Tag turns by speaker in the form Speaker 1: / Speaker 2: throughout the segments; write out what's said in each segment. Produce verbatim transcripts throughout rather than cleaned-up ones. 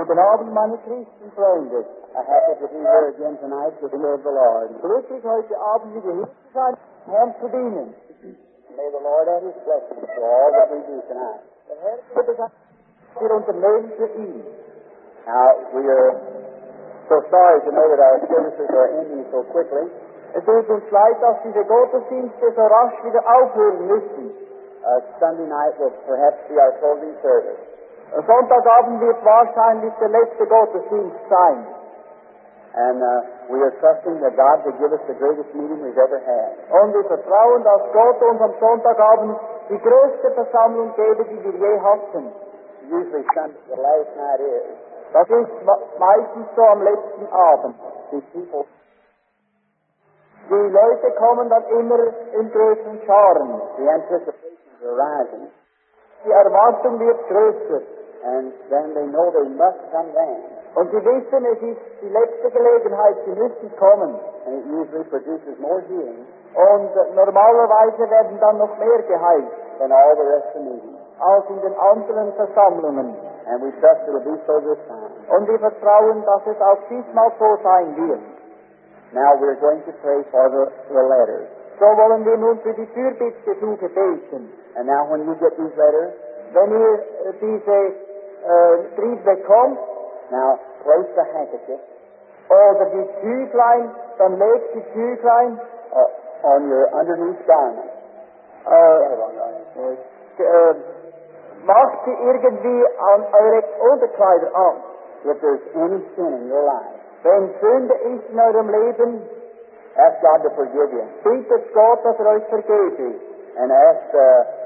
Speaker 1: Guten Abend, meine Christenfreunde.
Speaker 2: I'm happy to be here again tonight to serve the Lord.
Speaker 1: Glücklich, heute Abend wieder hier zu sein, Herrn zu dienen.
Speaker 2: May the Lord add His blessings to all that we do tonight.
Speaker 1: Der Herr wird es wir unternehmen für ihn.
Speaker 2: Now, we are so sorry to know that our services are ending so quickly.
Speaker 1: Es tut uns leid, dass diese Gottesdienste so rasch wieder aufhören müssen.
Speaker 2: Uh, Sunday night will perhaps be our closing service.
Speaker 1: Sonntagabend wird wahrscheinlich der letzte Gottesdienst sein.
Speaker 2: And uh, we are trusting that God will give us the greatest meeting we've ever had.
Speaker 1: Und wir vertrauen, dass Gott uns am Sonntagabend die größte Versammlung gebe, die wir je hatten.
Speaker 2: Usually Sunday, the last night is.
Speaker 1: Das ist meistens so am letzten Abend.
Speaker 2: The people,
Speaker 1: Die Leute kommen dann immer in größeren Scharen.
Speaker 2: the anticipations are rising.
Speaker 1: Die Erwartung wird größer.
Speaker 2: And then they know they must come down.
Speaker 1: Und sie wissen, es ist die letzte Gelegenheit, sie müssen kommen.
Speaker 2: And it usually produces more healing
Speaker 1: Und normalerweise werden dann noch mehr geheilt
Speaker 2: than all the rest of the meetings.
Speaker 1: als in den anderen Versammlungen.
Speaker 2: And we trust it'll be so this time.
Speaker 1: Und wir vertrauen, dass es auch diesmal so sein wird.
Speaker 2: Now we're going to pray for the, the letters.
Speaker 1: So wollen wir nun für die Fürbittgesuche beten.
Speaker 2: And now when you get these letters,
Speaker 1: Wenn ihr äh, diese äh, Brief bekommt,
Speaker 2: now place the handkerchief
Speaker 1: oder die Tüchlein, dann legt die Tüchlein
Speaker 2: uh, on your underneath garment.
Speaker 1: äh, äh, macht sie irgendwie an eure Unterkleider an.
Speaker 2: If there's any sin in your life,
Speaker 1: Wenn Sünde ist in eurem Leben,
Speaker 2: ask God to forgive you.
Speaker 1: bittet Gott, dass er euch vergebe.
Speaker 2: And ask uh,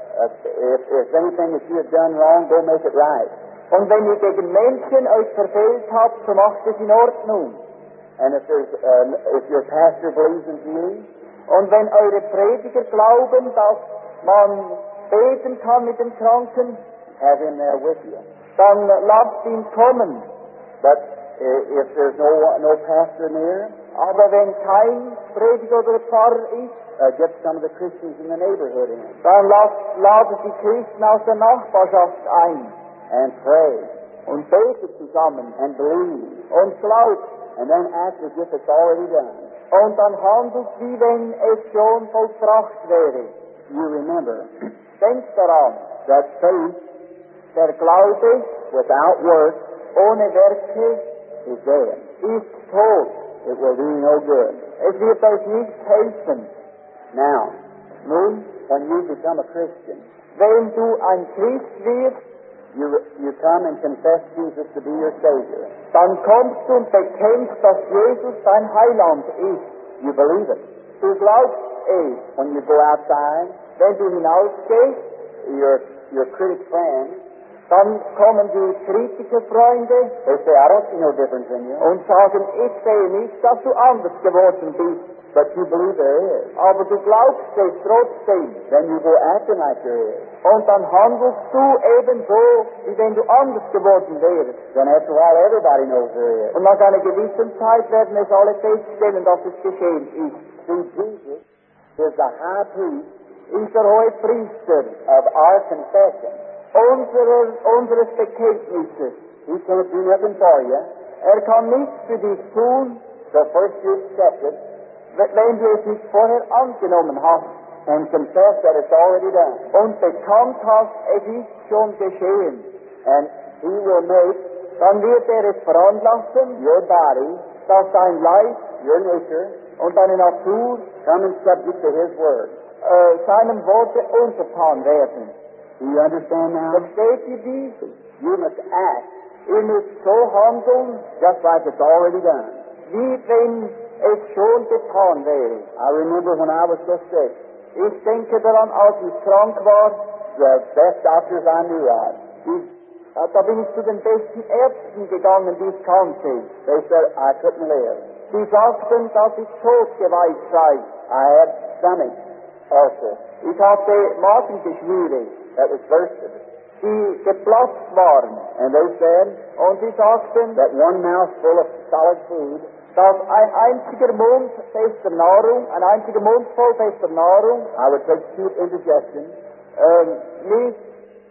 Speaker 2: uh, if, if anything that you have done wrong, go make it right.
Speaker 1: Und wenn ihr gegen Menschen euch verfehlt habt, so macht es in Ordnung.
Speaker 2: And if there's uh, if your pastor believes in healing,
Speaker 1: Und wenn eure Prediger glauben, dass man beten kann mit den Kranken,
Speaker 2: have him there with you.
Speaker 1: dann lasst ihn kommen.
Speaker 2: But uh, if there's no no pastor near,
Speaker 1: Aber wenn kein Prediger oder Pfarrer ist,
Speaker 2: uh, get some of the Christians in the neighborhood in
Speaker 1: dann lasst, ladet die Christen aus der Nachbarschaft ein
Speaker 2: and pray
Speaker 1: und betet zusammen
Speaker 2: and believe
Speaker 1: und glaubt.
Speaker 2: and then act as if it's already done.
Speaker 1: Und dann handelt, wie wenn es schon vollbracht wäre.
Speaker 2: You remember
Speaker 1: Denkt daran,
Speaker 2: that faith
Speaker 1: der Glaube
Speaker 2: without works
Speaker 1: ohne Werke
Speaker 2: is dead.
Speaker 1: ist tot.
Speaker 2: It will do you no good.
Speaker 1: Es wird euch nicht helfen.
Speaker 2: Now,
Speaker 1: Nun,
Speaker 2: when you become a Christian,
Speaker 1: wenn du ein Christ wirst,
Speaker 2: you you come and confess Jesus to be your Savior.
Speaker 1: dann kommst du und bekennst, dass Jesus dein Heiland ist.
Speaker 2: You believe it.
Speaker 1: Du glaubst es.
Speaker 2: When you go outside,
Speaker 1: Wenn du hinausgehst,
Speaker 2: your your critic friends,
Speaker 1: dann kommen die Kritikerfreunde
Speaker 2: they say, I don't see no difference in you,
Speaker 1: und sagen, ich sehe nicht, dass du anders geworden bist.
Speaker 2: but you believe there is.
Speaker 1: Aber du glaubst es trotzdem.
Speaker 2: Then you go acting like there is.
Speaker 1: Und dann handelst du ebenso, wie wenn du anders geworden wärst.
Speaker 2: Then after a while, everybody knows there is.
Speaker 1: Und nach einer gewissen Zeit werden es alle feststellen, dass es geschehen ist.
Speaker 2: See, Jesus is the high priest
Speaker 1: Ist der hohe Priester
Speaker 2: of our confession.
Speaker 1: unserer, unseres Bekenntnisses.
Speaker 2: He can't do nothing for you.
Speaker 1: Er kann nichts für dich tun,
Speaker 2: So first you accept it
Speaker 1: wenn du es nicht vorher angenommen hast
Speaker 2: and confess that it's already done.
Speaker 1: und bekannt hast, es ist schon geschehen.
Speaker 2: And He will make
Speaker 1: Dann wird er es veranlassen,
Speaker 2: your body,
Speaker 1: dass dein Leib
Speaker 2: your nature,
Speaker 1: und deine Natur
Speaker 2: come in subject to His word.
Speaker 1: äh, seinem Worte untertan werden.
Speaker 2: Do you understand now?
Speaker 1: Versteht ihr dies?
Speaker 2: You must act
Speaker 1: Ihr müsst so handeln,
Speaker 2: just like it's already done.
Speaker 1: wie wenn es schon getan wäre.
Speaker 2: I remember when I was so sick,
Speaker 1: Ich denke daran, als ich krank war,
Speaker 2: the best doctors I knew of,
Speaker 1: die, äh, da bin ich zu den besten Ärzten gegangen, die ich kannte.
Speaker 2: they said I couldn't live.
Speaker 1: Die sagten, dass ich totgeweiht sei.
Speaker 2: I had stomach ulcers
Speaker 1: Ich hatte Magengeschwüre,
Speaker 2: that was bursted.
Speaker 1: die geplatzt waren.
Speaker 2: And they said
Speaker 1: Und sie sagten,
Speaker 2: that one mouthful of solid food
Speaker 1: dass ein einziger Mund fester Nahrung, ein einziger Mund voll fester Nahrung
Speaker 2: I would take acute indigestion,
Speaker 1: ähm, mich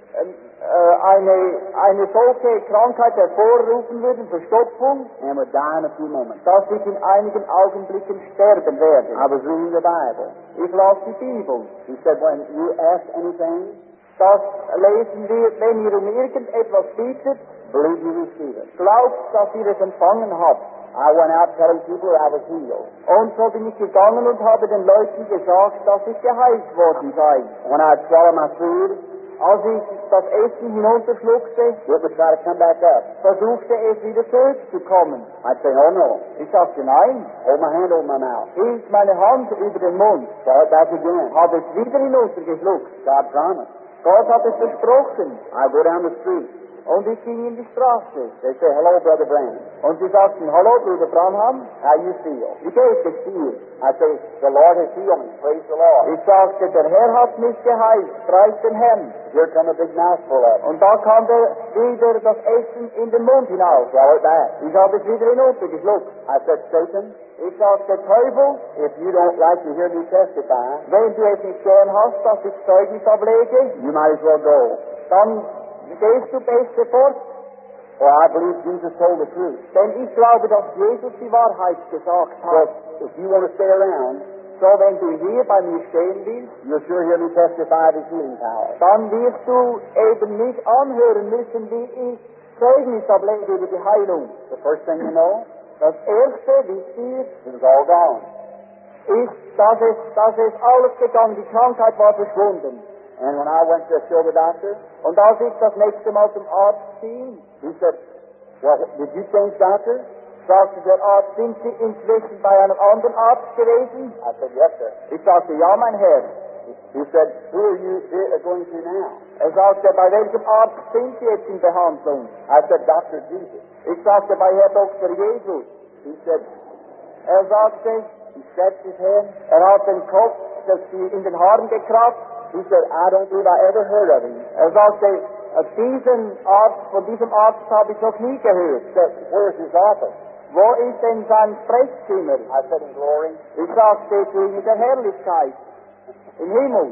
Speaker 1: ähm, äh, eine, eine solche Krankheit hervorrufen würden, Verstopfung,
Speaker 2: and would die in a few moments.
Speaker 1: dass ich in einigen Augenblicken sterben werde.
Speaker 2: I was reading the Bible.
Speaker 1: Ich las die Bibel.
Speaker 2: He said, when you ask anything,
Speaker 1: Das lesen wir, wenn ihr um irgendetwas bittet,
Speaker 2: believe you receive it.
Speaker 1: glaubt, dass ihr es empfangen habt.
Speaker 2: I went out telling people I was healed.
Speaker 1: Und so bin ich gegangen und habe den Leuten gesagt, dass ich geheilt worden sei.
Speaker 2: When I'd swallow my food,
Speaker 1: Als ich das Essen hinunterschluckte,
Speaker 2: it would try to come back up.
Speaker 1: versuchte es wieder zurückzukommen.
Speaker 2: I'd say, oh no.
Speaker 1: Ich sagte nein,
Speaker 2: Hold my hand over my mouth.
Speaker 1: hielt meine Hand über den Mund,
Speaker 2: Swallow it back again.
Speaker 1: habe es wieder hinuntergeschluckt.
Speaker 2: God promised.
Speaker 1: Gott hat es versprochen.
Speaker 2: I go down the street.
Speaker 1: Und ich ging in die Straße.
Speaker 2: They say, hello, Brother Branham.
Speaker 1: Und sie sagten, hallo Bruder Branham,
Speaker 2: How you feel?
Speaker 1: wie geht es dir?
Speaker 2: I say, the Lord has healed me. Praise the Lord.
Speaker 1: Ich sagte, der Herr hat mich geheilt, preis den Herrn.
Speaker 2: Here come a big mouthful of it.
Speaker 1: Und da kam der, wieder das Essen in den Mund hinaus.
Speaker 2: Swallow it back.
Speaker 1: Ich habe es wieder hinuntergeschluckt.
Speaker 2: I said, Satan,
Speaker 1: Ich sagte, Teufel,
Speaker 2: if you don't like to hear me testify,
Speaker 1: wenn du es nicht gern hast, dass ich Zeugnis ablege,
Speaker 2: you might as well go.
Speaker 1: dann gehst du besser fort.
Speaker 2: For I believe Jesus told the truth.
Speaker 1: Denn ich glaube, dass Jesus die Wahrheit gesagt
Speaker 2: So
Speaker 1: hat.
Speaker 2: if you want to stay around,
Speaker 1: So, wenn du hier bei mir stehen willst,
Speaker 2: you'll sure hear me testify of his healing power.
Speaker 1: dann wirst du eben nicht anhören müssen, wie ich Zeugnis ablege über die Heilung.
Speaker 2: The first thing you know,
Speaker 1: Das Erste, wisst ihr,
Speaker 2: it was all gone.
Speaker 1: ist, dass es, dass es alles gegangen, die Krankheit war verschwunden.
Speaker 2: And when I went to show the doctor,
Speaker 1: Und als ich das nächste Mal zum Arzt ging,
Speaker 2: he said, well, did you change doctors?
Speaker 1: sagte der Arzt, sind Sie inzwischen bei einem anderen Arzt gewesen?
Speaker 2: I said, yes, sir.
Speaker 1: Ich sagte, ja, mein Herr.
Speaker 2: He said, who are you uh, going to now?
Speaker 1: Er sagte, bei welchem Arzt sind Sie jetzt in Behandlung?
Speaker 2: I said, Doctor Jesus.
Speaker 1: Ich sagte, bei Herr Doktor Jesus.
Speaker 2: He said,
Speaker 1: Er sagte,
Speaker 2: he scratched his head.
Speaker 1: er hat den Kopf das in den Haaren gekratzt.
Speaker 2: He said, I don't believe I ever heard of him.
Speaker 1: Er sagte, äh, diesen Arzt, von diesem Arzt habe ich noch nie gehört.
Speaker 2: He said, where's his office?
Speaker 1: Wo ist denn sein Sprechzimmer?
Speaker 2: I said, in glory.
Speaker 1: Ich sagte, in der Herrlichkeit, im Himmel.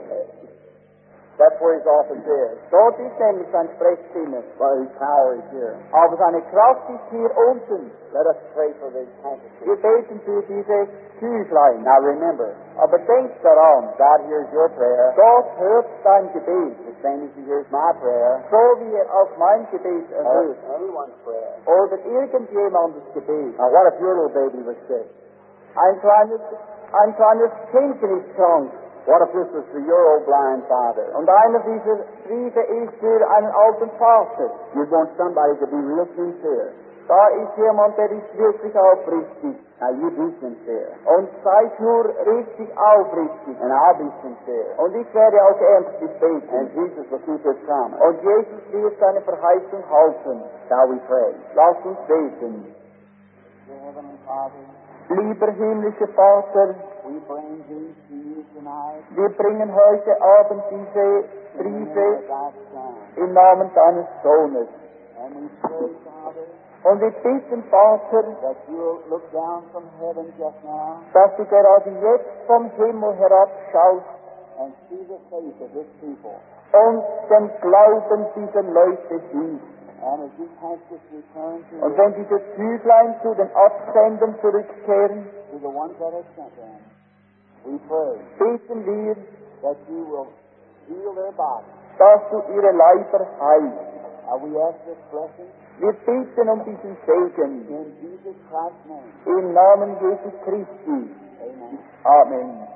Speaker 2: That's where his office is.
Speaker 1: Dort ist nämlich sein Sprechzimmer.
Speaker 2: Well, his power is here.
Speaker 1: Aber seine Kraft ist hier unten.
Speaker 2: Let us pray for the handkerchief.
Speaker 1: Wir beten für dieses Tüchlein.
Speaker 2: Now remember,
Speaker 1: Aber denkt daran,
Speaker 2: God hears your prayer
Speaker 1: Gott hört dein Gebet,
Speaker 2: the same as he hears my prayer,
Speaker 1: so wie er auch mein Gebet
Speaker 2: or
Speaker 1: erhört.
Speaker 2: anyone's prayer.
Speaker 1: Oder irgendjemandes Gebet.
Speaker 2: Now, what if your little baby was sick?
Speaker 1: Ein kleines, ein kleines Kindchen ist krank.
Speaker 2: What if this was for your old blind father?
Speaker 1: Und einer dieser Briefe ist für einen alten Vater.
Speaker 2: You'd want somebody to be real sincere.
Speaker 1: Da ist jemand, der ist wirklich aufrichtig.
Speaker 2: Now, you be sincere,
Speaker 1: Und seid nur richtig aufrichtig.
Speaker 2: and I'll be sincere.
Speaker 1: Und ich werde auch ernstlich
Speaker 2: And
Speaker 1: beten.
Speaker 2: Jesus will keep his promise.
Speaker 1: Und Jesus wird seine Verheißung halten.
Speaker 2: Shall we pray?
Speaker 1: Lass uns beten.
Speaker 2: Dear Heavenly Father,
Speaker 1: Lieber himmlischer Vater,
Speaker 2: we bring these to you tonight
Speaker 1: wir bringen heute Abend diese
Speaker 2: in the name
Speaker 1: Briefe
Speaker 2: of thy Son.
Speaker 1: im Namen deines Sohnes.
Speaker 2: And we pray, Father,
Speaker 1: Und wir bitten, Vater,
Speaker 2: that you'll look down from heaven just now
Speaker 1: dass du gerade jetzt vom Himmel herabschaust
Speaker 2: and see the face of this people.
Speaker 1: und den Glauben dieser Leute siehst.
Speaker 2: And as these handkerchiefs return to
Speaker 1: Und
Speaker 2: you,
Speaker 1: wenn diese Züglein zu den Absendern zurückkehren,
Speaker 2: to the ones that have sent them, we pray
Speaker 1: beten wir,
Speaker 2: that you will heal their bodies.
Speaker 1: dass du ihre Leiber heilst.
Speaker 2: Uh, we ask this blessing
Speaker 1: Wir beten um diesen Segen
Speaker 2: in Jesus Christ's name.
Speaker 1: im Namen Jesu Christi.
Speaker 2: Amen.
Speaker 1: Amen.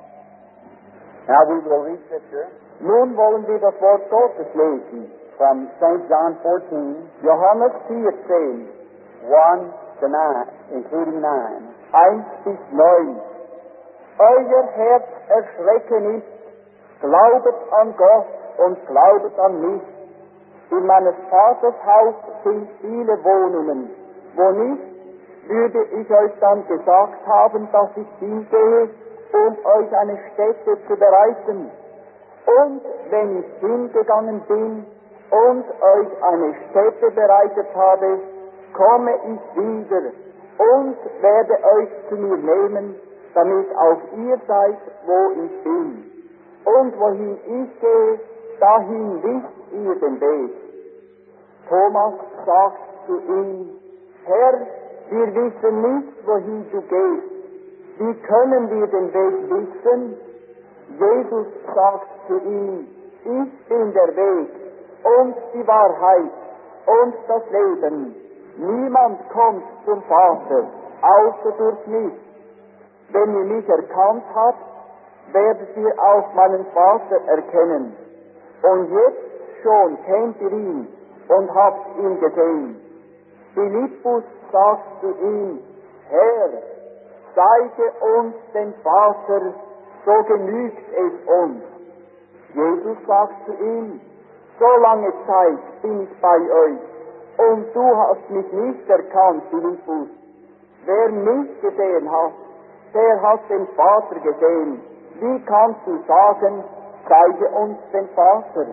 Speaker 2: Now we will read Scripture
Speaker 1: Nun wollen wir das Wort Gottes lesen.
Speaker 2: from Saint John fourteen,
Speaker 1: Johannes vierzehn,
Speaker 2: one to nine, including nine.
Speaker 1: eins bis neun. Euer Herz erschrecke nicht, glaubet an Gott und glaubet an mich. In meines Vaters Haus sind viele Wohnungen. Wo nicht, würde ich euch dann gesagt haben, dass ich hingehe, um euch eine Stätte zu bereiten. Und wenn ich hingegangen bin und euch eine Stätte bereitet habe, komme ich wieder und werde euch zu mir nehmen, damit auch ihr seid, wo ich bin. Und wohin ich gehe, dahin wisst ihr den Weg. Thomas sagt zu ihm, Herr, wir wissen nicht, wohin du gehst. Wie können wir den Weg wissen? Jesus sagt zu ihm, ich bin der Weg und die Wahrheit und das Leben. Niemand kommt zum Vater, außer durch mich. Wenn ihr mich erkannt habt, werdet ihr auch meinen Vater erkennen. Und jetzt schon kennt ihr ihn und habt ihn gesehen. Philippus sagt zu ihm, Herr, zeige uns den Vater, so genügt es uns. Jesus sagt zu ihm, so lange Zeit bin ich bei euch, und du hast mich nicht erkannt, Philippus. Wer mich gesehen hat, der hat den Vater gesehen. Wie kannst du sagen, zeige uns den Vater?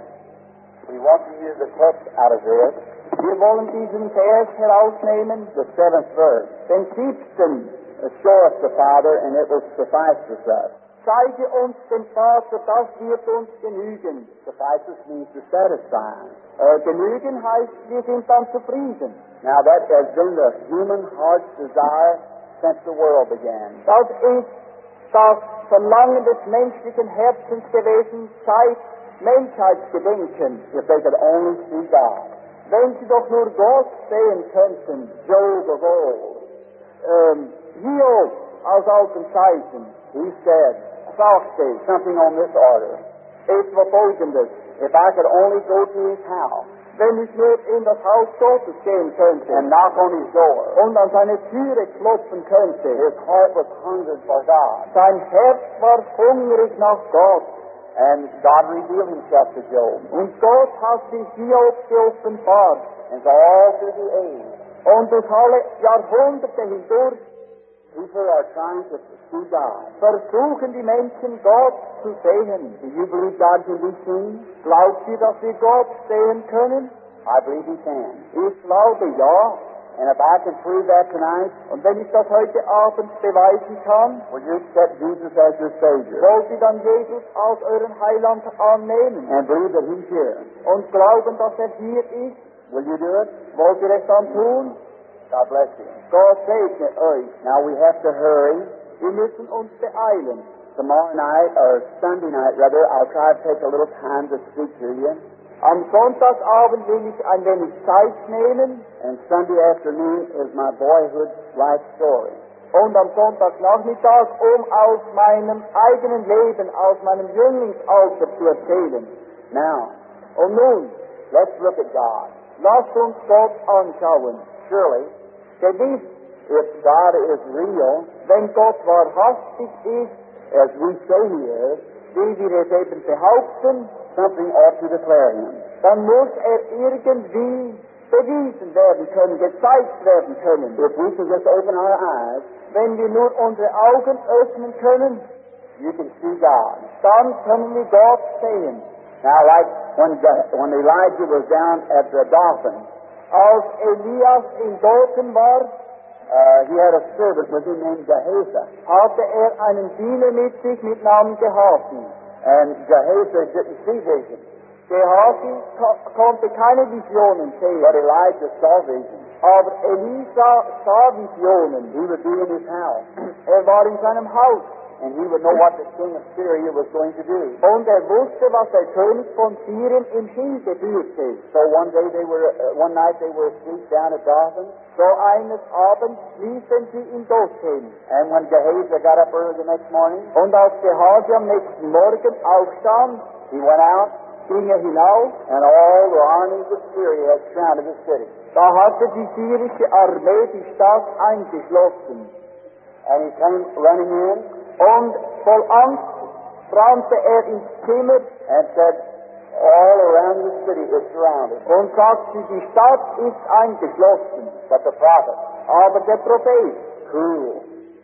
Speaker 2: We want to use the text out of this,
Speaker 1: Wir wollen diesen Vers herausnehmen,
Speaker 2: the seventh verse.
Speaker 1: den siebten.
Speaker 2: Show us the Father, and it will suffice us us.
Speaker 1: Zeige uns den Vater, das wird uns genügen.
Speaker 2: Suffice us means to satisfy.
Speaker 1: Äh, genügen heißt, wir sind dann zufrieden.
Speaker 2: Now that has been the human heart's desire since the world began.
Speaker 1: Das ist das Verlangen des menschlichen Herzens gewesen seit Menschheitsgedenken.
Speaker 2: If they could only see God.
Speaker 1: Wenn sie doch nur Gott sehen könnten,
Speaker 2: Job of old,
Speaker 1: ähm, Hiob aus alten Zeiten,
Speaker 2: he said
Speaker 1: sagte
Speaker 2: something on this order.
Speaker 1: etwa Folgendes:
Speaker 2: If I could only go to his house
Speaker 1: Wenn ich nur in das Haus Gottes gehen könnte
Speaker 2: and knock on his door,
Speaker 1: und an seine Türe klopfen könnte,
Speaker 2: his heart was hungered for God.
Speaker 1: sein Herz war hungrig nach Gott,
Speaker 2: And God revealed himself to Job.
Speaker 1: und Gott hat sich Hiob geoffenbart,
Speaker 2: And so all through the age,
Speaker 1: und durch alle Jahrhunderte hindurch
Speaker 2: people are trying to see God.
Speaker 1: versuchen die Menschen Gott zu sehen.
Speaker 2: Do you believe God can be seen?
Speaker 1: Glaubt ihr, dass wir Gott sehen können?
Speaker 2: I believe he can.
Speaker 1: Ich glaube ja.
Speaker 2: And if I can prove that tonight,
Speaker 1: Und wenn ich das heute Abend beweisen kann,
Speaker 2: will you accept Jesus as your Savior
Speaker 1: wollt ihr dann Jesus als euren Heiland annehmen
Speaker 2: and believe that he's here?
Speaker 1: und glauben, dass er hier ist?
Speaker 2: Will you do it?
Speaker 1: Wollt ihr es dann tun?
Speaker 2: God bless you.
Speaker 1: Gott segne euch.
Speaker 2: Now we have to hurry.
Speaker 1: Wir müssen uns beeilen.
Speaker 2: Tomorrow night, or Sunday night rather, I'll try to take a little time to speak to you.
Speaker 1: Am Sonntagabend will ich ein wenig Zeit nehmen
Speaker 2: And Sunday afternoon is my boyhood life story.
Speaker 1: und am Sonntagnachmittag, um aus meinem eigenen Leben, aus meinem Jünglingsalter zu erzählen.
Speaker 2: Now,
Speaker 1: Und nun,
Speaker 2: let's look at God.
Speaker 1: lasst uns Gott anschauen.
Speaker 2: Surely,
Speaker 1: Gewiss,
Speaker 2: if God is real,
Speaker 1: wenn Gott wahrhaftig ist,
Speaker 2: as we say he is,
Speaker 1: wie wir es eben behaupten,
Speaker 2: something ought to declare him.
Speaker 1: dann muss er irgendwie bewiesen werden können, gezeigt werden können.
Speaker 2: If we can just open our eyes,
Speaker 1: Wenn wir nur unsere Augen öffnen können,
Speaker 2: you can see God.
Speaker 1: dann können wir Gott sehen.
Speaker 2: Now, like when, when Elijah was down at the Dothan,
Speaker 1: Als Elias in Dothan war,
Speaker 2: uh, he had a servant with him named Gehazi.
Speaker 1: hatte er einen Diener mit sich mit Namen Gehazi.
Speaker 2: And Gehazi didn't see vision,
Speaker 1: Gehazi ko konnte keine Visionen sehen,
Speaker 2: but Elijah saw vision.
Speaker 1: aber Elisa sah Visionen.
Speaker 2: He would be in his house,
Speaker 1: Er war in seinem Haus
Speaker 2: and he would know what the king of Syria was going to do.
Speaker 1: und er wusste, was der König von Syrien im Schilde führte.
Speaker 2: So one day they were, uh, one night they were asleep down at Dothan,
Speaker 1: So eines Abends schliefen sie in Dothan.
Speaker 2: and when Gehazi got up early the next morning,
Speaker 1: Und als Gehazi am nächsten Morgen aufstand,
Speaker 2: he went out,
Speaker 1: ging er hinaus.
Speaker 2: and all the armies of Syria had surrounded the city.
Speaker 1: Da hatte die syrische Armee die Stadt eingeschlossen.
Speaker 2: And he came running in
Speaker 1: Und voll Angst rannte er ins Zimmer
Speaker 2: and said, all around the city is surrounded.
Speaker 1: und sagte, die Stadt ist eingeschlossen.
Speaker 2: But the prophet,
Speaker 1: Aber der Prophet,
Speaker 2: cool,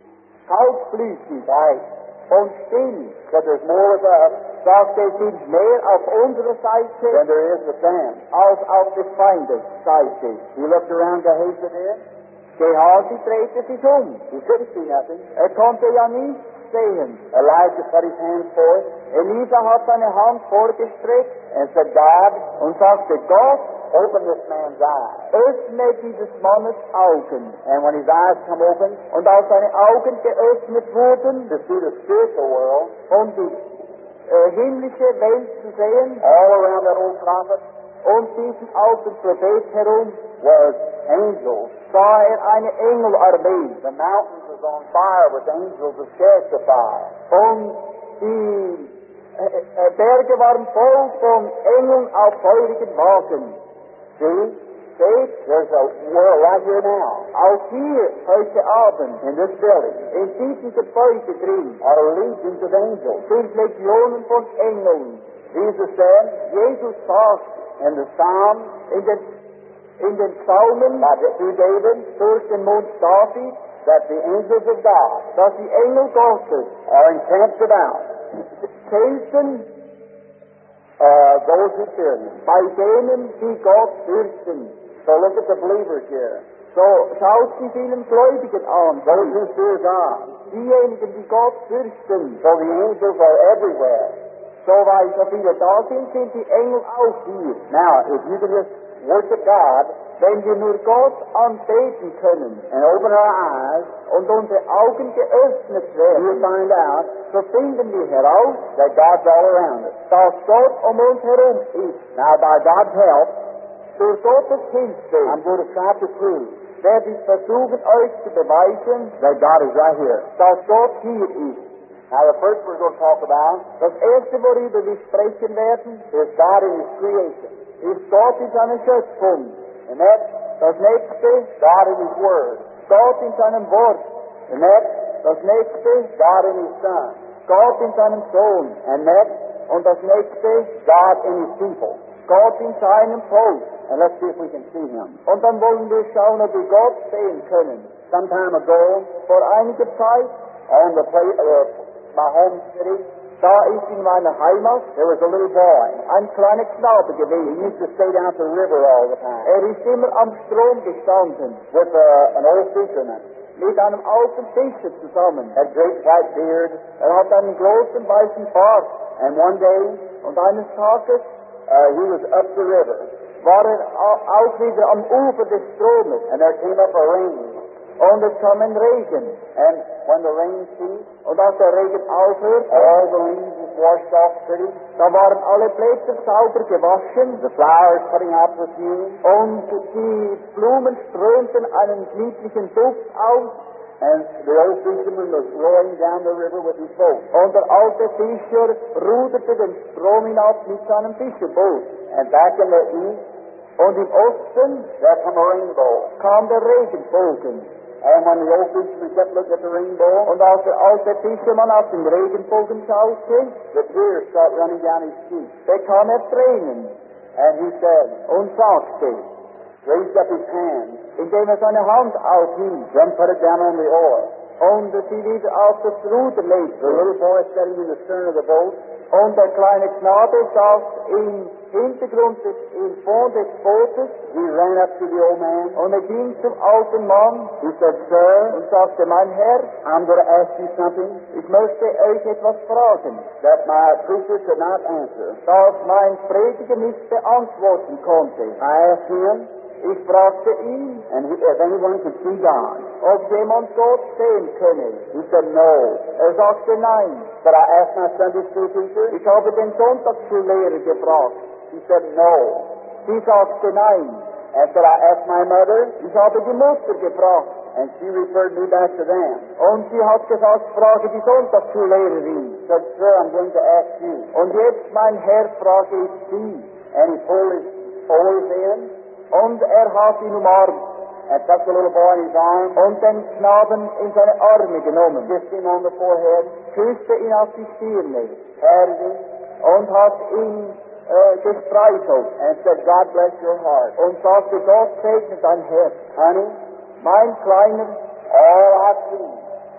Speaker 1: kaltblütig
Speaker 2: quiet,
Speaker 1: und still,
Speaker 2: said there's more with us
Speaker 1: sagte, es sind mehr auf unserer
Speaker 2: than
Speaker 1: Seite
Speaker 2: there is with them.
Speaker 1: als auf des Feindes Seite.
Speaker 2: He looked around Gehazi there.
Speaker 1: Gehazi drehte sich um.
Speaker 2: He couldn't see nothing.
Speaker 1: Er konnte ja nichts sehen.
Speaker 2: Elijah put his hands forth
Speaker 1: Elisa hat seine Hand vorgestreckt
Speaker 2: and said, God,
Speaker 1: und sagte, Gott,
Speaker 2: open this man's eyes.
Speaker 1: öffne dieses Mannes Augen.
Speaker 2: And when his eyes come open
Speaker 1: Und als seine Augen geöffnet wurden,
Speaker 2: to see the spiritual world,
Speaker 1: um die äh, himmlische Welt zu sehen,
Speaker 2: all around that old prophet
Speaker 1: und diesen alten Prophet herum,
Speaker 2: was angels.
Speaker 1: sah er eine Engelarmee.
Speaker 2: The mountains was on fire with angels of chariots of fire.
Speaker 1: Und die äh, äh, Berge waren voll von Engeln auf feurigen Wagen.
Speaker 2: See?
Speaker 1: Seht,
Speaker 2: There's a world right here now.
Speaker 1: auch hier, heute Abend,
Speaker 2: In this building
Speaker 1: in diesem Gebäude drin,
Speaker 2: are legions of angels.
Speaker 1: sind Legionen von Engeln.
Speaker 2: Jesus said
Speaker 1: Jesus sagt
Speaker 2: in the Psalm
Speaker 1: in den, in den Psalmen
Speaker 2: by through David
Speaker 1: durch den Mund David,
Speaker 2: that the angels of God
Speaker 1: dass die Engel Gottes
Speaker 2: are encamped about
Speaker 1: helfen
Speaker 2: uh, those who fear Him.
Speaker 1: bei denen, die Gott fürchten.
Speaker 2: So look at the believers here.
Speaker 1: So schaut die vielen Gläubigen an,
Speaker 2: Those who fear God.
Speaker 1: diejenigen, die Gott fürchten.
Speaker 2: So the angels are everywhere.
Speaker 1: So weil so viele da sind, sind die Engel auch hier.
Speaker 2: Now, if you can just worship God
Speaker 1: Wenn wir nur Gott anbeten können
Speaker 2: and open our eyes,
Speaker 1: und unsere Augen geöffnet
Speaker 2: you'll
Speaker 1: werden,
Speaker 2: find out
Speaker 1: so finden wir heraus,
Speaker 2: that God's all around us.
Speaker 1: dass Gott um uns herum ist.
Speaker 2: Now, by God's help,
Speaker 1: Durch Gottes Hilfe
Speaker 2: I'm going to try to prove
Speaker 1: werde ich versuchen, euch zu beweisen,
Speaker 2: that God is right here.
Speaker 1: dass Gott hier ist.
Speaker 2: Now, the first we're going to talk about
Speaker 1: Das erste, worüber wir sprechen werden,
Speaker 2: is God in His creation.
Speaker 1: ist Gott in seiner Schöpfung.
Speaker 2: The next,
Speaker 1: Das nächste,
Speaker 2: God in His Word.
Speaker 1: Gott in seinem Wort.
Speaker 2: The next,
Speaker 1: Das nächste,
Speaker 2: God in His Son.
Speaker 1: Gott in seinem Sohn.
Speaker 2: And next,
Speaker 1: Und das nächste,
Speaker 2: God in His people.
Speaker 1: Gott in seinem Volk.
Speaker 2: And let's see if we can see Him.
Speaker 1: Und dann wollen wir schauen, ob wir Gott sehen können.
Speaker 2: Some time ago,
Speaker 1: Vor einiger Zeit,
Speaker 2: on the place, uh, my home city,
Speaker 1: da ist in meiner Heimat
Speaker 2: there was a little boy.
Speaker 1: ein kleiner Knabe
Speaker 2: He
Speaker 1: gewesen.
Speaker 2: used to stay down at the river all the time
Speaker 1: Er ist immer am Strom gestanden,
Speaker 2: with uh, an old fisherman.
Speaker 1: mit einem alten Fischer zusammen.
Speaker 2: Had great white beard.
Speaker 1: Er hat einen großen weißen Bart.
Speaker 2: And one day,
Speaker 1: Und eines Tages
Speaker 2: uh, he was up the river,
Speaker 1: war er au- auch wieder am Ufer des Stromes.
Speaker 2: and there came up a rain.
Speaker 1: Und es kam ein Regen.
Speaker 2: And when the rain ceased,
Speaker 1: Und als der Regen aufhörte,
Speaker 2: all the leaves was washed off pretty.
Speaker 1: da waren alle Blätter sauber gewaschen.
Speaker 2: The flowers putting out perfume.
Speaker 1: Und die Blumen strömten einen lieblichen Duft aus.
Speaker 2: And the old fisherman was rowing down the river with his boat.
Speaker 1: Und der alte Fischer ruderte den Strom hinab mit seinem Fischerboot.
Speaker 2: And back in the east,
Speaker 1: Und im Osten
Speaker 2: there come a rainbow.
Speaker 1: kam der Regenbogen.
Speaker 2: And when the old fisherman kept looking at the rainbow,
Speaker 1: Und als der alte Fischermann auf den Regenbogen schaute,
Speaker 2: the tears start running down his cheeks.
Speaker 1: bekam er Tränen
Speaker 2: And he said,
Speaker 1: und sagte,
Speaker 2: raised up his hand,
Speaker 1: indem er seine Hand aufhielt
Speaker 2: then put it down on the oar.
Speaker 1: und sie wieder auf das Ruder
Speaker 2: The
Speaker 1: legte.
Speaker 2: little boy sitting in the stern of the boat,
Speaker 1: Und der kleine Knabe saß im Hintergrund, des, im Fond des Bootes,
Speaker 2: he ran up to the old man.
Speaker 1: und er ging zum alten Mann
Speaker 2: He said, Sir,
Speaker 1: und sagte, mein Herr,
Speaker 2: I'm going to ask you something
Speaker 1: ich möchte euch etwas fragen,
Speaker 2: that my preacher could not answer.
Speaker 1: das mein Prediger nicht beantworten konnte.
Speaker 2: I asked him,
Speaker 1: Ich fragte ihn,
Speaker 2: and he, if anyone could see God.
Speaker 1: ob jemand Gott sehen könne.
Speaker 2: He said, no.
Speaker 1: Er sagte nein.
Speaker 2: But I asked my Sunday school teacher.
Speaker 1: Ich habe den Sonntagsschullehrer gefragt.
Speaker 2: He said, no.
Speaker 1: Sie sagte nein.
Speaker 2: And said, I asked my mother,
Speaker 1: Ich habe die Mutter gefragt.
Speaker 2: and she referred me back to them.
Speaker 1: Und sie hat gesagt, frage die Sonntagsschullehrerin.
Speaker 2: Said, sir, I'm going to ask you.
Speaker 1: Und jetzt, mein Herr, frage ich Sie.
Speaker 2: And he pulled his oars in
Speaker 1: Und er hat ihn umarmt
Speaker 2: and took the little boy in his arms,
Speaker 1: und den Knaben in seine Arme genommen,
Speaker 2: kissed him on the forehead,
Speaker 1: küsste ihn auf die Stirne
Speaker 2: patted him,
Speaker 1: und hat ihn äh, gestreichelt
Speaker 2: and said, God bless your heart.
Speaker 1: und sagte, Gott segne dein Herz.
Speaker 2: Honey,
Speaker 1: Mein Kleiner,
Speaker 2: all I've seen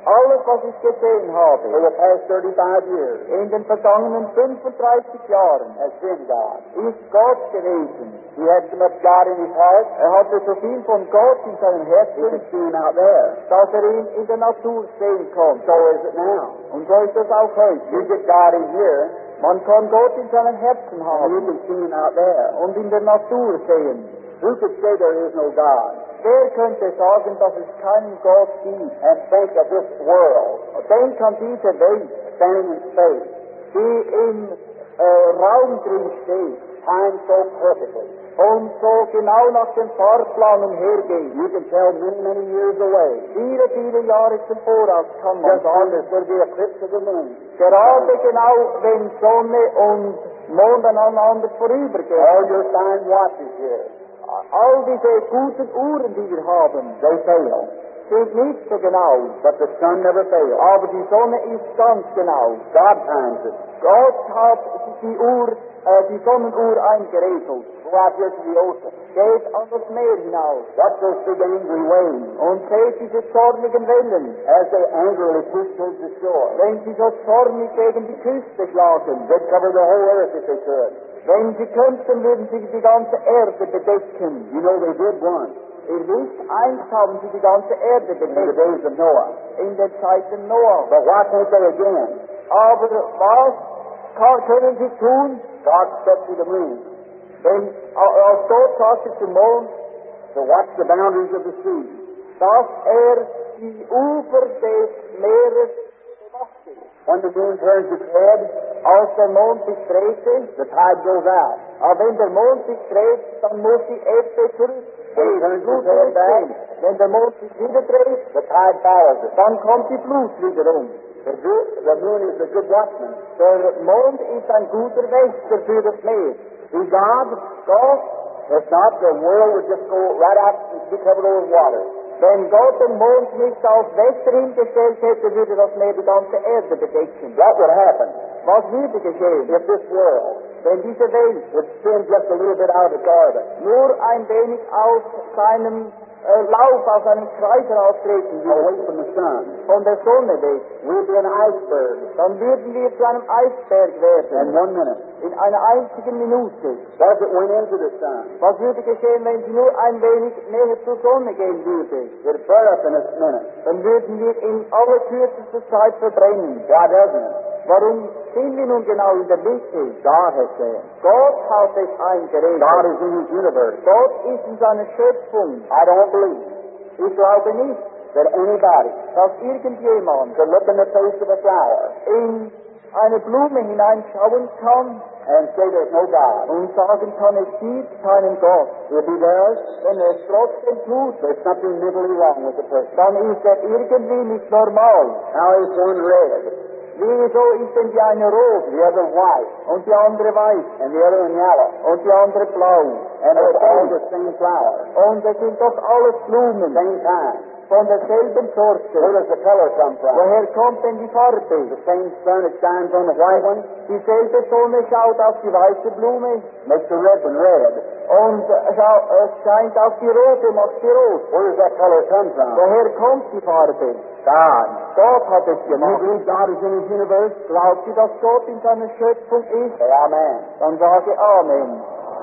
Speaker 1: Alles, was ich gesehen habe,
Speaker 2: for the past thirty-five years,
Speaker 1: in den vergangenen fünfunddreißig Jahren,
Speaker 2: has been God.
Speaker 1: ist Gott gewesen.
Speaker 2: He had so much God in his heart,
Speaker 1: Er hatte so viel von Gott in seinem
Speaker 2: he
Speaker 1: Herzen,
Speaker 2: could see him out there.
Speaker 1: dass er ihn in der Natur sehen konnte.
Speaker 2: So is it now.
Speaker 1: Und so ist es auch
Speaker 2: You
Speaker 1: heute.
Speaker 2: get God in here,
Speaker 1: Man kann Gott in seinem Herzen
Speaker 2: and you
Speaker 1: haben
Speaker 2: can see him out there.
Speaker 1: und in der Natur sehen.
Speaker 2: Who could say there is no God?
Speaker 1: Wer könnte sagen, dass es keinen Gott gibt?
Speaker 2: And think of this world,
Speaker 1: Denk an diese Welt,
Speaker 2: standing in space,
Speaker 1: die im äh, Raum drin steht
Speaker 2: timed so perfectly.
Speaker 1: und so genau nach dem Fahrplan umhergeht.
Speaker 2: You can tell many, many years away.
Speaker 1: Viele, viele Jahre zum Voraus kann man
Speaker 2: Just when
Speaker 1: sagen,
Speaker 2: there's going to be an eclipse of the moon,
Speaker 1: gerade genau wenn Sonne und Mond aneinander
Speaker 2: all
Speaker 1: vorübergehen,
Speaker 2: your fine watches here,
Speaker 1: all diese guten Uhren, die wir haben,
Speaker 2: they fail.
Speaker 1: sind nicht so genau,
Speaker 2: But the sun never fails.
Speaker 1: aber die Sonne ist ganz genau.
Speaker 2: God times it.
Speaker 1: Gott hat die Uhr, äh, die Sonnenuhr eingeregelt.
Speaker 2: Go out here to the ocean.
Speaker 1: Geht an das Meer hinaus
Speaker 2: Watch those big angry waves
Speaker 1: und seht diese zornigen Wellen,
Speaker 2: as they angrily push towards the shore.
Speaker 1: wenn sie so zornig gegen die Küste schlagen.
Speaker 2: They'd cover the whole earth if they could.
Speaker 1: Wenn sie könnten, würden sie die ganze Erde bedecken.
Speaker 2: You know they did once
Speaker 1: Ihr wisst, einst haben sie die ganze Erde
Speaker 2: in the
Speaker 1: bedeckt,
Speaker 2: days of Noah.
Speaker 1: in den Zeiten Noah.
Speaker 2: But why can't they again?
Speaker 1: Aber was kann, können sie tun,
Speaker 2: God said to the moon
Speaker 1: wenn a- als Gott sagte zum Mond,
Speaker 2: to watch the boundaries of the sea.
Speaker 1: dass er die Ufer des Meeres bewachte?
Speaker 2: When the moon turns its head,
Speaker 1: Als der Mond sich drehte,
Speaker 2: the tide goes out.
Speaker 1: aber wenn der Mond sich dreht, dann muss die Ebbe zurückgehen, die Flut zurückgehen. Wenn der Mond sich wieder dreht,
Speaker 2: The tide follows it.
Speaker 1: dann kommt die Flut wiederum.
Speaker 2: The, du- the moon is a good watchman.
Speaker 1: Der Mond ist ein guter Wächter für das Meer.
Speaker 2: See, God,
Speaker 1: Gott,
Speaker 2: if not, the world would just go right out and be covered over with water.
Speaker 1: wenn Gott den Mond nicht als Wächter hingestellt hätte, würde das Meer die ganze Erde bedecken.
Speaker 2: What would happen
Speaker 1: Was würde geschehen,
Speaker 2: if this world
Speaker 1: wenn diese Welt
Speaker 2: would spin just a little bit out of its orbit?
Speaker 1: nur ein wenig aus seinem äh, Lauf, aus seinem Kreis heraustreten würde,
Speaker 2: Away from the sun.
Speaker 1: von der Sonne weg,
Speaker 2: We'd be an iceberg
Speaker 1: dann würden wir zu einem Eisberg
Speaker 2: in
Speaker 1: werden,
Speaker 2: one minute.
Speaker 1: in einer einzigen Minute.
Speaker 2: What if it went into the sun?
Speaker 1: Was würde geschehen, wenn sie nur ein wenig näher zur Sonne gehen würde?
Speaker 2: It'd burn up in a minute.
Speaker 1: Dann würden wir in allerkürzester Zeit verbrennen.
Speaker 2: Why doesn't it?
Speaker 1: Warum sind wir nun genau in der Mitte?
Speaker 2: God has said.
Speaker 1: Gott hat es eingeregelt.
Speaker 2: God is in His universe.
Speaker 1: Gott ist in seiner Schöpfung.
Speaker 2: I don't believe
Speaker 1: Ich glaube nicht,
Speaker 2: that anybody
Speaker 1: dass irgendjemand
Speaker 2: could look in the face of a flower
Speaker 1: in eine Blume hineinschauen kann
Speaker 2: and say there's no God.
Speaker 1: und sagen kann, es gibt keinen Gott.
Speaker 2: If He does,
Speaker 1: Wenn er es trotzdem tut,
Speaker 2: there's something mentally wrong with the person.
Speaker 1: dann ist er irgendwie nicht normal.
Speaker 2: How is one red,
Speaker 1: Wieso ist denn die eine rot
Speaker 2: the other white,
Speaker 1: und die andere weiß
Speaker 2: and the other in yellow,
Speaker 1: und die andere blau?
Speaker 2: and it's
Speaker 1: Äh,
Speaker 2: all the same flower,
Speaker 1: Und es sind doch alles Blumen
Speaker 2: same time?
Speaker 1: von derselben
Speaker 2: Where
Speaker 1: Sorte.
Speaker 2: does the color come from?
Speaker 1: Woher kommt denn die Farbe?
Speaker 2: The same sun that shines on the white one
Speaker 1: Dieselbe Sonne schaut auf die weiße Blume
Speaker 2: makes the red one red.
Speaker 1: und äh, schau, es scheint auf die rote, macht sie rot.
Speaker 2: Where does that color come from?
Speaker 1: Woher kommt die Farbe?
Speaker 2: God.
Speaker 1: Gott hat es
Speaker 2: You
Speaker 1: gemacht.
Speaker 2: believe God is in His universe?
Speaker 1: Glaubt ihr, dass Gott in seiner Schöpfung ist?
Speaker 2: Say amen.
Speaker 1: Dann sage Amen.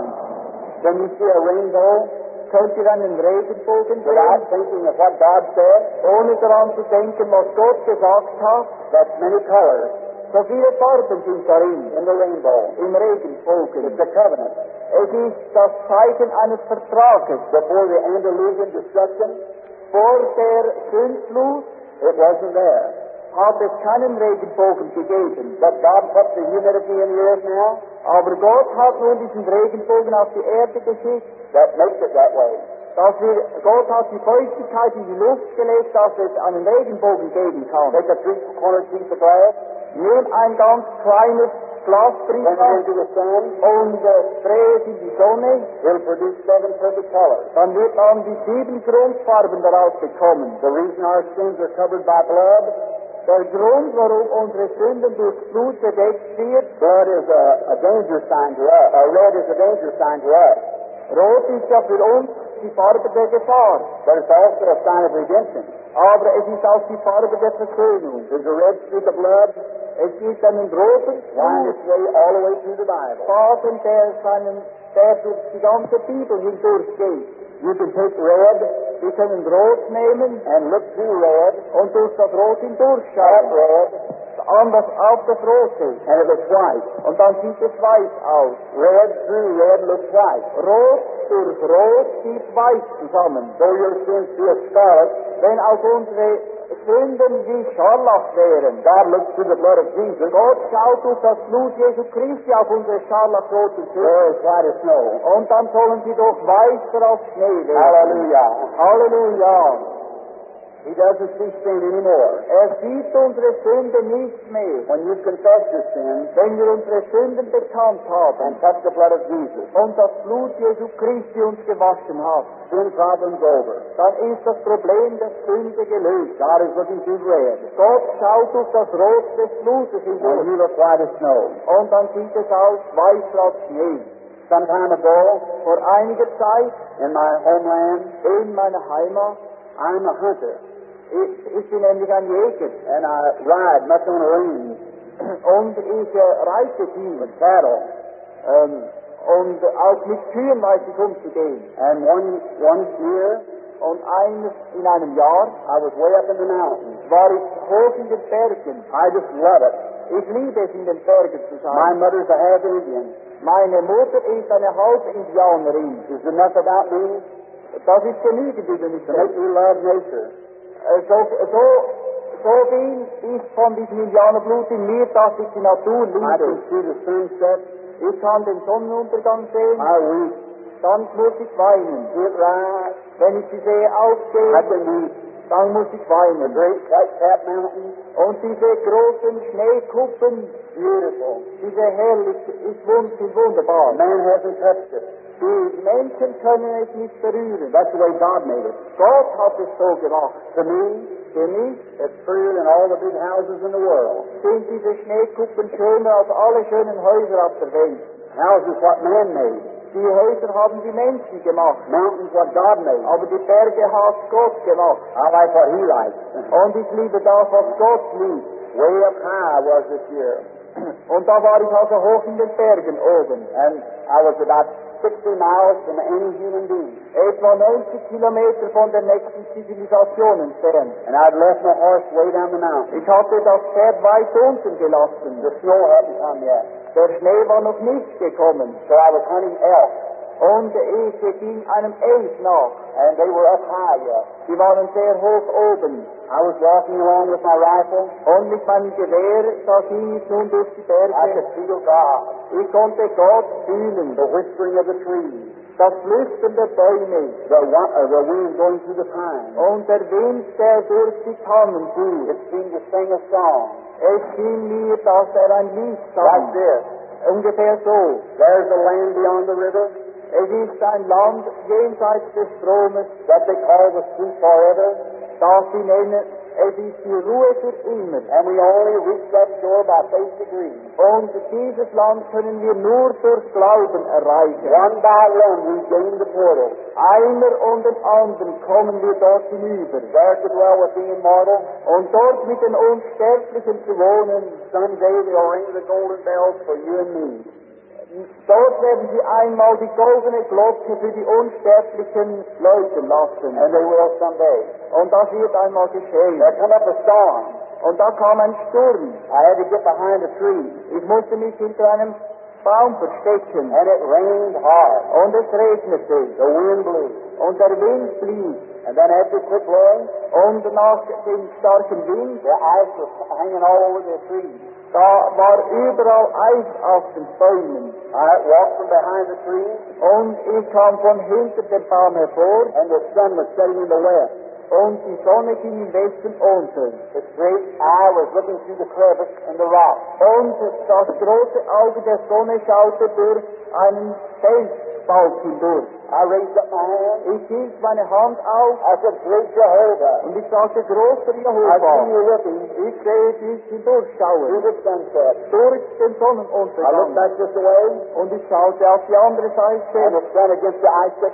Speaker 2: When you see a rainbow,
Speaker 1: Könnt ihr einen Regenbogen
Speaker 2: without
Speaker 1: sehen,
Speaker 2: thinking of what God said,
Speaker 1: ohne daran zu denken, was Gott gesagt hat?
Speaker 2: that's many colors
Speaker 1: So viele Farben sind darin,
Speaker 2: in the rainbow.
Speaker 1: im Regenbogen.
Speaker 2: It's a covenant.
Speaker 1: Es ist das Zeichen eines Vertrages.
Speaker 2: Before the Andalusian destruction,
Speaker 1: Vor der Sündflut
Speaker 2: it wasn't there.
Speaker 1: hat es keinen Regenbogen gegeben.
Speaker 2: But God put the humidity in the earth now,
Speaker 1: Aber Gott hat nun diesen Regenbogen auf die Erde geschickt,
Speaker 2: that makes it that way.
Speaker 1: dass wir, Gott hat die Feuchtigkeit in die Luft gelegt, dass es einen Regenbogen geben kann.
Speaker 2: Take a three-cornered piece of glass,
Speaker 1: Nimm ein ganz kleines Glas
Speaker 2: bring it
Speaker 1: Prisma
Speaker 2: into the sun,
Speaker 1: und äh, drehe es in die Sonne,
Speaker 2: it'll produce seven perfect colors.
Speaker 1: dann wird man die sieben Grundfarben daraus bekommen.
Speaker 2: The reason our sins are covered by blood,
Speaker 1: Der Grund, warum unsere Sünden durch Blut bedeckt wird,
Speaker 2: blood is a, a danger sign to us. Uh, red is a danger sign to us.
Speaker 1: rot ist ja für uns die Farbe der Gefahr,
Speaker 2: but it's also a sign of redemption.
Speaker 1: aber es ist auch die Farbe der Versöhnung.
Speaker 2: There's a red streak of blood
Speaker 1: Es gibt einen roten
Speaker 2: winding its way all the way through the Bible.
Speaker 1: Faden, der, seinen, der durch die ganze Bibel hindurchgeht.
Speaker 2: You can take red
Speaker 1: Wir können Rot nehmen
Speaker 2: and look through red,
Speaker 1: und durch das Rot
Speaker 2: at
Speaker 1: hindurchschauen,
Speaker 2: red,
Speaker 1: an das auf das Rote.
Speaker 2: and it looks white.
Speaker 1: Und dann sieht es weiß aus.
Speaker 2: Red through red looks white.
Speaker 1: Rot durch Rot sieht weiß zusammen.
Speaker 2: Though your sins be as scarlet,
Speaker 1: Wenn auch unsere Sünden wie Scharlach wären,
Speaker 2: God looks through the blood of Jesus,
Speaker 1: Gott schaut durch das Blut Jesu Christi auf unsere scharlachroten
Speaker 2: they're
Speaker 1: Sünden.
Speaker 2: as white as snow.
Speaker 1: Und dann sollen sie doch weißer als Schnee werden.
Speaker 2: Hallelujah.
Speaker 1: Halleluja.
Speaker 2: He doesn't see sin anymore.
Speaker 1: Er sieht unsere Sünde nicht mehr.
Speaker 2: When you confess your sins
Speaker 1: Wenn wir unsere Sünden bekannt haben
Speaker 2: and touch the blood of Jesus,
Speaker 1: und das Blut Jesu Christi uns gewaschen hat,
Speaker 2: sin problem's over.
Speaker 1: dann ist das Problem der Sünde gelöst.
Speaker 2: God is looking through red,
Speaker 1: Gott schaut durch das Rot des Blutes
Speaker 2: and
Speaker 1: hindurch
Speaker 2: you look white as snow.
Speaker 1: und dann sieht es aus weißer als Schnee.
Speaker 2: Some time ago,
Speaker 1: Vor einiger Zeit
Speaker 2: in my homeland,
Speaker 1: in meiner Heimat,
Speaker 2: I'm a hunter,
Speaker 1: ich, ich bin nämlich ein Jäger
Speaker 2: and I ride much on the range
Speaker 1: und ich äh, reite viel
Speaker 2: with cattle.
Speaker 1: ähm, und auch mit Kühen weiß ich umzugehen.
Speaker 2: And one one year,
Speaker 1: Und eines in einem Jahr
Speaker 2: I was way up in the mountains.
Speaker 1: war ich hoch in den Bergen.
Speaker 2: I just love it.
Speaker 1: Ich liebe es, in den Bergen zu
Speaker 2: My
Speaker 1: sein.
Speaker 2: mother's a half Indian.
Speaker 1: Meine Mutter ist eine Halb-Indianerin.
Speaker 2: There's enough about me
Speaker 1: Das ist genügend über mich.
Speaker 2: to make me love nature.
Speaker 1: Äh, So, so, so viel ist von diesem Indianerblut in mir, dass ich die Natur
Speaker 2: I can
Speaker 1: liebe.
Speaker 2: see the sunset.
Speaker 1: Ich kann den Sonnenuntergang sehen,
Speaker 2: I weep.
Speaker 1: dann muss ich weinen.
Speaker 2: It rise.
Speaker 1: Wenn ich die See
Speaker 2: I
Speaker 1: aufgehe,
Speaker 2: can weep.
Speaker 1: dann muss ich
Speaker 2: The
Speaker 1: weinen.
Speaker 2: great white cap mountains,
Speaker 1: Und diese großen Schneekuppen,
Speaker 2: beautiful.
Speaker 1: diese herrlich, ist wund- sind wunderbar.
Speaker 2: Man hasn't touched it.
Speaker 1: Die Menschen können es nicht berühren.
Speaker 2: That's the way God made it.
Speaker 1: Gott hat es so gemacht.
Speaker 2: To me,
Speaker 1: Für mich
Speaker 2: it's prettier than all the big houses in the world.
Speaker 1: sind diese Schneekuppen schöner als alle schönen Häuser auf der Welt.
Speaker 2: Houses what man made.
Speaker 1: Die Häuser haben die Menschen gemacht,
Speaker 2: Mountains what God made.
Speaker 1: aber die Berge hat Gott gemacht.
Speaker 2: I like what He likes.
Speaker 1: Und ich liebe das, was Gott liebt.
Speaker 2: Way up high I was this year.
Speaker 1: Und da war ich also hoch in den Bergen oben,
Speaker 2: And I was about sixty miles from any human being.
Speaker 1: etwa neunzig Kilometer von der nächsten Zivilisation entfernt.
Speaker 2: And I'd left my horse way down the mountain.
Speaker 1: Ich hatte das Pferd weit unten gelassen.
Speaker 2: The snow hadn't come yet.
Speaker 1: Der Schnee war noch nicht gekommen.
Speaker 2: So I was hunting elk.
Speaker 1: Und ich ging einem Elch nach.
Speaker 2: And they were up high yet.
Speaker 1: Die waren sehr hoch oben.
Speaker 2: I was walking along with my rifle.
Speaker 1: Und mit meinem Gewehr, da ging ich nun durch die
Speaker 2: I
Speaker 1: Berge.
Speaker 2: could feel God.
Speaker 1: Ich konnte Gott fühlen.
Speaker 2: The whispering of the trees.
Speaker 1: Das Flüstern der Bäume.
Speaker 2: The, wa- uh, the wind going through the pines.
Speaker 1: Und der Wind, der durch die Tannen fuhr.
Speaker 2: It seemed to sing a song.
Speaker 1: Es schien mir, dass er ein Lied
Speaker 2: Like
Speaker 1: sang.
Speaker 2: this.
Speaker 1: Ungefähr so.
Speaker 2: There's a land beyond the river
Speaker 1: Es ist ein Land jenseits des Stromes,
Speaker 2: that they call the sweet forever.
Speaker 1: das sie nennen, es ist die Ruhe für immer.
Speaker 2: And we only reach that shore by faith degree.
Speaker 1: Und dieses Land können wir nur durch Glauben erreichen.
Speaker 2: One by one we gain the portal.
Speaker 1: Einer und den anderen kommen wir dort hinüber.
Speaker 2: There to dwell with the immortal.
Speaker 1: Und dort mit den Unsterblichen zu wohnen.
Speaker 2: Someday they'll ring the golden bells for you and me.
Speaker 1: Dort werden sie einmal die goldene Glocke für die Unsterblichen läuten lassen.
Speaker 2: And they will someday.
Speaker 1: Und das wird einmal geschehen.
Speaker 2: There come up a storm.
Speaker 1: Und da kam ein Sturm.
Speaker 2: I had to get behind a tree.
Speaker 1: Ich musste mich hinter einem Baum verstecken.
Speaker 2: And it rained hard.
Speaker 1: Und es regnete.
Speaker 2: The wind blew.
Speaker 1: Und der Wind blies.
Speaker 2: And then after it quit blowing,
Speaker 1: Und nach dem starken Wind,
Speaker 2: the ice was hanging all over the trees.
Speaker 1: da war überall Eis auf den Bäumen.
Speaker 2: I walked from behind the tree,
Speaker 1: Und ich kam von hinter dem Baum hervor.
Speaker 2: and the sun was setting in the west.
Speaker 1: Und die Sonne ging im Westen unter.
Speaker 2: Its great eye was looking through the crevice in the rock.
Speaker 1: Und das große Auge der Sonne schaute durch einen Felsspalt hindurch.
Speaker 2: I raised up my hand.
Speaker 1: Ich hielt meine Hand auf
Speaker 2: I said, Great Jehovah,
Speaker 1: und ich sagte, großer
Speaker 2: I see
Speaker 1: Jehova,
Speaker 2: you looking
Speaker 1: ich sehe dich
Speaker 2: through
Speaker 1: hindurchschauen,
Speaker 2: the sunset.
Speaker 1: durch den
Speaker 2: I looked
Speaker 1: Sonnenuntergang.
Speaker 2: back this way,
Speaker 1: Und ich schaute auf die andere
Speaker 2: and
Speaker 1: Seite
Speaker 2: the sun against the icicles.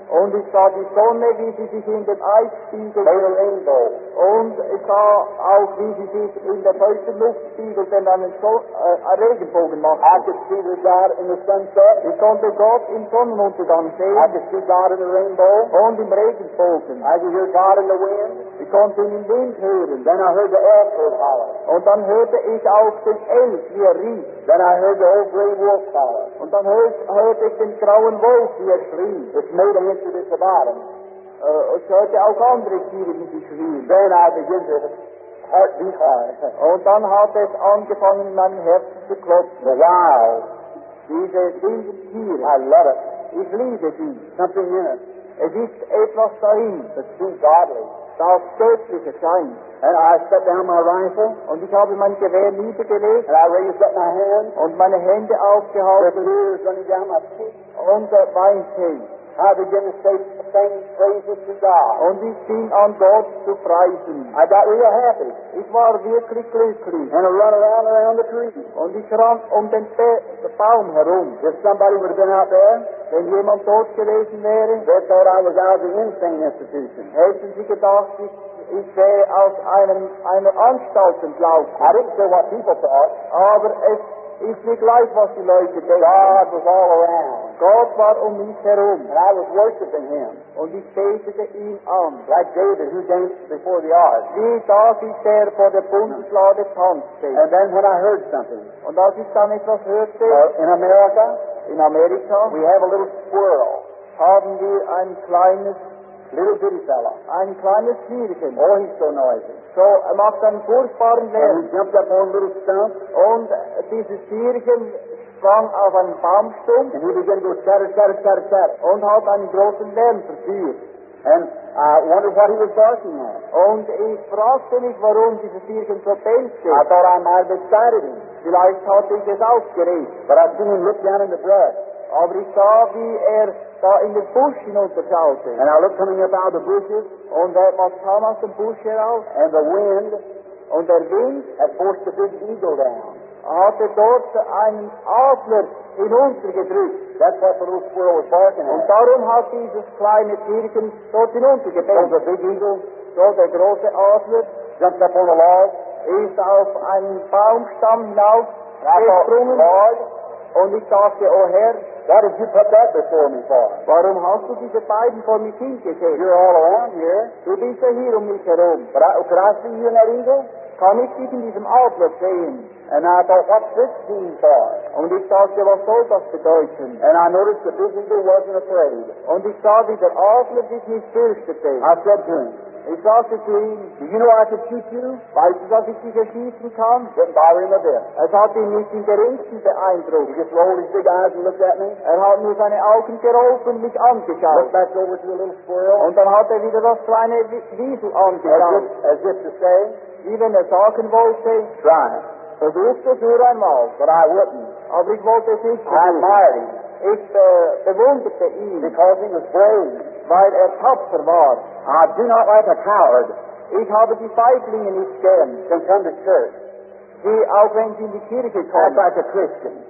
Speaker 1: Und ich sah die Sonne, wie sie sich in dem Eis spiegelte.
Speaker 2: made a rainbow.
Speaker 1: Und ich sah auch, wie sie sich in der feuchten Luft spiegelte und einen, so äh, einen Regenbogen
Speaker 2: I
Speaker 1: machte.
Speaker 2: could see the God in the sunset.
Speaker 1: Ich konnte Gott im Sonnenuntergang
Speaker 2: I
Speaker 1: sehen
Speaker 2: could see God in the rainbow.
Speaker 1: und im Regenbogen.
Speaker 2: I could hear God in the wind.
Speaker 1: Ich konnte ihn im Wind hören.
Speaker 2: Then I heard the elk holler.
Speaker 1: Und dann hörte ich auch den Elch, wie er rief.
Speaker 2: Then I heard the old gray wolf holler.
Speaker 1: Und dann hör, hörte ich den grauen Wolf, wie er schrie.
Speaker 2: Which made an incident about him.
Speaker 1: Äh, ich hörte auch andere Tiere, wie sie schrien.
Speaker 2: Then I began to heart beat hard.
Speaker 1: Und dann hat es angefangen, in meinem Herzen zu klopfen.
Speaker 2: The wild.
Speaker 1: Diese wilden Tiere.
Speaker 2: I love it.
Speaker 1: Ich liebe sie.
Speaker 2: Something in it
Speaker 1: Es ist etwas darin,
Speaker 2: that seems godly.
Speaker 1: das göttlich erscheint.
Speaker 2: And I set down my rifle.
Speaker 1: Und ich habe mein Gewehr niedergelegt
Speaker 2: And I raised up my hand.
Speaker 1: und meine Hände
Speaker 2: The
Speaker 1: aufgehalten
Speaker 2: tears running down my cheeks.
Speaker 1: und äh, weinte.
Speaker 2: I began to say, sing praises to God.
Speaker 1: Und ich fing an, Gott zu preisen.
Speaker 2: I got real happy.
Speaker 1: Ich war wirklich glücklich.
Speaker 2: And I run around around the tree.
Speaker 1: Und ich rann um den Be Baum herum.
Speaker 2: If somebody would have been out there,
Speaker 1: Wenn jemand dort gewesen wäre,
Speaker 2: they thought I was out of the insane institution.
Speaker 1: hätten sie gedacht, ich, ich wäre aus einem, einer Anstalt entlaufen.
Speaker 2: I didn't say what people thought.
Speaker 1: Aber es ist mir gleich, was die Leute denken.
Speaker 2: God was all around.
Speaker 1: Gott war um mich herum.
Speaker 2: And I was worshiping Him.
Speaker 1: Und ich betete ihn an.
Speaker 2: Like David, who danced before the ark.
Speaker 1: Wie David, der vor der Bundeslade tanzte.
Speaker 2: And then when I heard something,
Speaker 1: Und als ich dann etwas hörte,
Speaker 2: uh, in America,
Speaker 1: in Amerika,
Speaker 2: we have a little squirrel,
Speaker 1: haben wir ein kleines,
Speaker 2: little bitty fella.
Speaker 1: ein kleines Tierchen.
Speaker 2: Oh, he's so noisy.
Speaker 1: So, er macht einen furchtbaren
Speaker 2: And
Speaker 1: Lärm.
Speaker 2: he jumped up on a little stump,
Speaker 1: Und äh, dieses Tierchen sprang auf einen Baumstumpf
Speaker 2: and he began to go chatter, chatter, chatter, chatter.
Speaker 1: und hat einen großen Lärm verführt.
Speaker 2: And I wondered what he was barking at.
Speaker 1: Und ich fragte mich, warum dieses Tierchen so bellte.
Speaker 2: I thought I might have excited him.
Speaker 1: Vielleicht hatte ich es aufgeregt.
Speaker 2: But I seen him look down in the brush.
Speaker 1: Aber ich sah, wie er da in den Busch hinunterschaute.
Speaker 2: And I looked coming up out of the bushes,
Speaker 1: Und er was kam aus dem Busch heraus.
Speaker 2: and the wind
Speaker 1: Und der Wind
Speaker 2: had forced the big eagle down.
Speaker 1: hatte dort einen Adler hinuntergedrückt.
Speaker 2: That's what the little squirrel was barking
Speaker 1: Und
Speaker 2: at.
Speaker 1: darum hat dieses kleine Tierchen dort
Speaker 2: So
Speaker 1: hinuntergebellt.
Speaker 2: the big eagle
Speaker 1: So der große Adler
Speaker 2: jumped up on a log.
Speaker 1: ist auf einen Baumstamm hinauf
Speaker 2: I thought,
Speaker 1: gesprungen.
Speaker 2: Lord,
Speaker 1: Und ich dachte, oh Herr,
Speaker 2: what did you put that before me for?
Speaker 1: warum hast du diese beiden vor mich hingestellt?
Speaker 2: You're all around here.
Speaker 1: Du bist ja hier um mich herum.
Speaker 2: But I, could I see you in that eagle?
Speaker 1: Kann ich dich in diesem Adler sehen?
Speaker 2: And I thought, what's this scene for?
Speaker 1: Und ich dachte, was soll das bedeuten?
Speaker 2: And I noticed the big eagle wasn't afraid.
Speaker 1: Und ich sah, wie der Adler sich nicht fürchtete.
Speaker 2: I said to him,
Speaker 1: Ich sagte zu ihm,
Speaker 2: do you know I could shoot you?
Speaker 1: weißt du, dass ich dich erschießen kann?
Speaker 2: Didn't bother him a bit.
Speaker 1: Es hat ihn nicht im geringsten
Speaker 2: He
Speaker 1: beeindruckt.
Speaker 2: just rolled his big eyes and looked at me.
Speaker 1: Er hat nur seine Augen gerollt und mich
Speaker 2: Looked
Speaker 1: angeschaut.
Speaker 2: back over to the little squirrel.
Speaker 1: Und dann hat er wieder das kleine Wi- Wiesel
Speaker 2: As
Speaker 1: angeschaut.
Speaker 2: if, as if to say,
Speaker 1: Wie wenn er sagen wollte,
Speaker 2: try it.
Speaker 1: versuch es nur einmal.
Speaker 2: But I wouldn't.
Speaker 1: Aber ich wollte es nicht
Speaker 2: I
Speaker 1: versuchen.
Speaker 2: admired him
Speaker 1: Ich äh, bewunderte ihn,
Speaker 2: because he was brave.
Speaker 1: weil er tapfer war.
Speaker 2: I do not like a coward
Speaker 1: Ich habe die Feiglinge nicht gern,
Speaker 2: can come to church,
Speaker 1: die, auch wenn sie in die Kirche
Speaker 2: act
Speaker 1: kommen,
Speaker 2: like a Christian,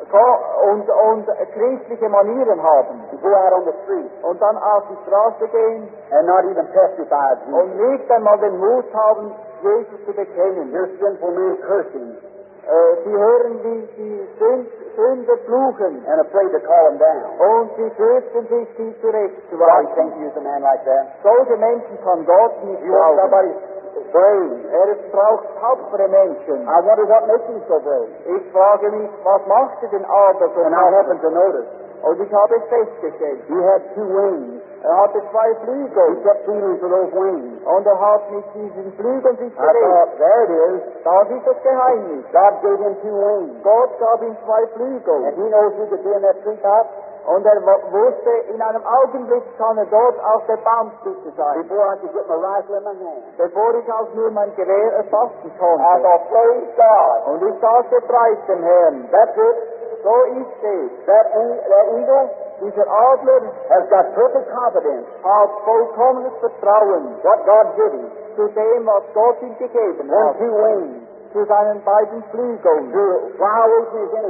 Speaker 1: ko- und, und christliche Manieren haben
Speaker 2: and go out on the street
Speaker 1: und dann auf die Straße gehen
Speaker 2: and not even testify to Jesus.
Speaker 1: und nicht einmal den Mut haben, Jesus zu bekennen.
Speaker 2: Your sinful men cursing
Speaker 1: Äh, sie hören, wie die Sünd, Sünder fluchen
Speaker 2: and afraid to call them down.
Speaker 1: und sie fürchten sich, sie
Speaker 2: God
Speaker 1: zurechtzuweisen.
Speaker 2: can't use a man like that.
Speaker 1: Solche Menschen kann Gott nicht
Speaker 2: You want
Speaker 1: brauchen.
Speaker 2: somebody brave.
Speaker 1: Er braucht tapfere Menschen.
Speaker 2: I wonder what makes him so brave.
Speaker 1: Ich frage mich, was macht den Adler so
Speaker 2: And I
Speaker 1: tapfer?
Speaker 2: happened to notice
Speaker 1: Und ich habe es festgestellt.
Speaker 2: he had two wings.
Speaker 1: Er hatte zwei
Speaker 2: He
Speaker 1: Flügel
Speaker 2: kept feeling for those wings.
Speaker 1: und er hat mit diesen Flügeln sich
Speaker 2: I
Speaker 1: bewegt.
Speaker 2: thought, there it is.
Speaker 1: Das ist das Geheimnis.
Speaker 2: God gave him two wings.
Speaker 1: Gott gab ihm zwei
Speaker 2: And
Speaker 1: Flügel.
Speaker 2: he knows he could be in that treetop
Speaker 1: Und er w- wusste, in einem Augenblick kann er dort auf der Baumspitze sein.
Speaker 2: before I could get my rifle in my hand.
Speaker 1: Bevor ich auch nur mein Gewehr erfassen
Speaker 2: I
Speaker 1: konnte.
Speaker 2: thought, praise God.
Speaker 1: Und ich sagte, preis dem Herrn.
Speaker 2: That's it.
Speaker 1: So ist es.
Speaker 2: That, e- that eagle
Speaker 1: Dieser Adler
Speaker 2: has got perfect confidence
Speaker 1: hat vollkommenes Vertrauen
Speaker 2: what God gave him.
Speaker 1: zu dem, was Gott ihm gegeben
Speaker 2: And
Speaker 1: hat.
Speaker 2: two wings
Speaker 1: Zu seinen beiden Flügeln.
Speaker 2: to fly away from his enemies.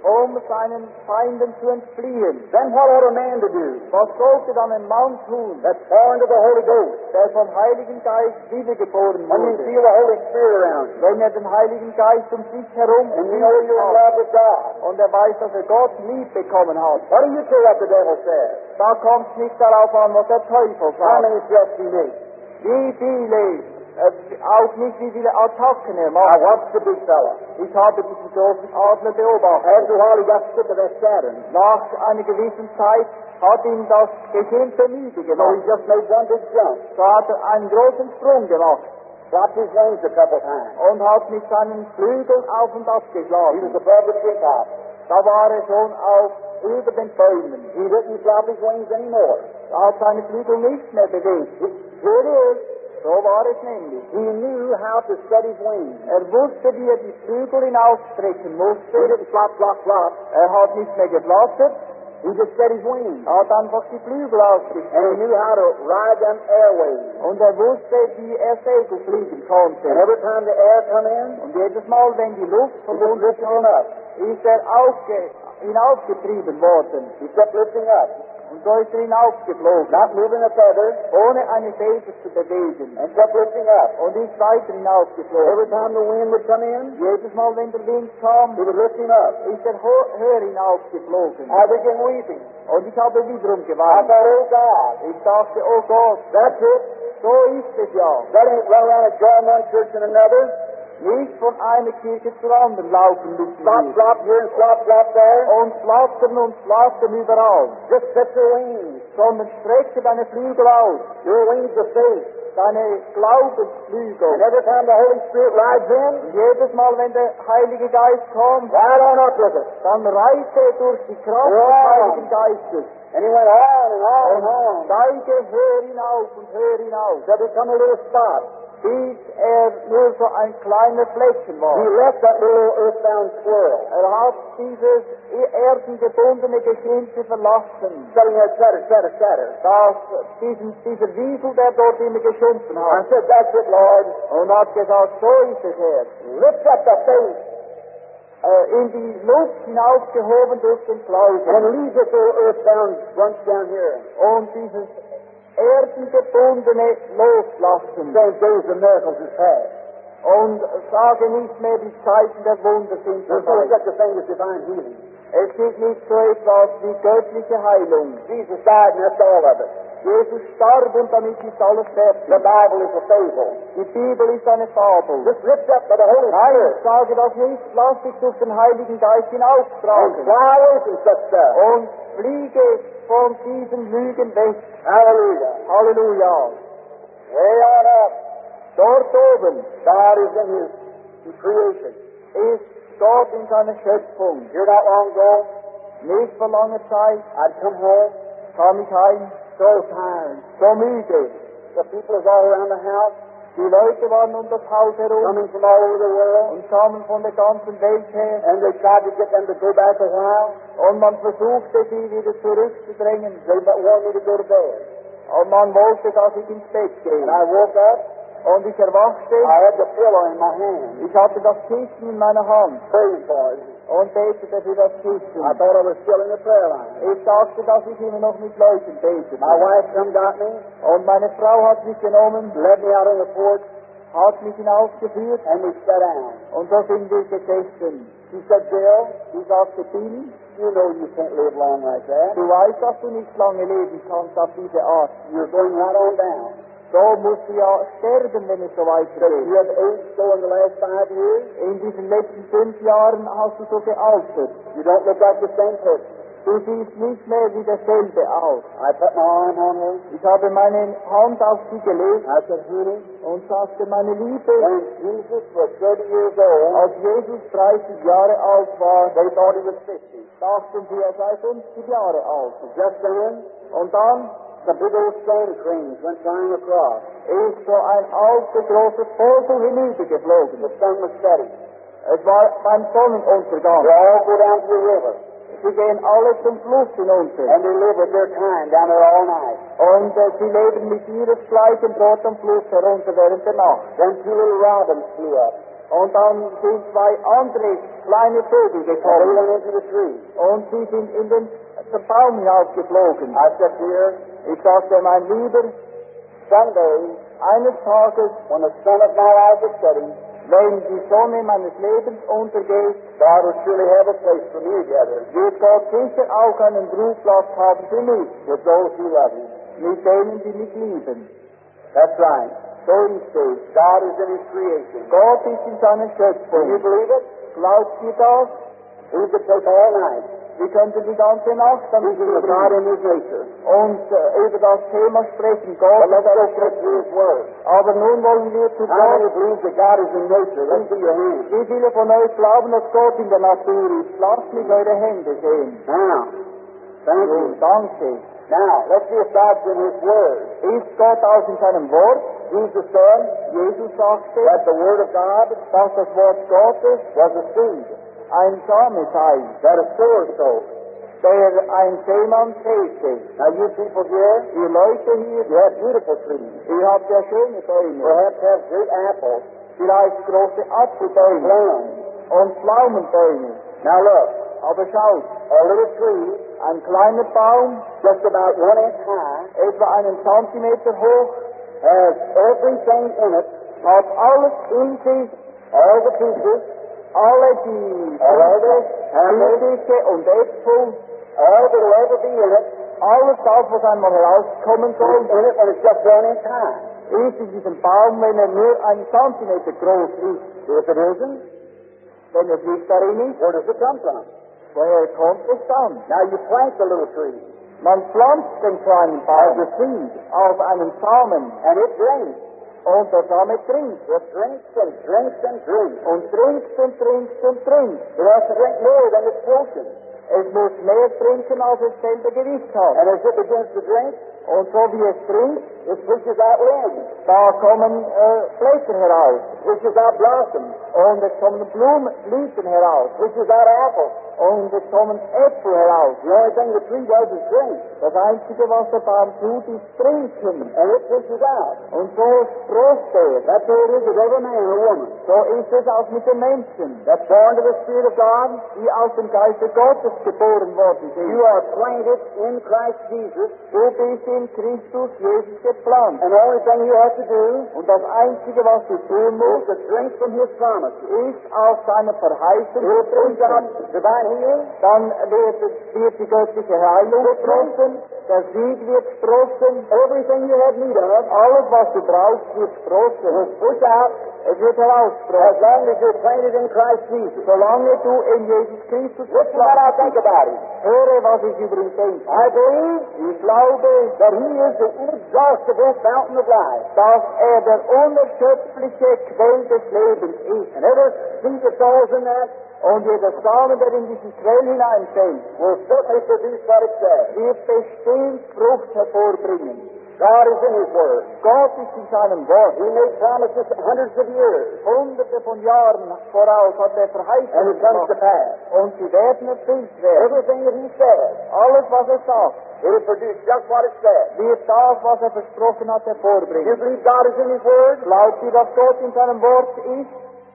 Speaker 1: um seinen Feinden zu entfliehen.
Speaker 2: Then what ought a man to do?
Speaker 1: Was sollte dann ein Mann tun,
Speaker 2: That's born to the Holy Ghost.
Speaker 1: der vom Heiligen Geist wiedergeboren
Speaker 2: When you
Speaker 1: wurde?
Speaker 2: feel the Holy Spirit around you.
Speaker 1: Wenn er den Heiligen Geist um sich herum
Speaker 2: And you know you're in love with God.
Speaker 1: und er weiß, dass er Gott lieb bekommen hat,
Speaker 2: What do you care what the devil says?
Speaker 1: da kommt es nicht darauf an, was der Teufel
Speaker 2: How
Speaker 1: sagt.
Speaker 2: many threats he makes?
Speaker 1: Wie viele, äh, auch nicht wie viele Attacken er
Speaker 2: I
Speaker 1: macht.
Speaker 2: watched the big fella.
Speaker 1: Ich habe diesen großen Adler beobachtet.
Speaker 2: After a while, he got sick of that Saturn.
Speaker 1: Nach einer gewissen Zeit hat ihm das Geschimpfe müde
Speaker 2: So he
Speaker 1: gemacht.
Speaker 2: just made one big jump.
Speaker 1: So hat er einen großen Sprung gemacht
Speaker 2: Flopped his wings a couple times.
Speaker 1: und hat mit seinen Flügeln auf und ab
Speaker 2: He
Speaker 1: geschlagen.
Speaker 2: was above the treetop.
Speaker 1: Da war er schon auf über den Bäumen.
Speaker 2: He didn't flop his wings anymore.
Speaker 1: Er hat seine Flügel nicht mehr bewegt.
Speaker 2: Here it is.
Speaker 1: So war es nämlich.
Speaker 2: He knew how to set his wings.
Speaker 1: Er wusste, wie er die Flügel hinausstrecken
Speaker 2: He
Speaker 1: musste.
Speaker 2: didn't flop, flop, flop.
Speaker 1: Er hat nicht mehr geflattert.
Speaker 2: He just set his wings.
Speaker 1: Er hat einfach die Flügel
Speaker 2: And he
Speaker 1: ausgestreckt.
Speaker 2: knew how to ride them airways.
Speaker 1: Und er wusste, wie er Segel fliegen
Speaker 2: And
Speaker 1: konnte.
Speaker 2: every time the air come in,
Speaker 1: Und jedes Mal, wenn die Luft
Speaker 2: he
Speaker 1: von
Speaker 2: just
Speaker 1: uns
Speaker 2: lifted him
Speaker 1: kam,
Speaker 2: up.
Speaker 1: ist er aufge hinaufgetrieben worden.
Speaker 2: He kept lifting up.
Speaker 1: Und so ist er hinaufgeflogen,
Speaker 2: Not moving a feather,
Speaker 1: ohne eine Feder zu bewegen.
Speaker 2: and kept lifting up.
Speaker 1: Und ist weiter hinaufgeflogen.
Speaker 2: Every time the wind would come in,
Speaker 1: Jedes Mal, wenn der Wind kam,
Speaker 2: he would lift him up.
Speaker 1: ist er ho- höher hinaufgeflogen.
Speaker 2: I began weeping.
Speaker 1: Und ich habe wiederum
Speaker 2: I
Speaker 1: geweint.
Speaker 2: thought, oh God,
Speaker 1: Ich dachte, oh Gott,
Speaker 2: that's it.
Speaker 1: so ist es ja.
Speaker 2: That ain't run around and join one church and another.
Speaker 1: Nicht von einer Kirche zur anderen laufen müssen
Speaker 2: Flop,
Speaker 1: wir.
Speaker 2: flop here and flop, flop there.
Speaker 1: Und flattern und flattern überall.
Speaker 2: Just set your wings.
Speaker 1: Sondern strecke deine Flügel aus.
Speaker 2: Your wings of faith.
Speaker 1: Deine
Speaker 2: And
Speaker 1: Glaubensflügel.
Speaker 2: every time the Holy Spirit rides in,
Speaker 1: Und jedes Mal, wenn der Heilige Geist kommt,
Speaker 2: ride on up with it.
Speaker 1: dann reite er durch die Kraft des
Speaker 2: Wow.
Speaker 1: Heiligen Geistes.
Speaker 2: And he went on and on and
Speaker 1: Und
Speaker 2: on.
Speaker 1: steige höher hinauf und höher hinauf,
Speaker 2: Till become a little spot.
Speaker 1: bis er nur so ein kleiner Fleckchen
Speaker 2: He
Speaker 1: war.
Speaker 2: left that little earthbound squirrel.
Speaker 1: Er hat dieses erdengebundene Geschimpe verlassen.
Speaker 2: Sitting there, chatter, chatter, chatter.
Speaker 1: Das, diesen, dieser Wiesel, der dort immer geschumpfen
Speaker 2: I
Speaker 1: hat.
Speaker 2: said, that's it, Lord.
Speaker 1: Und hat gesagt, so ist es, Herr.
Speaker 2: Lift up the faith
Speaker 1: Äh, in die Luft hinaufgehoben durch den Glauben.
Speaker 2: and leave this little earthbound bunch down here.
Speaker 1: Und dieses erdengebundene loslassen.
Speaker 2: Those days of miracles is past.
Speaker 1: Und sage nicht mehr, die Zeiten der Wunder sind
Speaker 2: There's no
Speaker 1: vorbei.
Speaker 2: such a thing as divine healing.
Speaker 1: Es gibt nicht so etwas wie göttliche Heilung.
Speaker 2: Jesus died and that's all of it.
Speaker 1: Jesus starb und damit ist alles fertig.
Speaker 2: The Bible is a fable.
Speaker 1: Die Bibel ist eine Fabel.
Speaker 2: Just lift up by the Holy
Speaker 1: Nein,
Speaker 2: Spirit
Speaker 1: ich sage das nicht. Lass dich durch den Heiligen Geist
Speaker 2: and
Speaker 1: hinauftragen.
Speaker 2: fly away from such stuff.
Speaker 1: Und fliege von diesen Lügen weg.
Speaker 2: Hallelujah.
Speaker 1: Halleluja.
Speaker 2: Way on up.
Speaker 1: Dort oben
Speaker 2: God is in His His creation.
Speaker 1: ist Gott in seiner Schöpfung.
Speaker 2: Here not long ago,
Speaker 1: Nicht vor langer Zeit
Speaker 2: I'd come home,
Speaker 1: kam ich heim,
Speaker 2: so tired.
Speaker 1: so müde.
Speaker 2: The people was all around the house,
Speaker 1: Die Leute waren um das Haus herum
Speaker 2: coming from all over the world,
Speaker 1: und kamen von der ganzen Welt her.
Speaker 2: and they tried to get them to go back a while.
Speaker 1: Und man versuchte, sie wieder zurückzudrängen.
Speaker 2: They but wanted me to go to bed.
Speaker 1: Und man wollte, dass ich ins Bett gehe.
Speaker 2: And I woke up,
Speaker 1: Und ich erwachte.
Speaker 2: I had the pillow in my hand,
Speaker 1: Ich hatte das Kissen in meiner Hand
Speaker 2: praying for it.
Speaker 1: und betete für das
Speaker 2: I
Speaker 1: Kissen.
Speaker 2: thought I was still in the prayer line.
Speaker 1: Ich dachte, dass ich immer noch mit Leuten betete.
Speaker 2: My wife come got me,
Speaker 1: Und meine Frau hat mich genommen,
Speaker 2: led me out on the porch,
Speaker 1: hat mich hinausgeführt
Speaker 2: and we sat down.
Speaker 1: und so sind wir gesessen.
Speaker 2: She said, Bill,
Speaker 1: Sie sagte, Bill,
Speaker 2: you know you can't live long like that.
Speaker 1: du weißt, dass du nicht lange leben kannst auf diese Art.
Speaker 2: You're going right on down.
Speaker 1: So musst du ja sterben, wenn es so
Speaker 2: But
Speaker 1: weitergeht.
Speaker 2: you have aged so in the last five years,
Speaker 1: In diesen letzten fünf Jahren hast du so gealtert.
Speaker 2: you don't look like the same person.
Speaker 1: Du siehst nicht mehr wie derselbe aus.
Speaker 2: I put my arm on her.
Speaker 1: Ich habe meine Hand auf sie gelegt
Speaker 2: I said, honey,
Speaker 1: und sagte, meine Liebe,
Speaker 2: when Jesus was thirty years old,
Speaker 1: als Jesus dreißig Jahre alt war,
Speaker 2: they thought he was fifty.
Speaker 1: dachten sie, er sei fünfzig Jahre alt.
Speaker 2: Just then,
Speaker 1: Und dann
Speaker 2: some big old stone cranes went flying across.
Speaker 1: ist so ein alter, großer Vogel hinübergeflogen.
Speaker 2: The sun was setting.
Speaker 1: Es war beim Sonnenuntergang.
Speaker 2: They all go down to the river,
Speaker 1: Sie gehen alle zum Fluss hinunter.
Speaker 2: and they live with their kind down there all night.
Speaker 1: Und äh, sie leben mit ihresgleichen dort am Fluss herunter während der Nacht.
Speaker 2: Then two little robins flew up.
Speaker 1: Und dann sind zwei andere kleine Vögel
Speaker 2: They
Speaker 1: gekommen.
Speaker 2: went into the tree.
Speaker 1: Und sie sind in den, den Baum hinausgeflogen.
Speaker 2: I said, dear,
Speaker 1: Ich sagte, mein Lieber,
Speaker 2: someday,
Speaker 1: eines Tages,
Speaker 2: when the sun of my life is setting,
Speaker 1: wenn die Sonne meines Lebens untergeht,
Speaker 2: God will surely have a place for me together
Speaker 1: wird Gott sicher auch einen Ruheplatz haben für mich,
Speaker 2: with those who love Him.
Speaker 1: mit denen, die mich lieben.
Speaker 2: That's right.
Speaker 1: So ist es.
Speaker 2: God is in His creation.
Speaker 1: Gott ist in seiner
Speaker 2: Do you
Speaker 1: Schöpfung.
Speaker 2: believe it?
Speaker 1: Glaubt ihr das?
Speaker 2: We could take all night
Speaker 1: Wir könnten die ganze Nacht damit
Speaker 2: speaking of God
Speaker 1: verbringen
Speaker 2: and His nature.
Speaker 1: und äh, über das Thema sprechen, Gott
Speaker 2: But
Speaker 1: und
Speaker 2: let's go
Speaker 1: seine
Speaker 2: straight
Speaker 1: Schöpfung.
Speaker 2: to His Word.
Speaker 1: Aber nun wollen wir zu
Speaker 2: How many
Speaker 1: Gott.
Speaker 2: believe that God is in nature? Let's see your hands.
Speaker 1: Wie viele von euch glauben, dass Gott in der Natur ist? Lasst mich eure Hände sehen.
Speaker 2: Now, thank
Speaker 1: So,
Speaker 2: you.
Speaker 1: danke.
Speaker 2: Now, let's see if God's in His Word.
Speaker 1: Ist Gott auch in seinem Wort?
Speaker 2: Jesus said
Speaker 1: Jesus sagte,
Speaker 2: that the Word of God
Speaker 1: dass das Wort Gottes
Speaker 2: was a seed
Speaker 1: ein Same sei,
Speaker 2: that a sower sowed.
Speaker 1: der ein Seemann säte.
Speaker 2: Now, you people here,
Speaker 1: Ihr Leute hier,
Speaker 2: you have beautiful trees.
Speaker 1: ihr habt ja schöne Bäume,
Speaker 2: Perhaps have great apples,
Speaker 1: vielleicht große Apfelbäume
Speaker 2: plums.
Speaker 1: und Pflaumenbäume.
Speaker 2: Now look,
Speaker 1: Aber schaut,
Speaker 2: a little tree
Speaker 1: ein kleiner Baum,
Speaker 2: just about one inch high
Speaker 1: etwa einen Zentimeter hoch,
Speaker 2: has everything in it,
Speaker 1: hat alles in sich,
Speaker 2: all the pieces,
Speaker 1: alle die
Speaker 2: Äpfel,
Speaker 1: Früchte und Äpfel,
Speaker 2: all that will ever be in it,
Speaker 1: alles das, was einmal herauskommen
Speaker 2: is
Speaker 1: soll,
Speaker 2: in it when it's just one inch high.
Speaker 1: ist in diesem Baum, wenn er nur einen Zentimeter groß ist.
Speaker 2: If it isn't,
Speaker 1: Wenn es nicht darin ist,
Speaker 2: where does it come from?
Speaker 1: woher kommt es dann?
Speaker 2: Now you plant the little tree
Speaker 1: Man pflanzt den kleinen
Speaker 2: as
Speaker 1: Baum
Speaker 2: a seed,
Speaker 1: auf einen Samen
Speaker 2: and it drinks.
Speaker 1: und der Same trinkt
Speaker 2: It drinks and drinks and drinks.
Speaker 1: und trinkt und trinkt und trinkt.
Speaker 2: It has to drink more than its portion.
Speaker 1: Es muss mehr trinken, als es selber Gewicht hat.
Speaker 2: And as it begins to drink,
Speaker 1: Und so wie es trinkt,
Speaker 2: it pushes out limbs,
Speaker 1: da kommen äh, Blätter heraus.
Speaker 2: pushes out blossoms,
Speaker 1: Und es kommen Blumen, Blüten heraus.
Speaker 2: pushes out apples.
Speaker 1: Und es kommen Äpfel heraus.
Speaker 2: The only thing the tree does is drink,
Speaker 1: Das Einzige, was der Baum tut, ist trinken.
Speaker 2: and it pushes out.
Speaker 1: Und so sproßt er.
Speaker 2: That's the way it is with every man or woman.
Speaker 1: So ist es auch mit den Menschen,
Speaker 2: That's born to the Spirit of God.
Speaker 1: die aus dem Geiste Gottes geboren worden
Speaker 2: You
Speaker 1: sind.
Speaker 2: are planted in Christ Jesus,
Speaker 1: Du bist in Christus Jesus gepflanzt.
Speaker 2: and the only thing you have to do
Speaker 1: Und das Einzige, was du tun
Speaker 2: is
Speaker 1: musst,
Speaker 2: to drink from His promises.
Speaker 1: ist aus seiner Verheißung
Speaker 2: It
Speaker 1: zu
Speaker 2: brings out
Speaker 1: trinken.
Speaker 2: divine healing,
Speaker 1: Dann wird, wird die göttliche Heilung gesprochen, der Sieg wird gesprochen,
Speaker 2: everything you have need of
Speaker 1: alles, was du brauchst, wird
Speaker 2: will
Speaker 1: gesprochen.
Speaker 2: push out
Speaker 1: Es wird
Speaker 2: as
Speaker 1: herausgesprochen.
Speaker 2: long as you're planted in Christ Jesus.
Speaker 1: Solange du in Jesus Christus
Speaker 2: Listen to what I
Speaker 1: gepflanzt
Speaker 2: think
Speaker 1: bist,
Speaker 2: about Him.
Speaker 1: höre, was ich über ihn denke.
Speaker 2: I believe
Speaker 1: Ich glaube,
Speaker 2: that He is the inexhaustible fountain of life.
Speaker 1: dass er der unerschöpfliche Quell des Lebens ist.
Speaker 2: And every seed that falls in that
Speaker 1: Und jeder Samen, der in diesen Quell hineinfällt,
Speaker 2: will certainly produce what it says.
Speaker 1: wird bestimmt Frucht hervorbringen.
Speaker 2: God is in His Word.
Speaker 1: Gott ist in seinem Wort.
Speaker 2: He made promises hundreds of years,
Speaker 1: Hunderte von Jahren voraus hat er
Speaker 2: and
Speaker 1: Verheißungen
Speaker 2: it comes to
Speaker 1: gemacht.
Speaker 2: pass.
Speaker 1: Und sie werden erfüllt werden.
Speaker 2: Everything that He says,
Speaker 1: Alles, was er sagt,
Speaker 2: it will produce just what it says.
Speaker 1: wird das, was er versprochen hat,
Speaker 2: Do you
Speaker 1: hervorbringen.
Speaker 2: believe God is in His Word?
Speaker 1: Glaubt ihr, dass Gott in seinem Wort ist?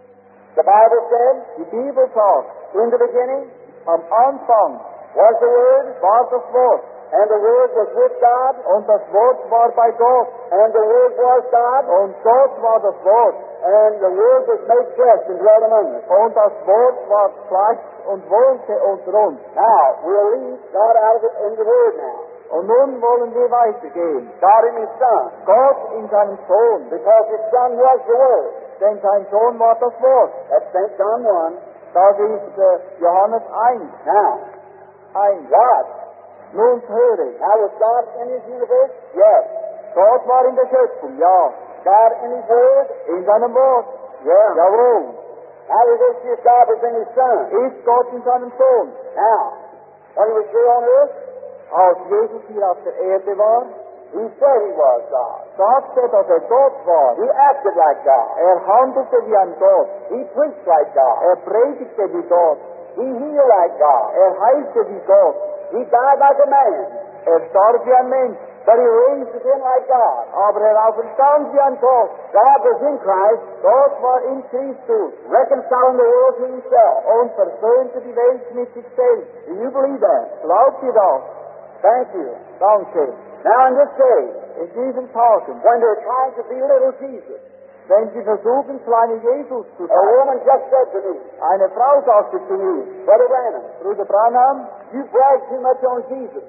Speaker 2: The Bible said,
Speaker 1: Die Bibel sagt,
Speaker 2: in the beginning
Speaker 1: am Anfang
Speaker 2: was the Word,
Speaker 1: war das Wort.
Speaker 2: and the Word was with God,
Speaker 1: Und das Wort war bei Gott.
Speaker 2: and the Word was God,
Speaker 1: Und Gott war das Wort.
Speaker 2: and the Word was made flesh and dwelt among us.
Speaker 1: Und das Wort war Fleisch und wohnte unter uns.
Speaker 2: Now, we'll leave God out of it in the Word now.
Speaker 1: Und nun wollen wir weitergehen.
Speaker 2: God in His Son,
Speaker 1: Gott in seinem Sohn.
Speaker 2: because His Son was the Word.
Speaker 1: Denn sein Sohn war das Wort.
Speaker 2: That's Saint John one.
Speaker 1: Das ist äh, Johannes eins.
Speaker 2: Now,
Speaker 1: eins.
Speaker 2: what?
Speaker 1: Nun höre ich.
Speaker 2: How was God in His universe? Yes.
Speaker 1: Gott war in der Schöpfung, ja.
Speaker 2: God in His Word?
Speaker 1: In seinem Wort,
Speaker 2: Yeah.
Speaker 1: jawohl.
Speaker 2: How was it if God was in His Son?
Speaker 1: Ist Gott in seinem Sohn.
Speaker 2: Now, when He was here on earth,
Speaker 1: Als Jesus hier auf der Erde war,
Speaker 2: He said He was God.
Speaker 1: sagte er, dass er Gott war.
Speaker 2: He acted like God.
Speaker 1: Er handelte wie ein Gott.
Speaker 2: He preached like God.
Speaker 1: Er predigte wie Gott.
Speaker 2: He healed like God.
Speaker 1: Er heilte wie Gott.
Speaker 2: He died like a man.
Speaker 1: Er starb wie ein Mensch.
Speaker 2: but he raised again like God.
Speaker 1: Aber er auferstand wie ein Gott.
Speaker 2: God was in Christ,
Speaker 1: Gott war in Christus
Speaker 2: reconciling the world to himself.
Speaker 1: und versöhnte die Welt mit sich selbst.
Speaker 2: Do you believe that?
Speaker 1: Glaubt ihr das?
Speaker 2: Thank you.
Speaker 1: Danke.
Speaker 2: Now in this day,
Speaker 1: In diesen Tagen,
Speaker 2: when they're trying to be little Jesus,
Speaker 1: wenn sie versuchen, kleine Jesus zu
Speaker 2: a
Speaker 1: sein.
Speaker 2: woman just said to me,
Speaker 1: Eine Frau sagte zu mir,
Speaker 2: Brother Branham,
Speaker 1: Bruder Branham,
Speaker 2: you brag too much on Jesus.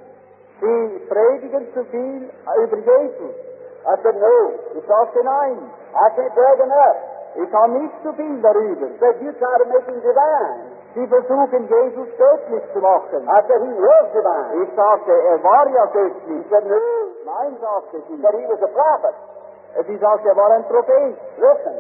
Speaker 1: Sie predigen zu viel über Jesus.
Speaker 2: I said, no,
Speaker 1: Ich sagte nein,
Speaker 2: I can't brag enough.
Speaker 1: ich kann nicht zu viel darüber.
Speaker 2: Said you try to make him divine.
Speaker 1: Sie versuchen, Jesus göttlich zu machen.
Speaker 2: I said he was divine.
Speaker 1: Ich sagte, er war ja
Speaker 2: He
Speaker 1: göttlich.
Speaker 2: said, no,
Speaker 1: Nein, sagte sie.
Speaker 2: that he was a prophet.
Speaker 1: Sie sagte, er war ein Prophet.
Speaker 2: Listen,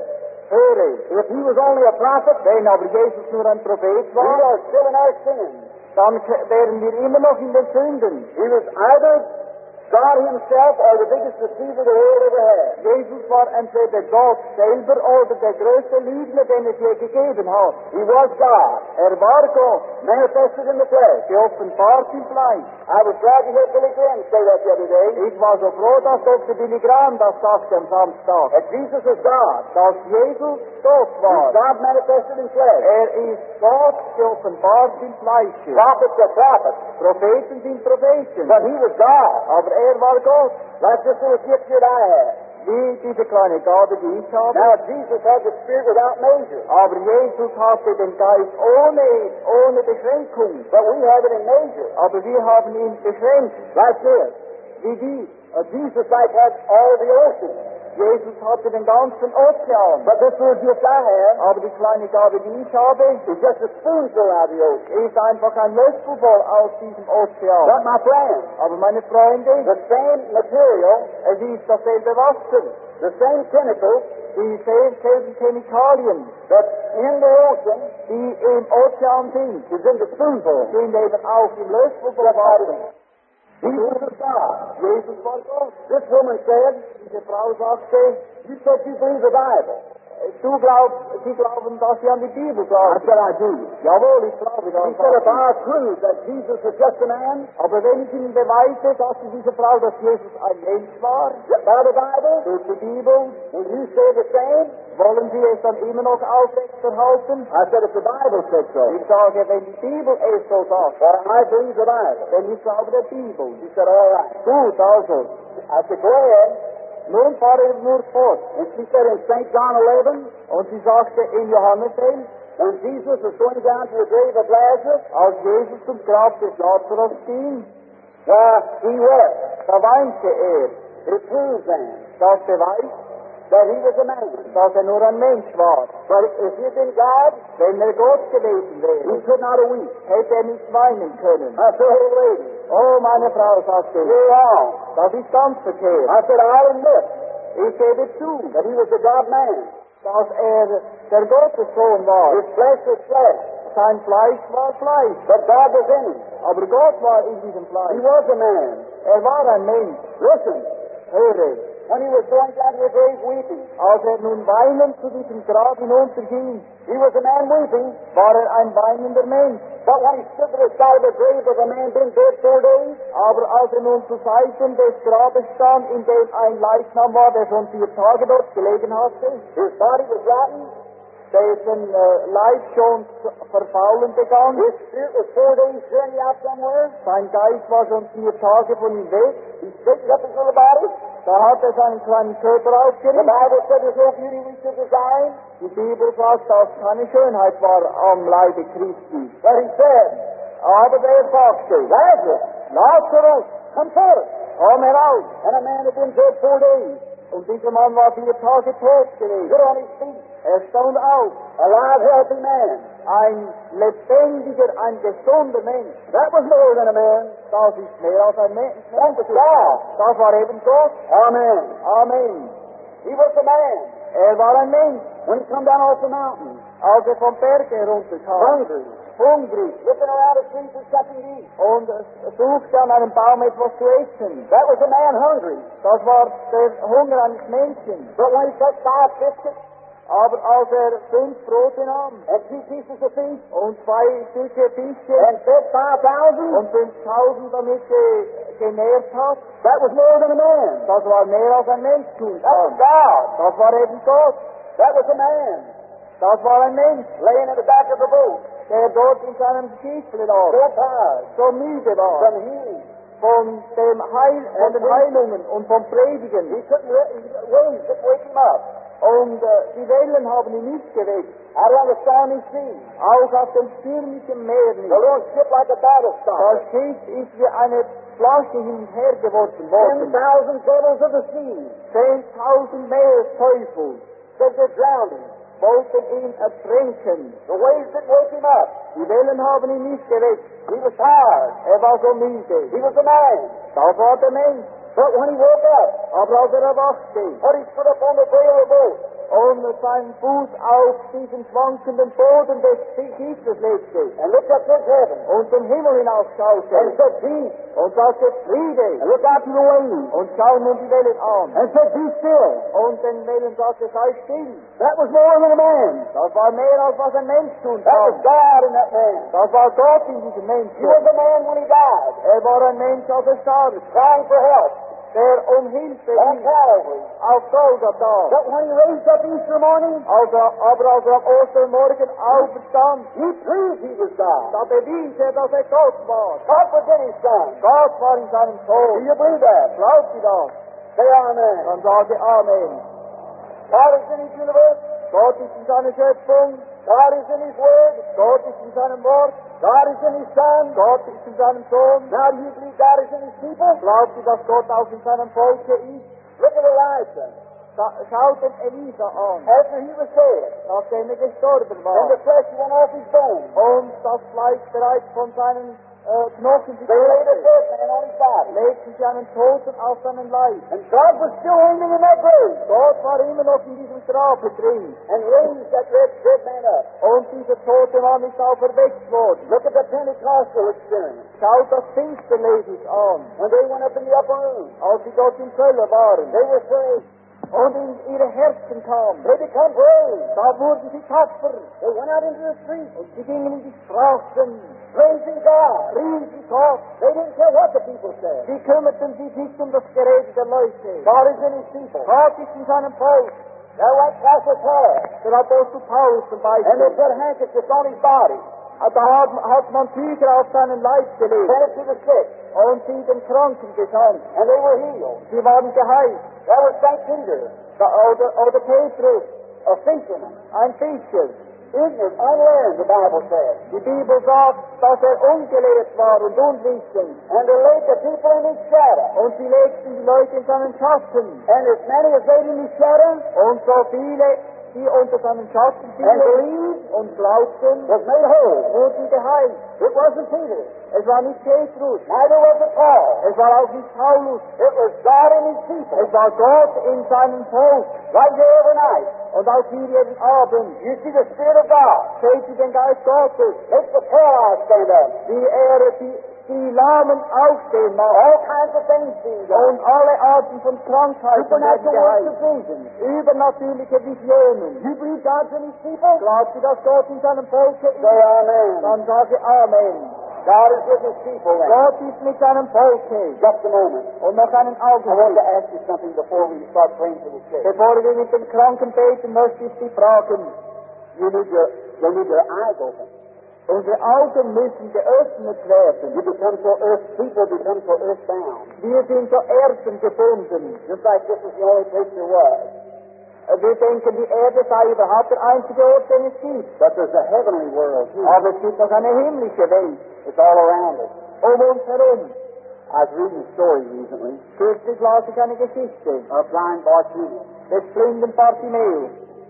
Speaker 1: Höre,
Speaker 2: if he was only a prophet,
Speaker 1: wenn aber Jesus nur ein Prophet
Speaker 2: we
Speaker 1: war,
Speaker 2: are still in our sins.
Speaker 1: dann k- wären wir immer noch in den Sünden.
Speaker 2: He was either God himself or the biggest deceiver the world ever had.
Speaker 1: Jesus war entweder Gott selber oder der größte Lügner, den es je gegeben hat.
Speaker 2: He was God,
Speaker 1: Er war Gott,
Speaker 2: manifested in the flesh.
Speaker 1: geoffenbart im Fleisch.
Speaker 2: I was glad to hear Billy Graham say that the other day,
Speaker 1: Ich war so froh, dass Doktor Billy Graham das sagte am Samstag,
Speaker 2: that Jesus is God.
Speaker 1: dass Jesus Gott
Speaker 2: He's
Speaker 1: war.
Speaker 2: God manifested in flesh.
Speaker 1: Er ist Gott geoffenbart im Fleisch.
Speaker 2: Prophets are prophets,
Speaker 1: Propheten sind Propheten,
Speaker 2: but he was God.
Speaker 1: aber er war Gott,
Speaker 2: Like this little gift that I had.
Speaker 1: wie diese kleine Gabe, die ich habe.
Speaker 2: Now Jesus had the Spirit without measure,
Speaker 1: Aber Jesus hatte den Geist ohne, ohne Beschränkung.
Speaker 2: but we have it in measure.
Speaker 1: Aber wir haben ihn beschränkt.
Speaker 2: Like this.
Speaker 1: Wie dies.
Speaker 2: Uh, Jesus like had all the ocean,
Speaker 1: Jesus hatte den ganzen Ozean.
Speaker 2: but this little gift I have
Speaker 1: Aber die kleine Gabe, die ich habe,
Speaker 2: is just a spoonful out of the ocean.
Speaker 1: ist einfach ein Löffel voll aus diesem Ozean.
Speaker 2: But my friend,
Speaker 1: Aber meine Freunde,
Speaker 2: the same material,
Speaker 1: es ist dasselbe Wasser.
Speaker 2: the same chemicals
Speaker 1: Dieselben Chemikalien,
Speaker 2: that's in the ocean
Speaker 1: die im Ozean sind,
Speaker 2: is in the spoonful.
Speaker 1: sind eben auch im Löffel voll Wasser.
Speaker 2: Jesus is God.
Speaker 1: Jesus war Gott.
Speaker 2: This woman said,
Speaker 1: Diese Frau sagte,
Speaker 2: you said you believe the Bible.
Speaker 1: du glaubst, sie glauben, dass sie an die Bibel
Speaker 2: I
Speaker 1: glauben.
Speaker 2: said, I do.
Speaker 1: Jawohl, ich glaube
Speaker 2: He
Speaker 1: das.
Speaker 2: said, if I prove that Jesus was just a man,
Speaker 1: Aber wenn ich Ihnen beweise, sagte diese Frau, dass Jesus ein Mensch war,
Speaker 2: by the Bible,
Speaker 1: durch die Bibel,
Speaker 2: will you say the same?
Speaker 1: wollen Sie es dann immer noch aufrechterhalten?
Speaker 2: I said, if the Bible said so,
Speaker 1: Ich sage, wenn die Bibel es so sagt,
Speaker 2: well, I believe the Bible.
Speaker 1: denn ich glaube der Bibel.
Speaker 2: He said, all right.
Speaker 1: Gut, also,
Speaker 2: I said, go ahead.
Speaker 1: nun fahre ich nur fort.
Speaker 2: And she said in Saint John eleven,
Speaker 1: Und sie sagte in Johannes elf,
Speaker 2: when Jesus was going down to the grave of Lazarus,
Speaker 1: als Jesus zum Grab des Lazarus ging,
Speaker 2: why, he wept.
Speaker 1: da weinte er.
Speaker 2: It proves then
Speaker 1: Das beweist,
Speaker 2: that he was a man.
Speaker 1: dass er nur ein Mensch war.
Speaker 2: But if he had been God,
Speaker 1: Wenn er Gott gewesen
Speaker 2: he
Speaker 1: wäre,
Speaker 2: could not have wept.
Speaker 1: hätte er nicht weinen können.
Speaker 2: I said, hey, lady,
Speaker 1: Oh, meine Frau, sagte
Speaker 2: you're
Speaker 1: ich,
Speaker 2: wrong.
Speaker 1: das ist ganz verkehrt.
Speaker 2: I said, I'll admit
Speaker 1: Ich gebe zu,
Speaker 2: that he was a God-man.
Speaker 1: dass er der Gottessohn war.
Speaker 2: His flesh was flesh,
Speaker 1: Sein Fleisch war Fleisch,
Speaker 2: but God was in him.
Speaker 1: aber Gott war in diesem
Speaker 2: He
Speaker 1: Fleisch.
Speaker 2: was a man.
Speaker 1: Er war ein Mensch.
Speaker 2: Listen,
Speaker 1: Höre,
Speaker 2: when he was going down to the grave weeping,
Speaker 1: als er nun weinend zu diesem Grab hinunterging,
Speaker 2: he was a man weeping,
Speaker 1: war er ein weinender Mensch.
Speaker 2: but when he stood by the side of the grave of a man been dead four days,
Speaker 1: Aber als er nun zu Seiten des Grabes stand, in dem ein Leichnam war, der schon vier Tage dort gelegen hatte,
Speaker 2: his body was rotten,
Speaker 1: dessen äh, Leib schon zu verfaulen begann,
Speaker 2: his spirit was four days journey out somewhere,
Speaker 1: sein Geist war schon vier Tage von ihm weg,
Speaker 2: he straightened up his little body.
Speaker 1: da hat er seinen kleinen Körper
Speaker 2: The
Speaker 1: aufgerichtet.
Speaker 2: Bible said there's no beauty we should desire,
Speaker 1: Die Bibel sagt, dass keine Schönheit war am Leibe Christi.
Speaker 2: but he said,
Speaker 1: Aber er sagte,
Speaker 2: Lazarus,
Speaker 1: Lazarus,
Speaker 2: come forth.
Speaker 1: komm heraus.
Speaker 2: And a man had been dead four days,
Speaker 1: Und dieser Mann war vier Tage tot gewesen.
Speaker 2: stood on his feet,
Speaker 1: Er stand auf,
Speaker 2: a live, healthy man.
Speaker 1: ein lebendiger, ein gesunder Mensch.
Speaker 2: That was more than a man.
Speaker 1: Das ist mehr als ein Mensch.
Speaker 2: That was God.
Speaker 1: Das war eben Gott.
Speaker 2: Amen.
Speaker 1: Amen.
Speaker 2: He was a man.
Speaker 1: Er war ein Mensch,
Speaker 2: When he come down off the mountain,
Speaker 1: als er vom Berg herunterkam,
Speaker 2: hungry,
Speaker 1: hungrig,
Speaker 2: looking around to see for something to eat.
Speaker 1: und es suchte an einem Baum etwas zu essen.
Speaker 2: That was a man hungry.
Speaker 1: Das war der Hunger eines Menschen.
Speaker 2: But when he took five biscuits
Speaker 1: Aber als er fünf Brote nahm
Speaker 2: and two pieces of fish
Speaker 1: und zwei Stücke Fische
Speaker 2: and fed five thousand,
Speaker 1: und fünftausend damit ge genährt hat,
Speaker 2: that was more than a man.
Speaker 1: das war mehr als ein Mensch tun
Speaker 2: That was
Speaker 1: kann.
Speaker 2: God.
Speaker 1: Das war eben Gott.
Speaker 2: That was a man
Speaker 1: Das war ein Mensch,
Speaker 2: laying in the back of the boat,
Speaker 1: der dort in seinem Schiff lag,
Speaker 2: so tired
Speaker 1: so müde war
Speaker 2: from healing.
Speaker 1: von dem Heil, von den Heilungen und vom Predigen.
Speaker 2: He couldn't re- waves couldn't wake him up.
Speaker 1: Und äh, die Wellen haben ihn nicht geweckt,
Speaker 2: Out on the stormy sea,
Speaker 1: auch auf dem stürmischen Meer
Speaker 2: the
Speaker 1: nicht.
Speaker 2: little ship like a battle
Speaker 1: Das
Speaker 2: stopper.
Speaker 1: Schiff ist wie eine Flasche hin und her geworfen
Speaker 2: Ten
Speaker 1: worden.
Speaker 2: thousand devils of the sea
Speaker 1: Zehntausend Meeresteufel
Speaker 2: said they're drowning.
Speaker 1: wollten ihn ertränken.
Speaker 2: The waves didn't wake him up.
Speaker 1: Die Wellen haben ihn nicht geweckt.
Speaker 2: He was tired.
Speaker 1: Er war so müde.
Speaker 2: He was a man.
Speaker 1: Das war der Mensch.
Speaker 2: But when he woke up,
Speaker 1: Aber als er erwachte
Speaker 2: put his foot up on the rail of the boat,
Speaker 1: und seinen Fuß auf diesen schwankenden Boden des Schiffes legte
Speaker 2: and looked up towards heaven,
Speaker 1: und zum Himmel
Speaker 2: and
Speaker 1: hinaufschaute
Speaker 2: said, Peace,
Speaker 1: und sagte
Speaker 2: and
Speaker 1: Friede
Speaker 2: looked out to the waves,
Speaker 1: und schau nun die Wellen an
Speaker 2: and said, Be still.
Speaker 1: und den Wellen sagte, sei still.
Speaker 2: That was more than a man.
Speaker 1: Das war mehr als was ein Mensch tun
Speaker 2: That was
Speaker 1: kann.
Speaker 2: God in that man.
Speaker 1: Das war Gott in diesem
Speaker 2: He was
Speaker 1: Menschen.
Speaker 2: a man when he died,
Speaker 1: Er war ein Mensch, als er starb,
Speaker 2: crying for help
Speaker 1: der um Hilfe
Speaker 2: on
Speaker 1: rief
Speaker 2: Calvary.
Speaker 1: auf Golgatha.
Speaker 2: But when he raised up Easter morning,
Speaker 1: Also, aber als er am Ostermorgen auferstand,
Speaker 2: he proved he was God.
Speaker 1: da bewies er, dass er Gott war.
Speaker 2: God was in his Son.
Speaker 1: Gott war in seinem
Speaker 2: Do
Speaker 1: Sohn.
Speaker 2: you believe that?
Speaker 1: Glaubt ihr das?
Speaker 2: Say amen.
Speaker 1: Dann sage Amen.
Speaker 2: God is in his universe.
Speaker 1: Gott ist in seiner Schöpfung,
Speaker 2: God is in his word.
Speaker 1: Gott ist in seinem Wort,
Speaker 2: God is in his Son.
Speaker 1: Gott ist in seinem Sohn.
Speaker 2: Now do you believe God is in his people?
Speaker 1: Glaubt ihr, dass Gott auch in seinem Volke ist?
Speaker 2: Look at Elijah.
Speaker 1: Da, schaut den Elisa an,
Speaker 2: After he was dead,
Speaker 1: nachdem er gestorben
Speaker 2: and
Speaker 1: war
Speaker 2: the flesh went off his bones,
Speaker 1: und das Fleisch bereits von seinen äh, Knochen
Speaker 2: they laid a
Speaker 1: gekürzt,
Speaker 2: dead man on his body.
Speaker 1: legten sie einen Toten auf seinen Leib.
Speaker 2: And God was still hanging in that grave
Speaker 1: Gott war immer noch in diesem Grabe drin
Speaker 2: and raised that dead, dead man up.
Speaker 1: und dieser Tote Mann ist auferweckt worden.
Speaker 2: Look at the Pentecostal experience.
Speaker 1: Schaut das Pfingsterlebnis an,
Speaker 2: When they went up in the upper room,
Speaker 1: als sie dort im Keller waren
Speaker 2: they were saved.
Speaker 1: und in ihre Herzen kam.
Speaker 2: They become brave.
Speaker 1: Da wurden sie tapfer
Speaker 2: They went out into the street,
Speaker 1: und sie gingen in die Straßen,
Speaker 2: praising God.
Speaker 1: riefen sie Gott.
Speaker 2: They didn't care what the people said.
Speaker 1: Sie kümmerten sich nicht um das Gerede der Leute.
Speaker 2: God is in his people.
Speaker 1: Gott ist in seinem Volk.
Speaker 2: They're like Pastor Paul.
Speaker 1: Der Apostel Paulus zum
Speaker 2: And they
Speaker 1: Beispiel.
Speaker 2: put handkerchiefs on his body,
Speaker 1: Da hat, hat man Tücher auf seinen Leib gelegt
Speaker 2: sent it to the sick,
Speaker 1: und sie den Kranken gesandt.
Speaker 2: and they were healed.
Speaker 1: Sie waren geheilt.
Speaker 2: That was Saint Peter,
Speaker 1: Da, oder, oder Petrus,
Speaker 2: a fisherman,
Speaker 1: ein Fischer.
Speaker 2: ignorant, unlearned, the Bible says.
Speaker 1: Die Bibel sagt, dass er ungelehrt war und unwissend.
Speaker 2: And they laid the people in his shadow.
Speaker 1: Und sie legten die Leute in seinen Schatten.
Speaker 2: And as many as laid in his shadow
Speaker 1: Und so viele, die unter seinen Schatten
Speaker 2: and
Speaker 1: fielen
Speaker 2: believed,
Speaker 1: und glaubten,
Speaker 2: was made whole.
Speaker 1: wurden geheilt.
Speaker 2: It wasn't Peter,
Speaker 1: Es war nicht Petrus,
Speaker 2: neither was it Paul.
Speaker 1: es war auch nicht Paulus.
Speaker 2: It was God and his people.
Speaker 1: Es war Gott in seinem Volk.
Speaker 2: Right here every night.
Speaker 1: Und auch hier jeden Abend
Speaker 2: You see the Spirit of God.
Speaker 1: seht ihr den Geist Gottes,
Speaker 2: Makes the paralyzed stand up.
Speaker 1: wie er die, die Lahmen aufstehen macht.
Speaker 2: All kinds of things being done.
Speaker 1: Und alle Arten von Krankheiten werden
Speaker 2: Supernatural works
Speaker 1: geheilt.
Speaker 2: of vision.
Speaker 1: Übernatürliche Visionen.
Speaker 2: You believe God's in his people?
Speaker 1: Glaubt ihr, dass Gott in seinem Volke ist?
Speaker 2: Say amen.
Speaker 1: Dann sage Amen.
Speaker 2: God is with his people then.
Speaker 1: Gott ist mit seinem Volke.
Speaker 2: Just a moment.
Speaker 1: Und noch einen
Speaker 2: I want to
Speaker 1: Augenblick.
Speaker 2: ask you something before we start praying for the sick.
Speaker 1: Bevor wir mit den Kranken beten, möchte ich Sie fragen.
Speaker 2: You need your, you need your eyes open.
Speaker 1: Unsere Augen müssen geöffnet werden.
Speaker 2: You become so earth, people become so earthbound.
Speaker 1: Wir sind so erdengebunden.
Speaker 2: Just like this is the only place there was.
Speaker 1: Wir denken, die Erde sei überhaupt der einzige Ort, den es gibt.
Speaker 2: But there's a heavenly world too.
Speaker 1: Aber es gibt noch eine himmlische Welt
Speaker 2: It's all around us.
Speaker 1: um uns herum.
Speaker 2: I was reading a story recently
Speaker 1: Kürzlich las ich eine Geschichte
Speaker 2: of blind Bartimaeus.
Speaker 1: des blinden Bartimäus.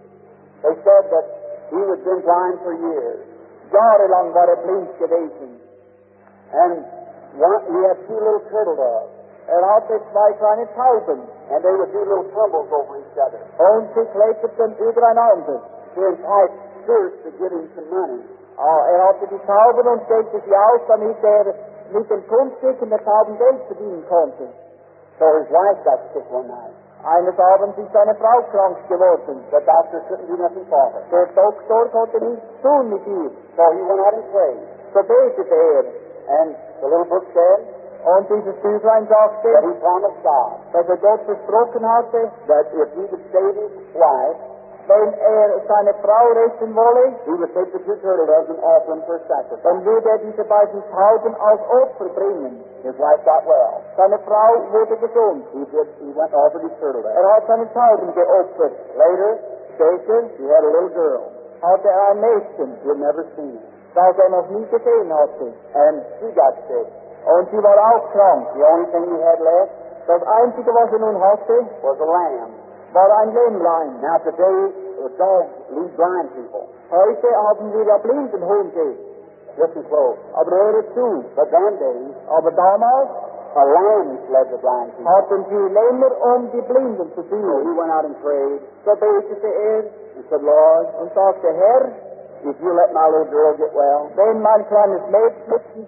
Speaker 2: They said that he had been blind for years.
Speaker 1: Jahrelang war er blind gewesen.
Speaker 2: And one, he had two little turtle doves.
Speaker 1: Er hatte zwei kleine Tauben
Speaker 2: And they would do little tumbles over each other
Speaker 1: und sie kletterten übereinander.
Speaker 2: to entice spirits to give him some money.
Speaker 1: Ah, er hatte die Tauben und deckte sie aus, damit er mit den Kunststücken der Tauben Geld verdienen konnte.
Speaker 2: So his wife got sick one night.
Speaker 1: Eines Abends ist seine Frau krank geworden.
Speaker 2: The doctor couldn't do nothing for her.
Speaker 1: Der Doktor konnte nichts tun mit ihr.
Speaker 2: So he went out and prayed.
Speaker 1: So betete er.
Speaker 2: And the little book said
Speaker 1: Und dieses Büchlein sagte,
Speaker 2: that he promised God
Speaker 1: dass er Gott versprochen hatte,
Speaker 2: that if he could save his wife,
Speaker 1: wenn er seine Frau retten wolle,
Speaker 2: he would take the two turtle doves and offer them for a sacrifice.
Speaker 1: dann würde er diese beiden Tauben als Opfer bringen.
Speaker 2: His wife got well.
Speaker 1: Seine Frau wurde gesund.
Speaker 2: He did. He went and offered his turtle doves.
Speaker 1: Er hat seine Tauben geopfert.
Speaker 2: Later, später, he had a little girl.
Speaker 1: Hatte er ein Mädchen,
Speaker 2: He had never seen it.
Speaker 1: das er noch nie gesehen hatte.
Speaker 2: And she got sick.
Speaker 1: Und sie war auch krank.
Speaker 2: The only thing he had left
Speaker 1: Das Einzige, was er nun hatte,
Speaker 2: was a lamb.
Speaker 1: war ein Lämmlein.
Speaker 2: Now today, the dogs lead blind people.
Speaker 1: Heute haben wir ja Blindenhunde.
Speaker 2: Listen close.
Speaker 1: Aber höre zu.
Speaker 2: But them days,
Speaker 1: Aber damals
Speaker 2: a lamb led the blind people.
Speaker 1: hatten sie Lämmer, um die Blinden zu
Speaker 2: So he
Speaker 1: führen.
Speaker 2: went out and prayed
Speaker 1: So betete er
Speaker 2: and said, Lord,
Speaker 1: und sagte, Herr,
Speaker 2: if you let my little girl get well,
Speaker 1: wenn mein kleines Mädchen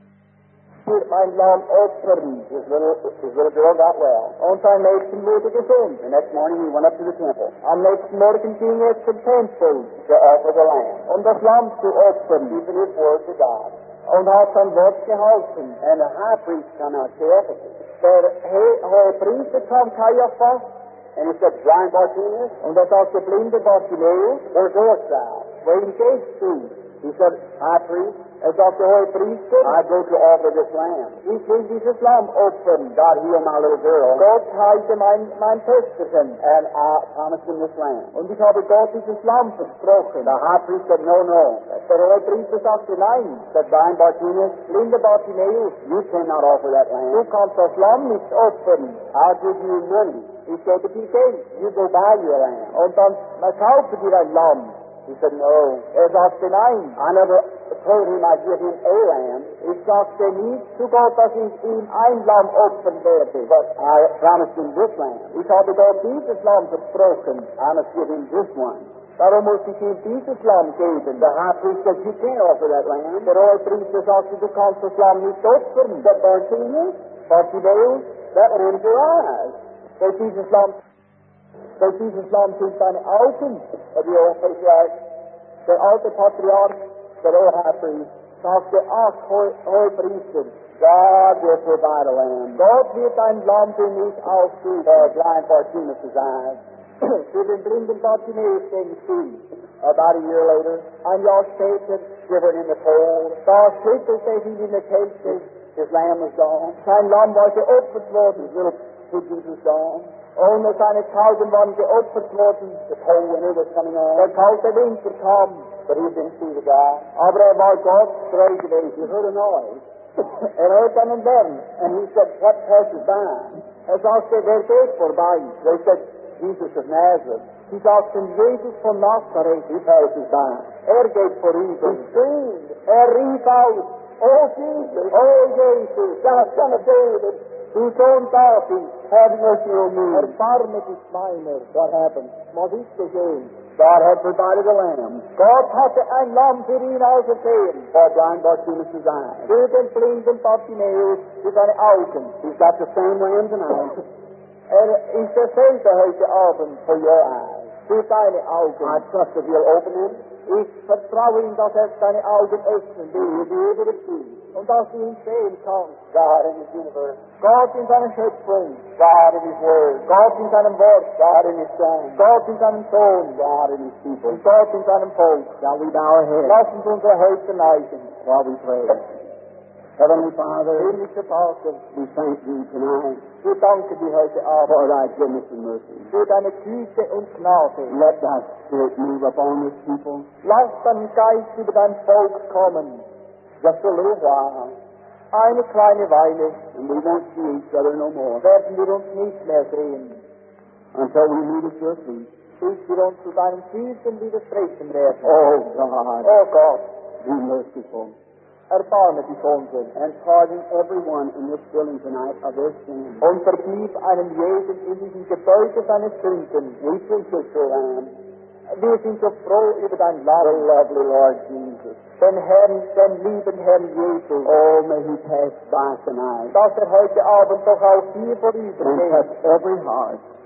Speaker 1: für mein Lamm opfern.
Speaker 2: his little, his little girl got well.
Speaker 1: Und sein Mädchen wurde gesund.
Speaker 2: The next morning he went up to the temple
Speaker 1: Am nächsten Morgen ging er zum Tempel,
Speaker 2: to offer the lamb,
Speaker 1: um das Lamm zu opfern.
Speaker 2: keeping his word to God.
Speaker 1: Und hat sein Wort gehalten.
Speaker 2: And the high priest come out to Ephesus.
Speaker 1: Der He- hohe Priester kam, Kaiaphas,
Speaker 2: And he said, Blind Bartimaeus,
Speaker 1: und er sagte, blinde Bartimäus,
Speaker 2: where goest thou?
Speaker 1: wohin gehst du?
Speaker 2: He said, High priest,
Speaker 1: Er sagte, hohe Priester,
Speaker 2: I go to offer this lamb.
Speaker 1: ich will dieses Lamm opfern.
Speaker 2: God heal my little girl.
Speaker 1: Gott heilte mein, mein Töchterchen.
Speaker 2: And I promised him this lamb.
Speaker 1: Und ich habe Gott dieses Lamm versprochen.
Speaker 2: The high priest said, No, no.
Speaker 1: Der hohe Priester sagte, nein,
Speaker 2: Said, Blind Bartimaeus,
Speaker 1: blinde Bartimäus,
Speaker 2: you cannot offer that
Speaker 1: du
Speaker 2: lamb.
Speaker 1: kannst das Lamm nicht opfern.
Speaker 2: I'll give you money.
Speaker 1: Ich gebe dir Geld.
Speaker 2: You go buy you a lamb.
Speaker 1: Und dann kaufe dir ein Lamm.
Speaker 2: He said, No.
Speaker 1: Er sagte, nein.
Speaker 2: I never told him I'd give him a lamb,
Speaker 1: Ich sagte nicht zu Gott, dass ich ihm ein Lamm opfern werde.
Speaker 2: but I promised him this lamb.
Speaker 1: Ich habe Gott dieses Lamm versprochen.
Speaker 2: I must give him this one.
Speaker 1: Darum muss ich ihm dieses Lamm geben.
Speaker 2: The high priest said, You can't offer that lamb.
Speaker 1: Der hohe Priester sagte, du kannst das Lamm nicht opfern.
Speaker 2: But Bartimaeus,
Speaker 1: Bartimäus,
Speaker 2: that lamb's your eyes.
Speaker 1: durch dieses Lamm, durch dieses Lamm sind deine Augen.
Speaker 2: Of the old patriarch,
Speaker 1: Der alte Patriarch
Speaker 2: said, Oh, high priest,
Speaker 1: sagte, ach, hohe, hohe Priester,
Speaker 2: God will provide a lamb
Speaker 1: Gott wird ein Lamm für mich aufgeben.
Speaker 2: for blind Bartimaeus' eyes.
Speaker 1: Für den blinden Bartimäus, den ich bin.
Speaker 2: About a year later,
Speaker 1: Ein Jahr später,
Speaker 2: shivered in the cold,
Speaker 1: da schüttelte ich ihn in der Kälte.
Speaker 2: his lamb was gone,
Speaker 1: Sein Lamm war geopfert worden.
Speaker 2: his little pigeons was gone,
Speaker 1: Ohne seine Tauben waren geopfert worden.
Speaker 2: the cold winter was coming
Speaker 1: Der
Speaker 2: on,
Speaker 1: kalte Winter kam,
Speaker 2: but he didn't see the guy.
Speaker 1: aber er war Gott treu gewesen.
Speaker 2: He heard a noise,
Speaker 1: Er hörte einen Lärm.
Speaker 2: and he said, What passes by?
Speaker 1: Er sagte, wer geht vorbei?
Speaker 2: They said, Jesus of Nazareth.
Speaker 1: Sie sagten, Jesus von Nazareth.
Speaker 2: He passes by.
Speaker 1: Er geht vorüber.
Speaker 2: He screamed,
Speaker 1: Er rief aus,
Speaker 2: Oh, Jesus,
Speaker 1: O Jesus,
Speaker 2: thou son of David,
Speaker 1: du Sohn David,
Speaker 2: have mercy on me.
Speaker 1: erbarme dich meiner.
Speaker 2: What happened?
Speaker 1: Was ist geschehen?
Speaker 2: God had provided a lamb
Speaker 1: Gott hatte ein Lamm für ihn ausersehen.
Speaker 2: for blind Bartimaeus' eyes.
Speaker 1: Für den blinden Bartimäus, für seine Augen.
Speaker 2: He's got the same lamb tonight
Speaker 1: Er ist derselbe heute Abend
Speaker 2: for your eyes.
Speaker 1: für deine
Speaker 2: I
Speaker 1: Augen.
Speaker 2: trust that He'll open them
Speaker 1: Ich vertraue ihm, dass er deine Augen öffnen
Speaker 2: and you'll
Speaker 1: will
Speaker 2: be able to see
Speaker 1: und dass du ihn sehen kannst.
Speaker 2: God in His universe,
Speaker 1: Gott in seiner Schöpfung,
Speaker 2: God in His Word,
Speaker 1: Gott in seinem Wort,
Speaker 2: God in His Son,
Speaker 1: Gott in seinem Sohn
Speaker 2: God in His people.
Speaker 1: und Gott in seinem Volk.
Speaker 2: Shall we bow our heads
Speaker 1: Lass uns unsere Hälfte neigen.
Speaker 2: while we pray? Heavenly Father,
Speaker 1: Himmlischer Vater,
Speaker 2: we thank Thee tonight
Speaker 1: wir danken dir heute
Speaker 2: for
Speaker 1: Abend
Speaker 2: Thy goodness and mercy.
Speaker 1: für deine Güte und Gnade.
Speaker 2: Let Thy Spirit move upon this people
Speaker 1: Lass deinen Geist über dein Volk kommen.
Speaker 2: just a little while,
Speaker 1: Eine kleine Weile
Speaker 2: and we won't see each other no more
Speaker 1: werden wir uns nicht mehr sehen,
Speaker 2: until we meet at Your feet.
Speaker 1: bis wir uns zu deinen Füßen widersprechen werden.
Speaker 2: Oh God,
Speaker 1: Oh Gott,
Speaker 2: be merciful
Speaker 1: erbarme dich unser
Speaker 2: and pardon everyone in this building tonight of their sins.
Speaker 1: und vergib einem jeden in diesem Gebäude seine Sünden.
Speaker 2: We appreciate Your Lamb,
Speaker 1: Wir sind so froh über dein
Speaker 2: the
Speaker 1: Lamm,
Speaker 2: lovely Lord Jesus.
Speaker 1: den Herrn, den lieben Herrn Jesus,
Speaker 2: Oh, may He pass by tonight
Speaker 1: dass er heute Abend doch auch hier
Speaker 2: and
Speaker 1: vorübergeht
Speaker 2: touch every heart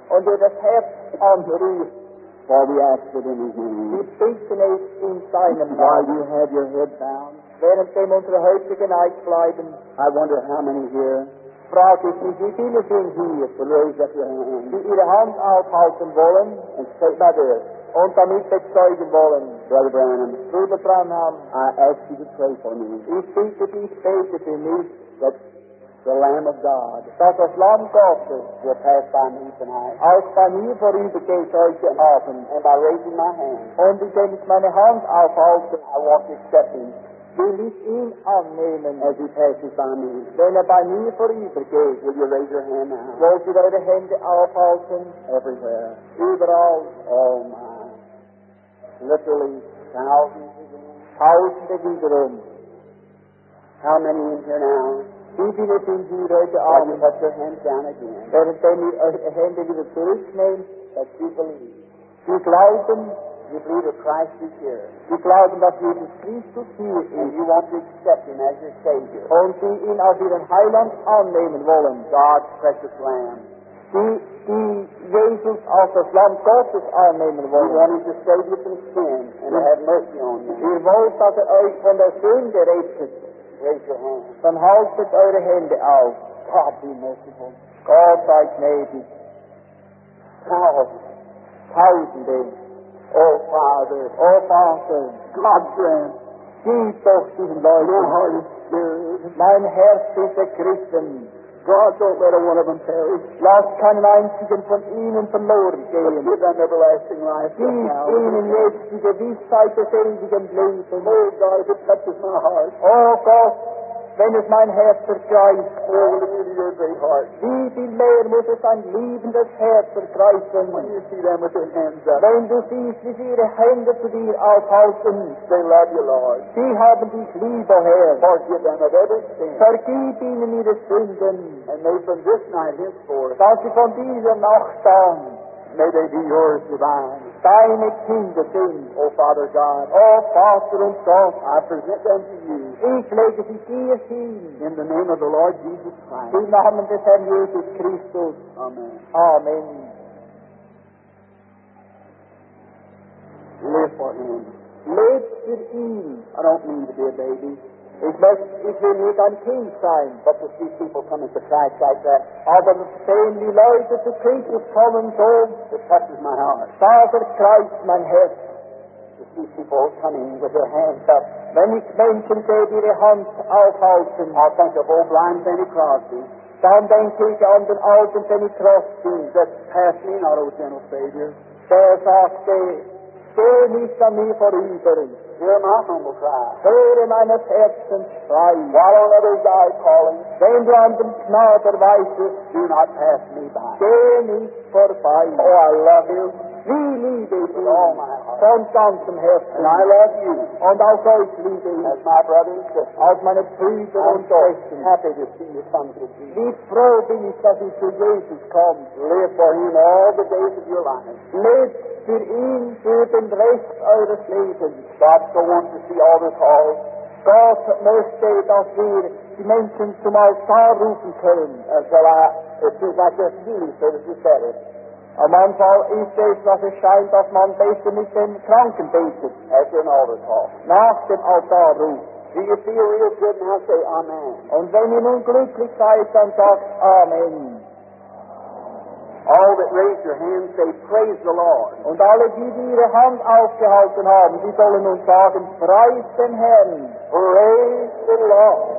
Speaker 1: und ihr das Herz anrührt.
Speaker 2: For we ask it in His name.
Speaker 1: Wir bitten es in seinem
Speaker 2: While
Speaker 1: Namen.
Speaker 2: you have your head bowed,
Speaker 1: Währenddem unsere Häupter geneigt bleiben,
Speaker 2: I wonder how many here
Speaker 1: frage ich mich, wie viele sind hier,
Speaker 2: would raise up your hand
Speaker 1: die ihre Hand aufhalten wollen
Speaker 2: and say by this,
Speaker 1: und damit bezeugen wollen.
Speaker 2: Brother Branham,
Speaker 1: Bruder Branham,
Speaker 2: I ask you to pray for me
Speaker 1: ich bitte dich, bete für mich,
Speaker 2: that the Lamb of God
Speaker 1: dass das Lamm Gottes
Speaker 2: will pass by me tonight.
Speaker 1: auch bei mir vorübergeht heute Abend.
Speaker 2: And by raising my hand,
Speaker 1: Und indem ich meine Hand aufhalte,
Speaker 2: I walk accepting
Speaker 1: will ich ihn annehmen,
Speaker 2: as He passes by me.
Speaker 1: wenn er bei mir vorübergeht.
Speaker 2: Will you raise your hand now?
Speaker 1: Wollt ihr eure Hände aufhalten?
Speaker 2: Everywhere.
Speaker 1: Überall.
Speaker 2: Oh my. Literally thousands again.
Speaker 1: Tausende wiederum.
Speaker 2: How many in here now?
Speaker 1: Wie viele sind hier heute
Speaker 2: While you
Speaker 1: Abend?
Speaker 2: put your hands down again,
Speaker 1: Währenddem ihr eure Hände wieder zurücknehmt,
Speaker 2: that you believe.
Speaker 1: sie glauben,
Speaker 2: You believe that Christ is here.
Speaker 1: sie glauben, dass Jesus Christus hier
Speaker 2: And
Speaker 1: ist
Speaker 2: you want to accept Him as your Savior.
Speaker 1: und sie ihn als ihren Heiland annehmen wollen.
Speaker 2: God's precious Lamb.
Speaker 1: Die, die Jesus als das Lamm Gottes annehmen
Speaker 2: You
Speaker 1: wollen.
Speaker 2: want Him to save you from sin and to have mercy on you.
Speaker 1: Ihr wollt, dass er euch von der Sünde rettet,
Speaker 2: Raise your hand.
Speaker 1: dann haltet eure Hände auf.
Speaker 2: God be merciful.
Speaker 1: Gott sei gnädig.
Speaker 2: Thousands.
Speaker 1: Tausende.
Speaker 2: Oh Father.
Speaker 1: O Vater,
Speaker 2: God grant.
Speaker 1: gib doch diesen
Speaker 2: My
Speaker 1: Leuten.
Speaker 2: heart is stirred.
Speaker 1: Mein Herz ist ergriffen.
Speaker 2: God, don't let a one of them perish.
Speaker 1: Lass keinen einzigen von ihnen verloren
Speaker 2: But
Speaker 1: gehen.
Speaker 2: give them everlasting life.
Speaker 1: Gib ihnen jetzt die Gewissheit des ewigen Lebens.
Speaker 2: Oh God, if it touches my heart,
Speaker 1: O Gott, wenn es mein Herz ergreift,
Speaker 2: oh, will it be your great heart?
Speaker 1: wie viel mehr muss es ein liebendes Herz
Speaker 2: When
Speaker 1: ergreifen,
Speaker 2: you see them with their hands up,
Speaker 1: wenn du siehst, wie sie ihre Hände zu dir aufhalten.
Speaker 2: they love you, Lord.
Speaker 1: Sie haben dich lieb, o Herr.
Speaker 2: Forgive them of every sin.
Speaker 1: Vergib ihnen ihre Sünden,
Speaker 2: And may from this night henceforth,
Speaker 1: dass sie von dieser Nacht an
Speaker 2: may they be yours divine.
Speaker 1: deine Kinder sind.
Speaker 2: Oh Father God,
Speaker 1: O Vater und Gott,
Speaker 2: I present them to you
Speaker 1: ich lege sie dir hin,
Speaker 2: in the name of the Lord Jesus Christ.
Speaker 1: im Namen des Herrn Jesus Christus.
Speaker 2: Amen.
Speaker 1: Amen.
Speaker 2: Live for Him.
Speaker 1: Lebt für ihn.
Speaker 2: I don't mean to be a baby,
Speaker 1: Ich, möchte, ich will nicht ein Kind sein,
Speaker 2: but to see people coming to Christ like that,
Speaker 1: aber sehen die Leute zu Christus kommen so,
Speaker 2: it touches my heart.
Speaker 1: das ergreift mein Herz.
Speaker 2: To see people coming with their hands up.
Speaker 1: Wenn ich Menschen sehe, die ihre Hand aufhalten,
Speaker 2: I think of old blind Fanny Crosby.
Speaker 1: dann denke ich an den alten Penny Crosby,
Speaker 2: That pass me not, O gentle Savior.
Speaker 1: der sagte, geh nicht an mir vorüber,
Speaker 2: Hear my humble cry.
Speaker 1: höre meines Herzens Schrei.
Speaker 2: While on others I calling,
Speaker 1: Wenn du an dem Gnader weisest,
Speaker 2: do not pass me by.
Speaker 1: geh nicht vorbei.
Speaker 2: Oh, I love you
Speaker 1: Wie liebe ich
Speaker 2: with
Speaker 1: ihn
Speaker 2: all my heart.
Speaker 1: von ganzem Herzen.
Speaker 2: And I love you
Speaker 1: Und auch euch liebe ich
Speaker 2: as my brother and sister.
Speaker 1: als meine Brüder
Speaker 2: I'm
Speaker 1: und
Speaker 2: so
Speaker 1: Schwestern.
Speaker 2: happy to see you come to Jesus.
Speaker 1: Wie froh bin ich, dass ich zu Jesus komme.
Speaker 2: Live for Him all the days of your life.
Speaker 1: Lebt für ihn für den Rest eures Lebens.
Speaker 2: God so wants to see all this halls.
Speaker 1: Gott möchte, dass wir die Menschen zum Altar rufen können.
Speaker 2: Until I, it seems like this healing service is better.
Speaker 1: Am Anfang ist es, dass es scheint, dass man besser mit den Kranken betet.
Speaker 2: After an altar call.
Speaker 1: Nach dem Altarruf.
Speaker 2: Do you feel real good now? Say Amen.
Speaker 1: Und wenn ihr nun glücklich seid, dann sagt Amen.
Speaker 2: All that raise your hands say praise the Lord.
Speaker 1: Und alle, die, die ihre Hand aufgehalten haben, die sollen nun sagen, preis den Herrn.
Speaker 2: Praise the Lord.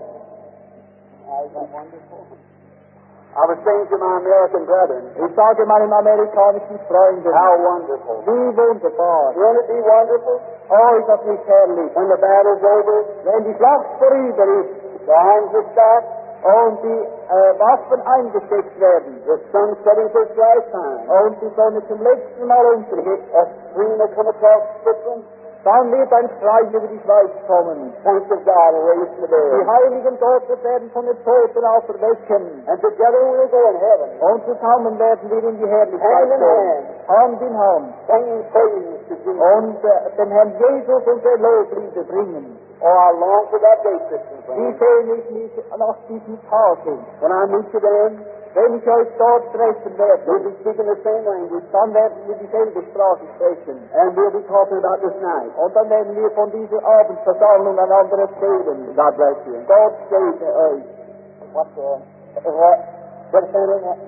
Speaker 2: Isn't that wonderful? I was saying to my American brethren,
Speaker 1: Ich sage meinen amerikanischen Freunden,
Speaker 2: how wonderful.
Speaker 1: wie wunderbar.
Speaker 2: Won't it be wonderful
Speaker 1: Oh, ist das nicht herrlich.
Speaker 2: when the battle's over,
Speaker 1: Wenn die Schlacht vorüber ist
Speaker 2: the arms are stacked,
Speaker 1: und die äh, Waffen eingesteckt werden
Speaker 2: the sun setting for its lifetime,
Speaker 1: und die Sonne zum letzten Mal untergeht,
Speaker 2: a stream will come across Switzerland,
Speaker 1: dann wird ein Schrei über die Schweiz kommen.
Speaker 2: saints of God will raise from the
Speaker 1: Die
Speaker 2: dead,
Speaker 1: Heiligen Gottes werden von den Toten auferwecken.
Speaker 2: and together we will go in heaven,
Speaker 1: Und zusammen werden wir in die Herrlichkeit
Speaker 2: Hand in
Speaker 1: gehen. Hand in Hand.
Speaker 2: singing praise to Jesus.
Speaker 1: Und äh, den Herrn Jesus unsere Loblieder bringen.
Speaker 2: Oh, I long for that day, Christian
Speaker 1: Wie
Speaker 2: friends,
Speaker 1: sehne ich mich nach diesem Tage,
Speaker 2: when I meet you then,
Speaker 1: wenn ich euch dort treffen werde,
Speaker 2: we'll be speaking the same language,
Speaker 1: dann werden wir dieselbe Sprache sprechen.
Speaker 2: and we'll be talking about this night.
Speaker 1: Und dann werden wir von dieser Abendversammlung einander erzählen.
Speaker 2: God bless you.
Speaker 1: Gott segne euch.
Speaker 2: What the? What? What family? What?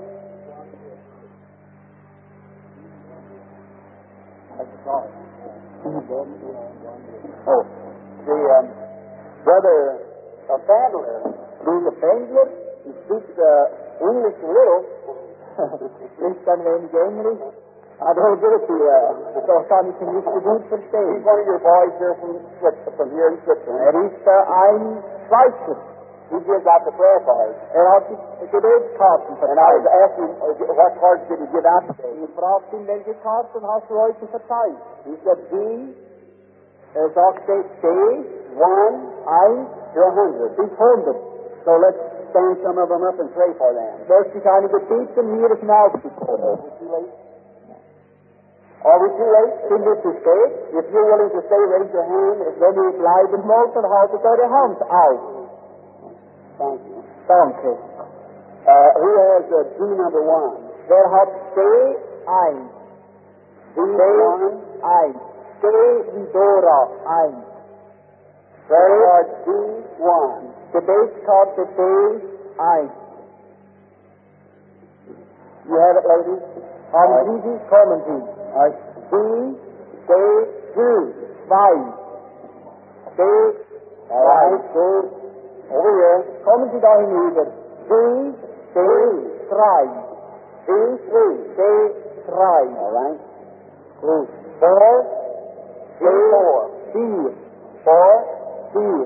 Speaker 2: Oh, the um, brother a Bandler,
Speaker 1: Who's a Pendler?
Speaker 2: he speaks uh, English a little.
Speaker 1: Spricht ein wenig Englisch.
Speaker 2: I don't get it too well.
Speaker 1: Doch kann ich ihn nicht so gut
Speaker 2: He's
Speaker 1: verstehen.
Speaker 2: one of your boys here from Switzerland, from here in Switzerland.
Speaker 1: Er ist äh, ein Schweizer.
Speaker 2: He gives out the prayer cards.
Speaker 1: Er hat die Gebetskarten
Speaker 2: And I was
Speaker 1: verteilt.
Speaker 2: asking, uh, what cards did he give out today?
Speaker 1: Ich fragte ihn, welche Karten hast du heute verteilt?
Speaker 2: He said D,
Speaker 1: Er sagte C,
Speaker 2: one
Speaker 1: eins
Speaker 2: to a hundred.
Speaker 1: bis hundert.
Speaker 2: So let's stand some of them up and pray for them.
Speaker 1: Möchte ich einige bitten, hier hinauszukommen.
Speaker 2: Are we too late? Are we too late?
Speaker 1: Sind wir zu spät?
Speaker 2: If you're willing to stay, raise your hand.
Speaker 1: Wenn ihr bleiben wollt, dann haltet eure Hand auf.
Speaker 2: Thank you.
Speaker 1: Danke.
Speaker 2: Uh, who has uh, D number one?
Speaker 1: Wer hat C eins?
Speaker 2: D one.
Speaker 1: eins. C wie Dora eins.
Speaker 2: Prayer card D one.
Speaker 1: Gebetskarte D eins.
Speaker 2: You have it, ladies?
Speaker 1: Haben Sie sie? Kommen Sie.
Speaker 2: All right.
Speaker 1: D, D, D, zwei. D,
Speaker 2: All right.
Speaker 1: zwei.
Speaker 2: Over here.
Speaker 1: Kommen Sie da hinüber. D, D, drei. D, D, drei.
Speaker 2: All right.
Speaker 1: Gut. Four,
Speaker 2: D four.
Speaker 1: vier. Four, vier.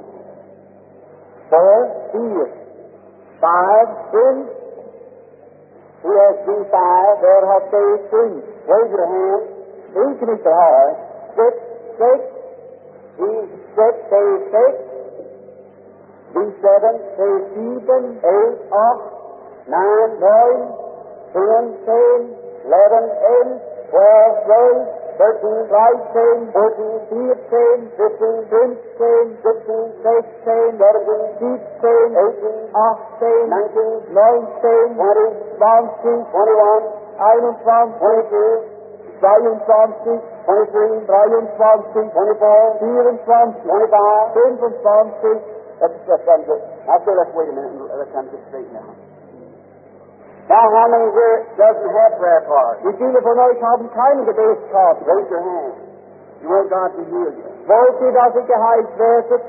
Speaker 1: Four, vier. Five, fünf.
Speaker 2: Who has D five?
Speaker 1: Wer hat D fünf?
Speaker 2: Raise your hand.
Speaker 1: Linken ist der Hand. Sechs, sechs.
Speaker 2: D
Speaker 1: Sechs, D sechs.
Speaker 2: D seven.
Speaker 1: D sieben. Eight, acht.
Speaker 2: Nine.
Speaker 1: Neun. Zehn, zehn.
Speaker 2: Eleven.
Speaker 1: Elf. Zwölf, zwölf.
Speaker 2: Thirteen.
Speaker 1: Dreizehn.
Speaker 2: Fourteen.
Speaker 1: Vierzehn.
Speaker 2: Fifteen.
Speaker 1: Fünfzehn.
Speaker 2: Sixteen.
Speaker 1: Sechzehn.
Speaker 2: Seventeen.
Speaker 1: Siebzehn.
Speaker 2: Eighteen.
Speaker 1: Achtzehn.
Speaker 2: Nineteen.
Speaker 1: Neunzehn.
Speaker 2: Twenty.
Speaker 1: Zwanzig.
Speaker 2: Twenty-one.
Speaker 1: Einundzwanzig.
Speaker 2: Twenty-two.
Speaker 1: Zweiundzwanzig.
Speaker 2: Twenty-three.
Speaker 1: Dreiundzwanzig.
Speaker 2: Twenty-four.
Speaker 1: Vierundzwanzig.
Speaker 2: Twenty-five.
Speaker 1: Fünfundzwanzig.
Speaker 2: Let's, let's, let's, let's, say, let's wait a minute and let's come get straight now. Now, how many here doesn't have prayer cards?
Speaker 1: Wie viele von euch haben keine Gebetskarten?
Speaker 2: Raise your hand. You want God to heal you.
Speaker 1: Wollt ihr, dass ihr geheilt werdet?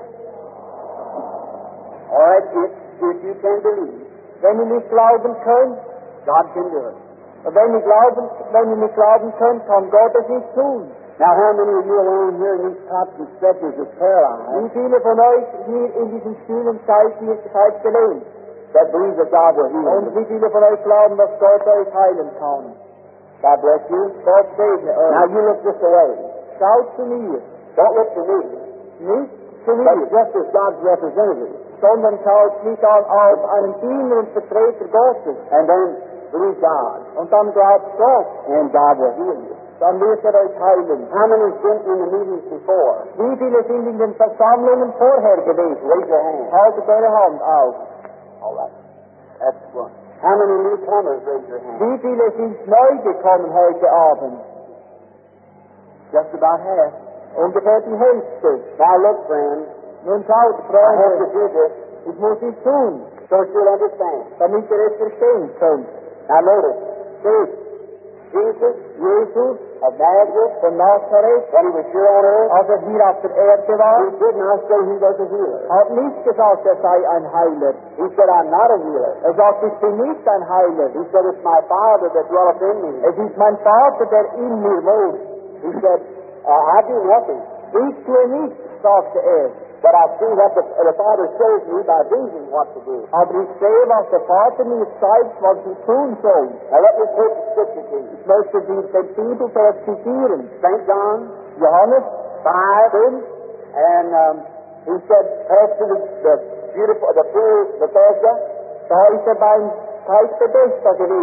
Speaker 2: All right, if, if you can believe,
Speaker 1: Wenn ihr nicht glauben könnt,
Speaker 2: God can do it.
Speaker 1: wenn ihr glauben, wenn ihr nicht glauben könnt, kann Gott es nicht tun.
Speaker 2: Now, how many of you alone here in these cots and stretchers is paralyzed
Speaker 1: Wie viele von euch hier in diesen Stühlen seid ihr seid gelähmt?
Speaker 2: that believe that God will heal
Speaker 1: Und
Speaker 2: you?
Speaker 1: wie viele von euch glauben, dass Gott euch heilen kann?
Speaker 2: God bless you.
Speaker 1: Gott segne
Speaker 2: Now,
Speaker 1: euch.
Speaker 2: you look this way.
Speaker 1: Schaut zu mir,
Speaker 2: Don't look to me,
Speaker 1: nicht zu
Speaker 2: but
Speaker 1: mir,
Speaker 2: just as God's representative.
Speaker 1: sondern schaut mich an als einen Diener und Vertreter Gottes.
Speaker 2: And then believe God,
Speaker 1: Und dann glaubt Gott,
Speaker 2: and God will heal you.
Speaker 1: dann wird er euch heilen.
Speaker 2: How many have been in the meetings before?
Speaker 1: Wie viele sind in den Versammlungen vorher gewesen?
Speaker 2: Raise your hand.
Speaker 1: Haltet eure Hand auf.
Speaker 2: All right. That's one. How many newcomers? Raise your hand.
Speaker 1: Wie viele sind neu gekommen heute Abend?
Speaker 2: Just about half.
Speaker 1: Ungefähr die Hälfte.
Speaker 2: Now look, friends.
Speaker 1: Nun schaut,
Speaker 2: I have to
Speaker 1: Freunde,
Speaker 2: do this
Speaker 1: ich muss es tun,
Speaker 2: so you'll understand.
Speaker 1: damit ihr es verstehen könnt.
Speaker 2: Now notice,
Speaker 1: Seht,
Speaker 2: Jesus
Speaker 1: Jesus
Speaker 2: of Nazareth,
Speaker 1: von Nazareth,
Speaker 2: when he was here on earth,
Speaker 1: als er hier auf der Erde war,
Speaker 2: he did not say he was a healer.
Speaker 1: hat nicht gesagt, er sei ein Heiler.
Speaker 2: He said, I'm not a healer.
Speaker 1: Er sagt, ich bin nicht ein Heiler.
Speaker 2: He said, it's my Father that dwelleth in me.
Speaker 1: Es ist mein Vater, der in mir wohnt.
Speaker 2: He said, uh, I do nothing,
Speaker 1: Ich tue nichts, sagte er.
Speaker 2: but I see what the, the Father shows me by vision what to do.
Speaker 1: Aber ich sehe, was der Vater mir zeigt, was ich tun soll.
Speaker 2: Now let me quote the scripture to you.
Speaker 1: Ich möchte dir den Bibelvers zitieren.
Speaker 2: Saint John
Speaker 1: Johannes
Speaker 2: five,
Speaker 1: fünf,
Speaker 2: and um, he said, pass to the, the beautiful, the pool Bethesda.
Speaker 1: da ist er beim Teich Bethesda gewesen.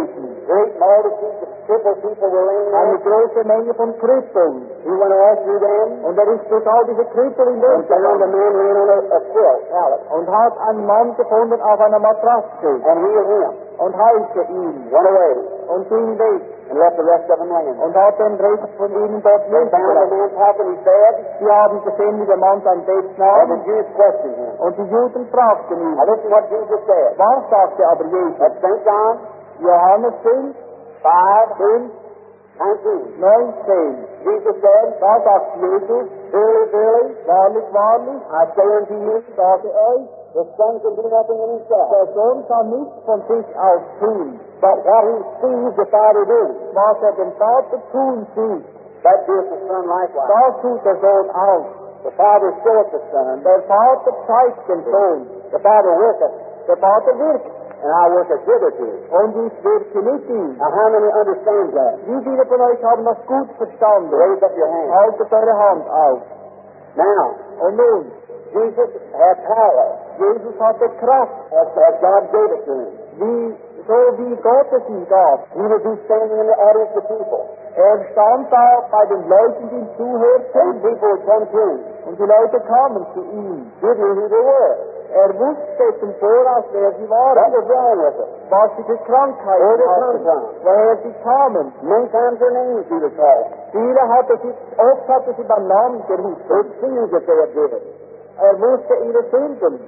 Speaker 2: great multitudes of crippled people were laying
Speaker 1: eine
Speaker 2: there.
Speaker 1: große Menge von Krüppeln.
Speaker 2: He went all through them
Speaker 1: Und er ist durch all diese Krüppel
Speaker 2: and found a
Speaker 1: hindurchgegangen
Speaker 2: man laying on a, a quilt, pallet,
Speaker 1: und hat einen Mann gefunden auf einer Matratze
Speaker 2: and healed him.
Speaker 1: und heilte ihn
Speaker 2: Went away
Speaker 1: und ging weg
Speaker 2: and left the rest of them laying there.
Speaker 1: und hat den Rest von ihnen dort
Speaker 2: They
Speaker 1: liegen
Speaker 2: found a
Speaker 1: gelassen.
Speaker 2: man talking his bed,
Speaker 1: Sie haben gesehen, wie der Mann sein Bett
Speaker 2: and
Speaker 1: nahm
Speaker 2: the Jews questioned him.
Speaker 1: und die Juden fragten ihn.
Speaker 2: Now listen what Jesus said.
Speaker 1: Was sagte aber Jesus?
Speaker 2: That's Saint John
Speaker 1: Johannes fünf,
Speaker 2: five,
Speaker 1: fünf,
Speaker 2: nineteen.
Speaker 1: neunzehn.
Speaker 2: Jesus said,
Speaker 1: Da sagt Jesus,
Speaker 2: Verily, verily,
Speaker 1: wahrlich, wahrlich,
Speaker 2: I say unto you,
Speaker 1: ich sage euch,
Speaker 2: the Son can do nothing in himself,
Speaker 1: der Sohn kann nichts von sich aus tun,
Speaker 2: but what he sees the Father do,
Speaker 1: was er den Vater tun sieht.
Speaker 2: that doeth the Son likewise.
Speaker 1: Das tut der Sohn auch.
Speaker 2: The Father showeth the Son,
Speaker 1: Der Vater zeigt den Sohn.
Speaker 2: the Father worketh,
Speaker 1: Der Vater wirkt
Speaker 2: and I worketh hitherto.
Speaker 1: und ich wirke mit ihm.
Speaker 2: Now how many understand that?
Speaker 1: Wie viele von euch haben das gut verstanden?
Speaker 2: Raise up your hand.
Speaker 1: Haltet eure Hand auf.
Speaker 2: Now,
Speaker 1: Und nun,
Speaker 2: Jesus had power,
Speaker 1: Jesus hatte Kraft,
Speaker 2: as, as God gave it to him.
Speaker 1: wie, so wie Gott es ihm gab.
Speaker 2: He would be standing in the audience of people,
Speaker 1: Er stand da bei den Leuten, die ihm zuhörten,
Speaker 2: and people would come to him,
Speaker 1: und die Leute kamen zu ihm.
Speaker 2: he knew who they were.
Speaker 1: Er wusste im Voraus, wer sie
Speaker 2: That
Speaker 1: waren,
Speaker 2: was wrong with it.
Speaker 1: was sie für Krankheiten
Speaker 2: Where they come
Speaker 1: hatten,
Speaker 2: from.
Speaker 1: woher sie kamen.
Speaker 2: Many times their names he was called.
Speaker 1: Viele hatte sie, oft hatte sie beim Namen gerufen.
Speaker 2: Their sins that they had did.
Speaker 1: Er wusste ihre Sünden,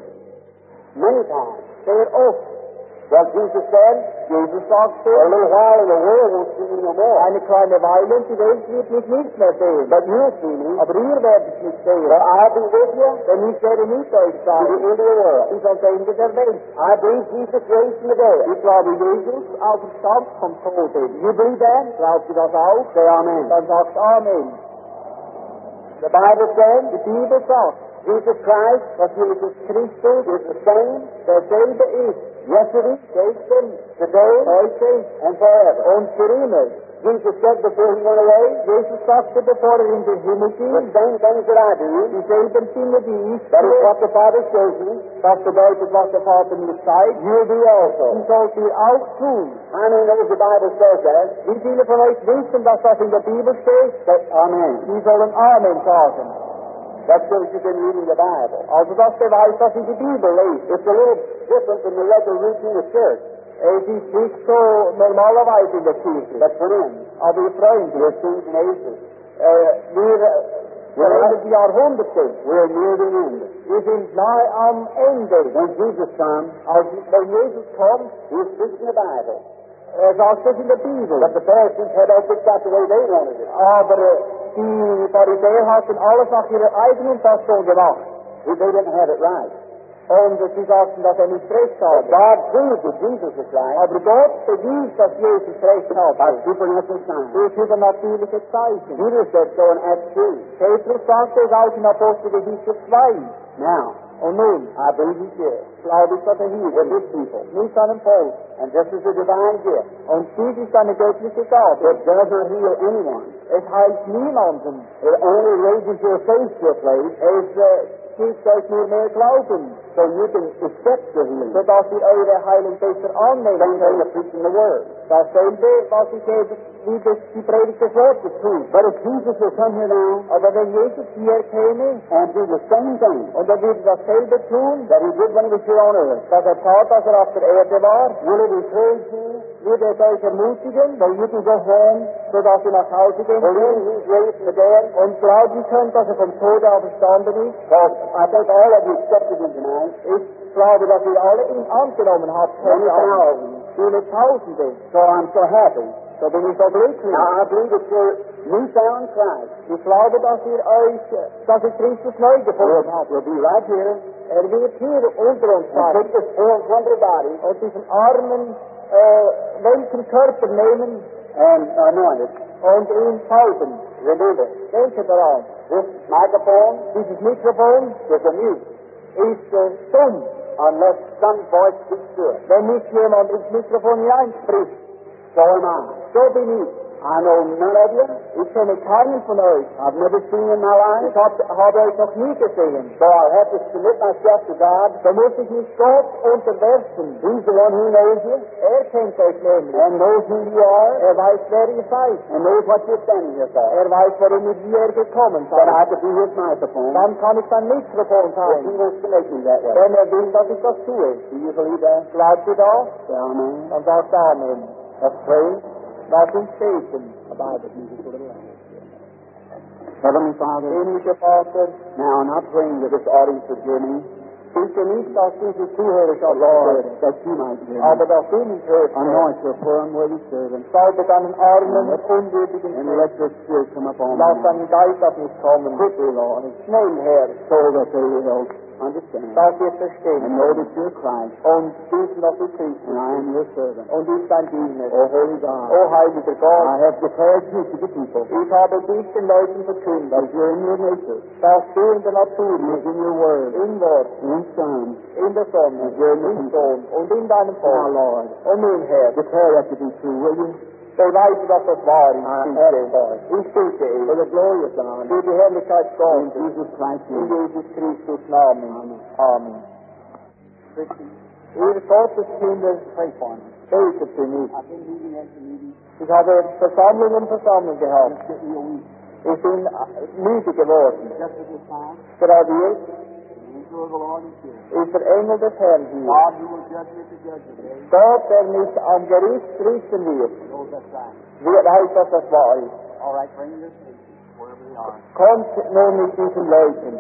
Speaker 2: Many times.
Speaker 1: sehr oft.
Speaker 2: Well, Jesus said,
Speaker 1: Jesus
Speaker 2: for a
Speaker 1: sagte,
Speaker 2: little while and the world won't see me no more.
Speaker 1: eine kleine Weile und die Welt wird mich nicht mehr sehen.
Speaker 2: But you'll see me,
Speaker 1: Aber ihr werdet mich sehen,
Speaker 2: for I'll be with you
Speaker 1: denn ich werde mit euch
Speaker 2: to the
Speaker 1: sein,
Speaker 2: end of the world.
Speaker 1: bis ans Ende der Welt.
Speaker 2: I believe Jesus raised from the dead.
Speaker 1: Ich glaube, Jesus auferstand vom Tode.
Speaker 2: You believe that?
Speaker 1: Glaubt ihr das auch?
Speaker 2: Say amen.
Speaker 1: Dann sagt Amen.
Speaker 2: The Bible says
Speaker 1: Die Bibel sagt,
Speaker 2: Jesus Christ
Speaker 1: dass Jesus Christus
Speaker 2: is the same
Speaker 1: derselbe ist,
Speaker 2: yesterday,
Speaker 1: gestern,
Speaker 2: today,
Speaker 1: heute
Speaker 2: and forever.
Speaker 1: und für immer.
Speaker 2: Jesus said before he went away,
Speaker 1: Jesus sagte, bevor er in den Himmel
Speaker 2: the
Speaker 1: ging,
Speaker 2: same things that I do,
Speaker 1: dieselben Dinge, die ich
Speaker 2: that is
Speaker 1: tue,
Speaker 2: what the Father shows me,
Speaker 1: das bedeutet, was der Vater mir zeigt,
Speaker 2: you'll do also.
Speaker 1: die sollt ihr auch tun.
Speaker 2: How many knows the Bible says that?
Speaker 1: Wie viele von euch wissen, dass das in der Bibel steht?
Speaker 2: Say amen.
Speaker 1: Die sollen Amen sagen.
Speaker 2: That shows you've been reading the Bible.
Speaker 1: Also das beweist, dass ihr die Bibel lest.
Speaker 2: It's a little different than the regular routine of church.
Speaker 1: Es ist nicht so normalerweise in der Kirche.
Speaker 2: But friends,
Speaker 1: Aber ihr Freunde,
Speaker 2: we're seeing an ages.
Speaker 1: äh, wir verhindern die Jahrhunderte.
Speaker 2: We're near the end.
Speaker 1: Wir sind nahe am Ende.
Speaker 2: When Jesus comes,
Speaker 1: Als wenn Jesus kommt,
Speaker 2: he's preaching the Bible.
Speaker 1: er sagt es in der Bibel.
Speaker 2: But the Pharisees had all fixed out the way they wanted it.
Speaker 1: Aber äh, die Pharisäer hatten alles nach ihrer eigenen Fassung gemacht.
Speaker 2: They didn't have it right.
Speaker 1: Und äh, sie sagten, dass er nicht recht
Speaker 2: But
Speaker 1: habe.
Speaker 2: God proved that Jesus is right
Speaker 1: Aber Gott bewies, dass Jesus recht
Speaker 2: by
Speaker 1: hatte.
Speaker 2: supernatural signs.
Speaker 1: Durch übernatürliche Zeichen.
Speaker 2: Peter said so in Acts two.
Speaker 1: Petrus sagte es auch in Apostelgeschichte zwei.
Speaker 2: Now,
Speaker 1: Und nun,
Speaker 2: I believe he's here
Speaker 1: glaube ich, dass er hier
Speaker 2: with
Speaker 1: ist,
Speaker 2: his people.
Speaker 1: mit seinem Volk.
Speaker 2: And this is a divine gift.
Speaker 1: Und dies ist eine göttliche Gabe.
Speaker 2: It does not heal anyone.
Speaker 1: Es heilt niemanden.
Speaker 2: It only raises your faith to a place
Speaker 1: Es äh, gibt euch nur mehr Glauben,
Speaker 2: so you can accept the healing.
Speaker 1: sodass ihr eure Heilung besser annehmen
Speaker 2: Same thing
Speaker 1: könnt.
Speaker 2: of preaching the word.
Speaker 1: Dasselbe, was ich eben, wie das die Predigt des Wortes tut.
Speaker 2: But if Jesus will come here now
Speaker 1: Aber wenn Jesus hier käme
Speaker 2: and do the same thing
Speaker 1: und er würde dasselbe tun,
Speaker 2: that he did when he was here on earth,
Speaker 1: was er tat, als er auf der Erde war,
Speaker 2: will it encourage you?
Speaker 1: würde es euch ermutigen, weil you can go home, sodass ihr nach Hause gehen könnt
Speaker 2: Believe he's raised from the dead?
Speaker 1: und glauben könnt, dass er vom Tode auferstanden ist.
Speaker 2: Because I think all of you accepted him tonight.
Speaker 1: Ich glaube, dass ihr alle ihn angenommen habt,
Speaker 2: Many
Speaker 1: heute Abend.
Speaker 2: thousands.
Speaker 1: Viele Tausende.
Speaker 2: So I'm so happy.
Speaker 1: So bin ich so glücklich.
Speaker 2: Now I believe that you're newfound Christ.
Speaker 1: Ich glaube, dass ihr euch, dass ihr Christus neu gefunden
Speaker 2: Will
Speaker 1: habt.
Speaker 2: will be right here
Speaker 1: Er wird hier unter uns
Speaker 2: and
Speaker 1: sein
Speaker 2: take this poor wonderful body
Speaker 1: und diesen armen, äh, welchen Körper nehmen
Speaker 2: and anoint it.
Speaker 1: und ihn salben.
Speaker 2: Remember,
Speaker 1: Denke daran,
Speaker 2: this microphone
Speaker 1: dieses Mikrofon
Speaker 2: is a mute
Speaker 1: ist äh, stumm,
Speaker 2: unless some voice speaks to it.
Speaker 1: wenn nicht jemand ins Mikrofon hineinspricht.
Speaker 2: So am I.
Speaker 1: So bin ich.
Speaker 2: I know none of you.
Speaker 1: Ich kenne keinen von euch.
Speaker 2: I've never seen in my life.
Speaker 1: Ich hab, habe euch noch nie gesehen.
Speaker 2: So I'll have to submit myself to God.
Speaker 1: Da muss ich mich Gott unterwerfen.
Speaker 2: He's the one who knows you
Speaker 1: Er kennt euch nämlich.
Speaker 2: and knows who you are
Speaker 1: Er weiß, wer ihr seid.
Speaker 2: and knows what you're standing here for.
Speaker 1: Er weiß, warum ihr hierher gekommen
Speaker 2: But I
Speaker 1: seid.
Speaker 2: have to be his microphone.
Speaker 1: Dann kann ich sein Mikrofon
Speaker 2: If
Speaker 1: sein.
Speaker 2: he wants to make me that way.
Speaker 1: Wenn er will, dass ich das tue.
Speaker 2: Do you believe that?
Speaker 1: Glaubt ihr das?
Speaker 2: Say amen.
Speaker 1: Dann sagt Amen.
Speaker 2: Let's pray.
Speaker 1: Lass uns beten.
Speaker 2: Abide with me just a little longer. Heavenly Father,
Speaker 1: Himmlischer Vater,
Speaker 2: now I'm not praying that this audience would hear me,
Speaker 1: bitte nicht, dass diese Zuhörerschaft
Speaker 2: Lord,
Speaker 1: hören,
Speaker 2: that you might hear me.
Speaker 1: aber dass du mich hörst.
Speaker 2: Anoint your poor unworthy servant,
Speaker 1: Salbe deinen armen, unwürdigen
Speaker 2: and
Speaker 1: Knecht.
Speaker 2: let your spirit come upon
Speaker 1: Lass
Speaker 2: me.
Speaker 1: deinen Geist auf mich kommen.
Speaker 2: Quickly, Lord,
Speaker 1: Schnell, Herr,
Speaker 2: so that they will understand
Speaker 1: dass wir
Speaker 2: and
Speaker 1: verstehen
Speaker 2: know that you're Christ
Speaker 1: und wissen, dass du Christus
Speaker 2: and I am your servant.
Speaker 1: und ich dein Diener.
Speaker 2: O holy God,
Speaker 1: O heiliger Gott,
Speaker 2: I have declared you to the people
Speaker 1: ich habe dich den Leuten verkündet,
Speaker 2: that you're in your nature,
Speaker 1: dass du in der Natur
Speaker 2: you're
Speaker 1: bist,
Speaker 2: in your word,
Speaker 1: in Wort,
Speaker 2: in Son.
Speaker 1: in der Sonne, im Sohn und in deinem
Speaker 2: Now,
Speaker 1: Volk.
Speaker 2: Lord,
Speaker 1: Und nun, Herr,
Speaker 2: declare that to be true, will you?
Speaker 1: beweise, dass das wahr ist.
Speaker 2: I
Speaker 1: bitte.
Speaker 2: ask for it.
Speaker 1: Ich bitte
Speaker 2: For
Speaker 1: es.
Speaker 2: the glory of God,
Speaker 1: Für die Herrlichkeit
Speaker 2: in
Speaker 1: Gottes.
Speaker 2: Jesus Christ's
Speaker 1: In
Speaker 2: name.
Speaker 1: Jesus Christus Namen. Amen. Ihr Gotteskinder,
Speaker 2: Pray for me.
Speaker 1: betet für mich.
Speaker 2: I've been meeting after meeting.
Speaker 1: Ich habe Versammlung um Versammlung gehabt.
Speaker 2: It's getting real weak.
Speaker 1: Ich bin äh, müde geworden.
Speaker 2: Just at this time,
Speaker 1: Gerade jetzt
Speaker 2: the angel of the Lord is here.
Speaker 1: ist der Engel des Herrn hier.
Speaker 2: God, who will judge me at the judgment day,
Speaker 1: Gott, der mich am Gericht richten wird,
Speaker 2: knows that's right.
Speaker 1: wird heißt, dass das wahr ist.
Speaker 2: All right, bring your patients wherever they are.
Speaker 1: Kommt nun mit diesen Leuten.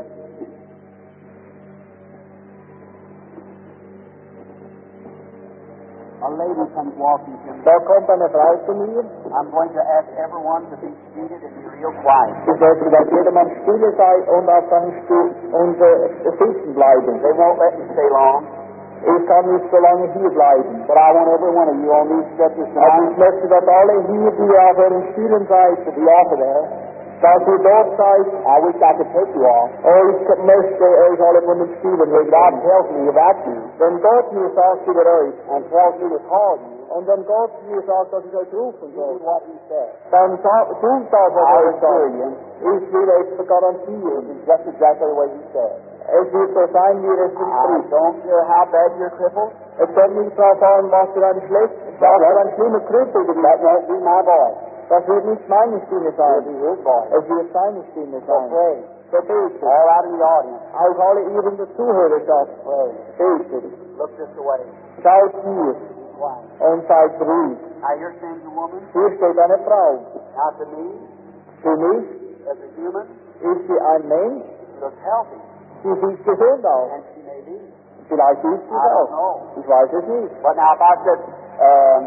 Speaker 2: A lady comes walking to me.
Speaker 1: Da kommt eine Frau zu mir.
Speaker 2: I'm going to ask everyone to be seated and be real quiet.
Speaker 1: Ich möchte, dass jedermann stille sei und auf seinem Stuhl und äh, sitzen bleiben.
Speaker 2: They won't let me stay long,
Speaker 1: Ich kann nicht so lange hier bleiben.
Speaker 2: but I want every one of you on these stretches
Speaker 1: Also
Speaker 2: tonight
Speaker 1: ich möchte, dass alle hier, die auf euren Stühlen seid,
Speaker 2: to be off of there.
Speaker 1: dass ihr dort seid.
Speaker 2: I wish I could take you off.
Speaker 1: Oh, ich möchte euch alle von den Stühlen
Speaker 2: God
Speaker 1: wegnehmen.
Speaker 2: tells me about you
Speaker 1: Wenn Gott mir sagt über euch
Speaker 2: and tells me to call you.
Speaker 1: und wenn Gott mir sagt, dass ich euch rufen
Speaker 2: Do
Speaker 1: soll,
Speaker 2: what he says.
Speaker 1: dann sa- tut das, was
Speaker 2: I
Speaker 1: er
Speaker 2: assure
Speaker 1: sagt.
Speaker 2: you,
Speaker 1: Ich will euch garantieren.
Speaker 2: it's just exactly the way he says.
Speaker 1: Es wird so sein, wie er es
Speaker 2: I
Speaker 1: verspricht.
Speaker 2: don't care how bad you're crippled.
Speaker 1: Es kommt nicht darauf an, was für ein schlecht, was für ein schlimmer Krüppel du
Speaker 2: That
Speaker 1: bist.
Speaker 2: won't be my voice.
Speaker 1: Das wird nicht meine Stimme
Speaker 2: It'll
Speaker 1: sein.
Speaker 2: be his voice.
Speaker 1: Es wird seine Stimme
Speaker 2: So
Speaker 1: sein.
Speaker 2: pray.
Speaker 1: So betet.
Speaker 2: All out in the audience,
Speaker 1: Auch alle ihr in der Zuhörerschaft.
Speaker 2: pray.
Speaker 1: Betet.
Speaker 2: Look this way.
Speaker 1: Schaut hier
Speaker 2: Be quiet.
Speaker 1: und seid ruhig.
Speaker 2: Now here stands a woman.
Speaker 1: Hier steht eine Frau.
Speaker 2: Now to me,
Speaker 1: Für mich
Speaker 2: as a human,
Speaker 1: ist sie ein Mensch.
Speaker 2: she looks healthy.
Speaker 1: Sie sieht gesund aus.
Speaker 2: And she may be.
Speaker 1: Vielleicht ist sie
Speaker 2: I don't
Speaker 1: das.
Speaker 2: know.
Speaker 1: Ich weiß es nicht.
Speaker 2: But now if I said, um,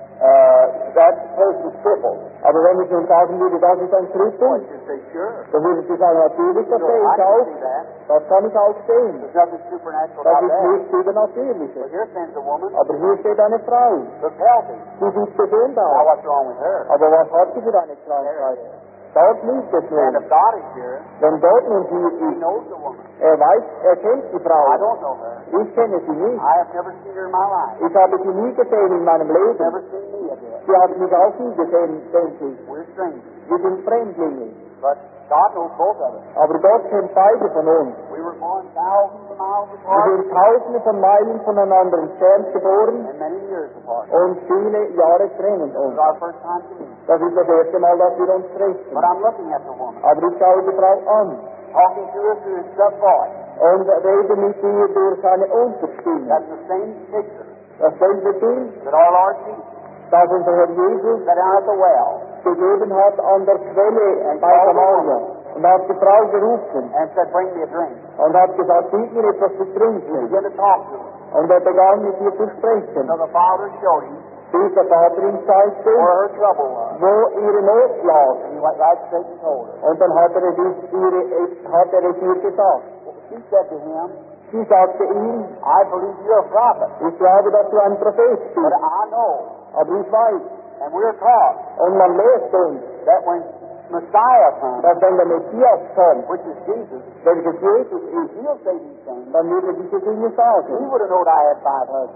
Speaker 2: uh, that person's crippled,
Speaker 1: Aber wenn ich nun sagen würde, das ist ein
Speaker 2: well,
Speaker 1: Krüppel,
Speaker 2: you'd say, sure.
Speaker 1: dann würde sie sagen, natürlich, das
Speaker 2: Sure,
Speaker 1: sehe
Speaker 2: I
Speaker 1: ich
Speaker 2: can
Speaker 1: auch.
Speaker 2: see that.
Speaker 1: Das kann ich auch sehen.
Speaker 2: There's nothing supernatural
Speaker 1: Das
Speaker 2: about
Speaker 1: ist
Speaker 2: that.
Speaker 1: nichts Übernatürliches.
Speaker 2: But here stands a woman,
Speaker 1: Aber hier steht eine Frau.
Speaker 2: looks healthy.
Speaker 1: Sie sieht gesund
Speaker 2: Now
Speaker 1: aus.
Speaker 2: what's wrong with her?
Speaker 1: Aber was hat sie für eine Krankheit? Dort liegt es
Speaker 2: And
Speaker 1: nun.
Speaker 2: if God is here,
Speaker 1: Wenn Gott nun hier
Speaker 2: he
Speaker 1: ist,
Speaker 2: knows the woman.
Speaker 1: er weiß, er kennt die
Speaker 2: I
Speaker 1: Frau.
Speaker 2: don't know her.
Speaker 1: Ich kenne sie nicht.
Speaker 2: I have never seen her in my life.
Speaker 1: Ich habe sie nie gesehen in meinem
Speaker 2: Never
Speaker 1: Leben.
Speaker 2: seen me of it.
Speaker 1: Sie hat mich auch nie gesehen, denke ich.
Speaker 2: We're strangers.
Speaker 1: Wir sind Fremdlinge.
Speaker 2: But God knows both of us.
Speaker 1: Aber Gott kennt beide von uns.
Speaker 2: We were born thousands of miles
Speaker 1: Wir
Speaker 2: apart
Speaker 1: sind tausende von Meilen voneinander entfernt geboren
Speaker 2: and many years apart.
Speaker 1: und viele Jahre trennen
Speaker 2: It was
Speaker 1: uns.
Speaker 2: our first time to meet.
Speaker 1: Das ist das erste Mal, dass wir uns
Speaker 2: But
Speaker 1: treffen.
Speaker 2: I'm looking at the woman,
Speaker 1: Aber ich schaue die Frau an
Speaker 2: talking to her through his shut voice.
Speaker 1: und rede mit ihr durch seine Unterstimme.
Speaker 2: That's the same picture
Speaker 1: Dasselbe Bild,
Speaker 2: that our Lord Jesus
Speaker 1: das unser Herr Jesus
Speaker 2: set down at the well
Speaker 1: gegeben hat an der Quelle bei Samaria und hat die Frau gerufen
Speaker 2: and said, bring me a drink.
Speaker 1: und hat gesagt, gib mir etwas zu
Speaker 2: He
Speaker 1: trinken.
Speaker 2: began to talk to her.
Speaker 1: Und er begann mit ihr zu sprechen.
Speaker 2: So the Father showed him
Speaker 1: Bis der Vater ihm zeigte,
Speaker 2: where her trouble was.
Speaker 1: wo ihre Not lag.
Speaker 2: And he went right straight and told her.
Speaker 1: Und dann hat er es, ihre, hat er es ihr gesagt.
Speaker 2: She said to him,
Speaker 1: Sie sagte ihm,
Speaker 2: I believe you're a prophet,
Speaker 1: ich glaube, dass du ein Prophet
Speaker 2: but
Speaker 1: bist.
Speaker 2: I know,
Speaker 1: Aber ich weiß,
Speaker 2: and we're taught,
Speaker 1: und man lehrt uns,
Speaker 2: that when Messiah comes,
Speaker 1: dass wenn der Messias kommt,
Speaker 2: which is Jesus,
Speaker 1: welches Jesus ist,
Speaker 2: he'll say these things.
Speaker 1: dann wird er diese Dinge
Speaker 2: He
Speaker 1: sagen.
Speaker 2: would have known I had five husbands.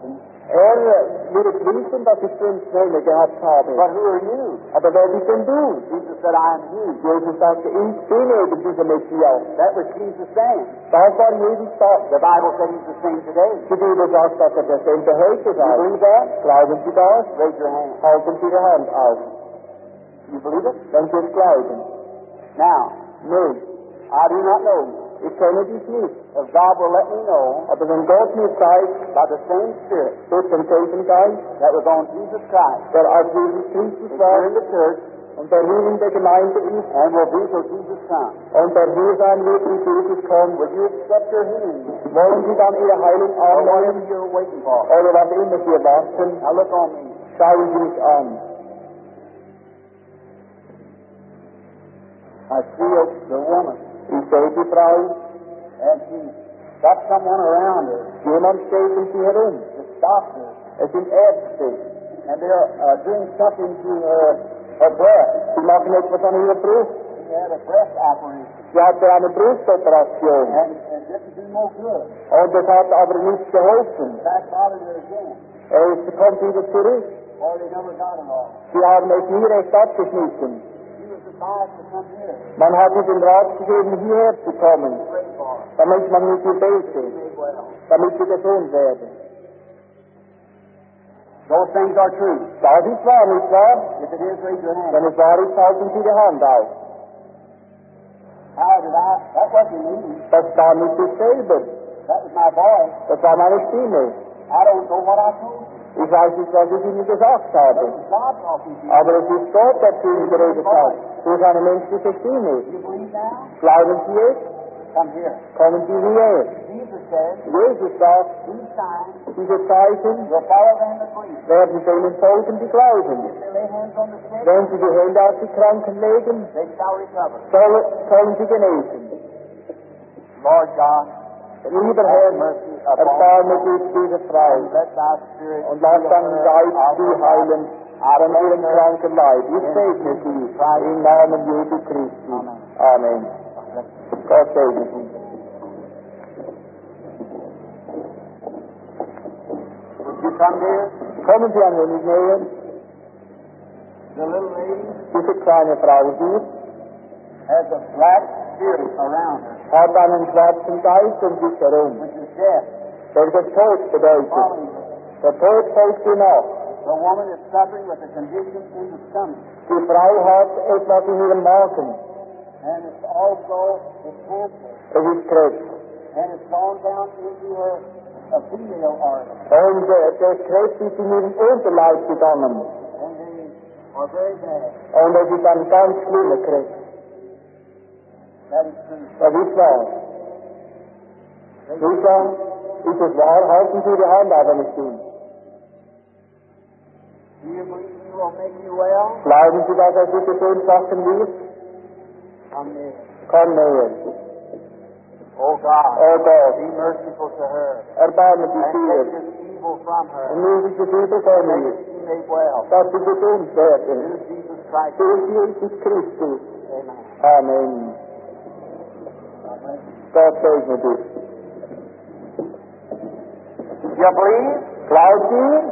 Speaker 1: Er würde prüfen, dass ich fünf Söhne gehabt habe.
Speaker 2: But who are you?
Speaker 1: Aber wer bist denn du?
Speaker 2: Jesus said, I am he.
Speaker 1: Jesus sagte, ich bin eben dieser Messias.
Speaker 2: That was Jesus saying.
Speaker 1: Das war Jesus sagt.
Speaker 2: The Bible said he's the same today.
Speaker 1: Die Bibel sagt, dass er derselbe heute
Speaker 2: You
Speaker 1: sei.
Speaker 2: believe that?
Speaker 1: Glauben Sie das?
Speaker 2: Raise your hand.
Speaker 1: Halten Sie Ihre Hand auf.
Speaker 2: You believe it?
Speaker 1: Wenn Sie es glauben.
Speaker 2: Now,
Speaker 1: Nun,
Speaker 2: I do not know you.
Speaker 1: ich kenne dich nicht.
Speaker 2: If God will let me know
Speaker 1: Aber wenn Gott mir zeigt,
Speaker 2: by the same Spirit
Speaker 1: durch den selben Geist,
Speaker 2: that was on Jesus Christ,
Speaker 1: der auf Jesus Christus
Speaker 2: is
Speaker 1: war
Speaker 2: here in the church,
Speaker 1: und der hier in der Gemeinde ist
Speaker 2: and will be till Jesus comes,
Speaker 1: und der hier sein wird, wie Jesus kommt,
Speaker 2: will you accept your healing?
Speaker 1: wollen Sie dann Ihre Heilung
Speaker 2: Or whatever
Speaker 1: annehmen
Speaker 2: you're waiting for.
Speaker 1: oder was immer Sie erwarten?
Speaker 2: Now look on me.
Speaker 1: Schauen Sie mich an.
Speaker 2: I see a, the woman,
Speaker 1: Ich sehe die Frau,
Speaker 2: and she's got someone around her,
Speaker 1: jemand steht um sie herum.
Speaker 2: it's doctors,
Speaker 1: Es sind Ärzte.
Speaker 2: and they're uh, doing something to her, her breast.
Speaker 1: Sie machen etwas an ihrer Brust.
Speaker 2: She had a breast operation,
Speaker 1: Sie hatte eine Brustoperation.
Speaker 2: and it didn't do no good.
Speaker 1: Und es hat aber nichts geholfen.
Speaker 2: Back bothered her again,
Speaker 1: Es kommt wieder zurück.
Speaker 2: or they never got it all.
Speaker 1: Sie haben es nie recht abgeschnitten.
Speaker 2: She was advised to come here,
Speaker 1: Man hat ihr den Rat gegeben, hierher zu kommen,
Speaker 2: pray for her,
Speaker 1: damit man mit ihr bete,
Speaker 2: made well.
Speaker 1: damit sie gesund werden.
Speaker 2: Those things are true.
Speaker 1: Das ist wahr, nicht wahr?
Speaker 2: If it is, raise your hand.
Speaker 1: Wenn es wahr ist, halten Sie die Hand auf.
Speaker 2: How did I? That wasn't me.
Speaker 1: Das war nicht ich selber.
Speaker 2: That was my voice.
Speaker 1: Das war meine Stimme.
Speaker 2: I don't know what I told you.
Speaker 1: Ich weiß nicht, was ich Ihnen gesagt
Speaker 2: That
Speaker 1: habe.
Speaker 2: was God talking to you.
Speaker 1: Aber es ist Gott, der zu Ihnen geredet hat. Durch eine menschliche Stimme.
Speaker 2: You believe now?
Speaker 1: Glauben Sie es?
Speaker 2: Come here.
Speaker 1: Kommen Sie hierher.
Speaker 2: Jesus said,
Speaker 1: Jesus sagt,
Speaker 2: these signs
Speaker 1: diese Zeichen
Speaker 2: will follow them that believe.
Speaker 1: werden denen folgen, die glauben.
Speaker 2: If they lay hands on the sick,
Speaker 1: Wenn Sie die Hände auf die Kranken legen,
Speaker 2: they shall recover.
Speaker 1: soll- sollen sie genesen.
Speaker 2: Lord God,
Speaker 1: Lieber
Speaker 2: have
Speaker 1: Herr,
Speaker 2: mercy upon
Speaker 1: erbarme dich diese Frau
Speaker 2: and let thy spirit
Speaker 1: und lass
Speaker 2: heal
Speaker 1: deinen
Speaker 2: her
Speaker 1: Geist
Speaker 2: of
Speaker 1: sie
Speaker 2: her
Speaker 1: heilen
Speaker 2: body.
Speaker 1: von ihrem kranken Leib. Ich segne sie im Namen Jesu Christi. Amen. Gott segne sie.
Speaker 2: Would you come here?
Speaker 1: Kommen Sie ein wenig näher.
Speaker 2: The little lady
Speaker 1: Diese kleine Frau hier
Speaker 2: has a black spirit around her,
Speaker 1: hat einen schwarzen Geist um sich herum,
Speaker 2: which is death,
Speaker 1: welcher Tod bedeutet.
Speaker 2: following her.
Speaker 1: Der Tod folgt ihr nach.
Speaker 2: The woman is suffering with a condition in the stomach,
Speaker 1: Die Frau hat etwas in ihrem Magen.
Speaker 2: and it's also a cancer,
Speaker 1: Es ist Krebs.
Speaker 2: and it's gone down into her a female organ,
Speaker 1: Und äh, der Krebs ist in ihrem Unterleib gegangen.
Speaker 2: and they are very bad.
Speaker 1: Und es ist ein ganz schlimmer Krebs.
Speaker 2: That is true.
Speaker 1: Das ist wahr. Lisa, ist es wahr? Halten Sie die Hand auf, wenn es stimmt.
Speaker 2: Do you believe He will make you well?
Speaker 1: Glauben Sie, dass er Sie gesund machen wird?
Speaker 2: Come near.
Speaker 1: Komm näher.
Speaker 2: Oh God,
Speaker 1: Oh Gott,
Speaker 2: be merciful to her,
Speaker 1: erbarme dich
Speaker 2: and
Speaker 1: hier.
Speaker 2: take this evil from her,
Speaker 1: Und nimm dieses Übel von
Speaker 2: make
Speaker 1: mir,
Speaker 2: she made well.
Speaker 1: dass sie gesund werden.
Speaker 2: Through Jesus Christ.
Speaker 1: Durch Jesus Christus.
Speaker 2: Amen.
Speaker 1: Amen. Gott segne dich.
Speaker 2: You believe?
Speaker 1: Glaubt ihr?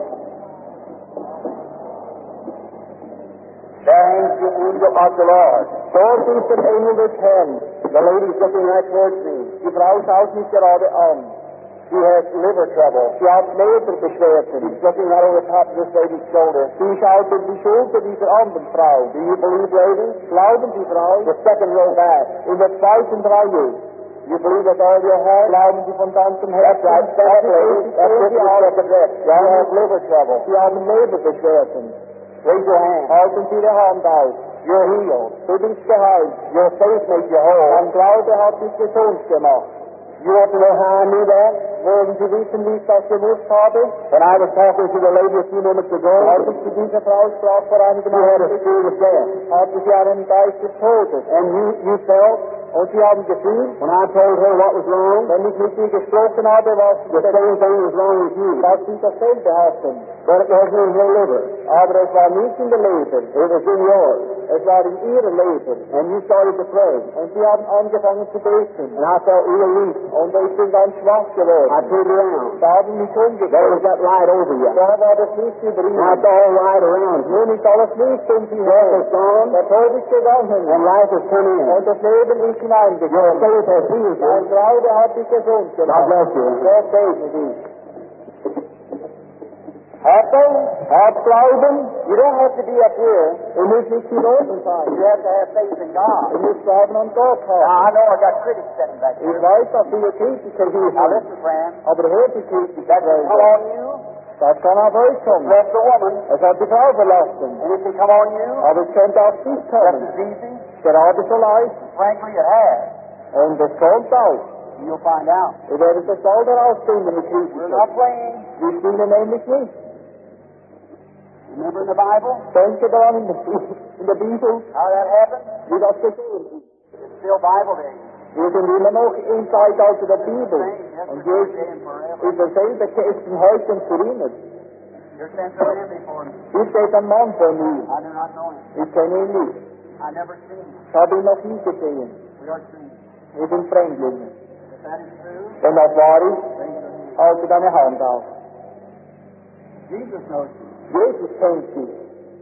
Speaker 2: There hangs the angel of the Lord.
Speaker 1: Dort ist der Engel des Herrn.
Speaker 2: The lady's looking right towards me.
Speaker 1: Die Frau schaut mich gerade an.
Speaker 2: She has liver trouble.
Speaker 1: Sie hat Leberbeschwerden.
Speaker 2: She's looking right over the top of this lady's shoulder.
Speaker 1: Sie schaut in die Schulter dieser anderen Frau.
Speaker 2: Do you believe, lady?
Speaker 1: Glauben Sie, Frau?
Speaker 2: The second row back.
Speaker 1: In der zweiten Reihe.
Speaker 2: You believe with all your heart?
Speaker 1: Glauben Sie von ganzem
Speaker 2: That's
Speaker 1: Herzen?
Speaker 2: right. That's lady. That's
Speaker 1: Sie
Speaker 2: it. You
Speaker 1: haben,
Speaker 2: second rest. You have liver trouble.
Speaker 1: Sie haben Leberbeschwerden.
Speaker 2: Raise your hand.
Speaker 1: Halten Sie Ihre Hand auf.
Speaker 2: You're healed.
Speaker 1: Du bist geheilt.
Speaker 2: Your faith makes you whole.
Speaker 1: Dein Glaube hat dich gesund gemacht.
Speaker 2: You want to know how I knew that?
Speaker 1: Wollen Sie wissen, wie ich das gewusst habe?
Speaker 2: When I was talking to the lady a few minutes ago,
Speaker 1: Als ich zu dieser Frau sprach vor einigen
Speaker 2: you had a
Speaker 1: Monaten,
Speaker 2: spirit of death.
Speaker 1: hatte sie einen Geist des Todes.
Speaker 2: And you, you felt,
Speaker 1: Und Sie haben gefühlt,
Speaker 2: when I told her what was wrong,
Speaker 1: wenn ich mit ihr gesprochen habe, was
Speaker 2: the same thing was wrong with you.
Speaker 1: dass Sie dasselbe hatten.
Speaker 2: But it wasn't in her liver.
Speaker 1: Aber es war nicht in der Leber,
Speaker 2: It was in yours.
Speaker 1: es war in ihrer Leber.
Speaker 2: And you started to pray.
Speaker 1: Und sie haben angefangen zu beten.
Speaker 2: And I felt real weak.
Speaker 1: Und ich bin ganz schwach geworden.
Speaker 2: I turned around.
Speaker 1: Da habe ich mich
Speaker 2: There was
Speaker 1: umgedreht.
Speaker 2: that light over you.
Speaker 1: Da war das Licht über
Speaker 2: And I
Speaker 1: ihnen.
Speaker 2: saw all light around you.
Speaker 1: Nun ist alles Licht um sie
Speaker 2: Death
Speaker 1: herum.
Speaker 2: is gone,
Speaker 1: Der Tod ist gegangen.
Speaker 2: and life has come in.
Speaker 1: Und das Leben ist
Speaker 2: Your
Speaker 1: hineingekommen.
Speaker 2: faith has healed
Speaker 1: Dein
Speaker 2: you.
Speaker 1: Glaube hat dich gesund
Speaker 2: God
Speaker 1: gemacht.
Speaker 2: bless you.
Speaker 1: Gott segne dich. Have faith. Have Glauben. You don't have to be up here. Du musst nicht hier oben sein.
Speaker 2: You have to have faith in God.
Speaker 1: Du musst Glauben an Gott
Speaker 2: Now,
Speaker 1: haben.
Speaker 2: I know I got critics sitting back
Speaker 1: Ich
Speaker 2: here.
Speaker 1: weiß, dass viele Kritiker hier
Speaker 2: Now,
Speaker 1: sind.
Speaker 2: listen, friend.
Speaker 1: Aber hör die Kritiker.
Speaker 2: That can come on you.
Speaker 1: Das kann auf euch kommen.
Speaker 2: Left the woman.
Speaker 1: Es hat die Frau verlassen.
Speaker 2: And it can come on you.
Speaker 1: Aber es könnte auf dich
Speaker 2: Just
Speaker 1: kommen.
Speaker 2: as easy.
Speaker 1: Gerade so leicht.
Speaker 2: Frankly, it has.
Speaker 1: Und es kommt auch.
Speaker 2: You'll find out.
Speaker 1: Ihr werdet das all herausfinden mit
Speaker 2: We're
Speaker 1: Kritiker.
Speaker 2: not playing.
Speaker 1: Wir spielen nämlich nicht.
Speaker 2: Remember in the Bible
Speaker 1: Denke daran in der, in der Bibel,
Speaker 2: how that happened?
Speaker 1: wie das geschehen ist.
Speaker 2: It's still Bible days.
Speaker 1: Wir sind immer noch im Zeitalter der Bibel.
Speaker 2: Same
Speaker 1: Und
Speaker 2: yesterday,
Speaker 1: Jesus
Speaker 2: today, and forever.
Speaker 1: ist derselbe gestern, heute und für immer.
Speaker 2: Your sins are in before me.
Speaker 1: Hier steht ein Mann vor mir.
Speaker 2: I do not know him.
Speaker 1: Ich kenne ihn nicht.
Speaker 2: I never seen him.
Speaker 1: Ich habe ihn noch nie gesehen.
Speaker 2: We are strangers.
Speaker 1: Wir sind Fremdlinge.
Speaker 2: If that is true,
Speaker 1: Wenn das wahr ist,
Speaker 2: raise your hand.
Speaker 1: halte deine Hand auf.
Speaker 2: Jesus knows you.
Speaker 1: Jesus kennt dich.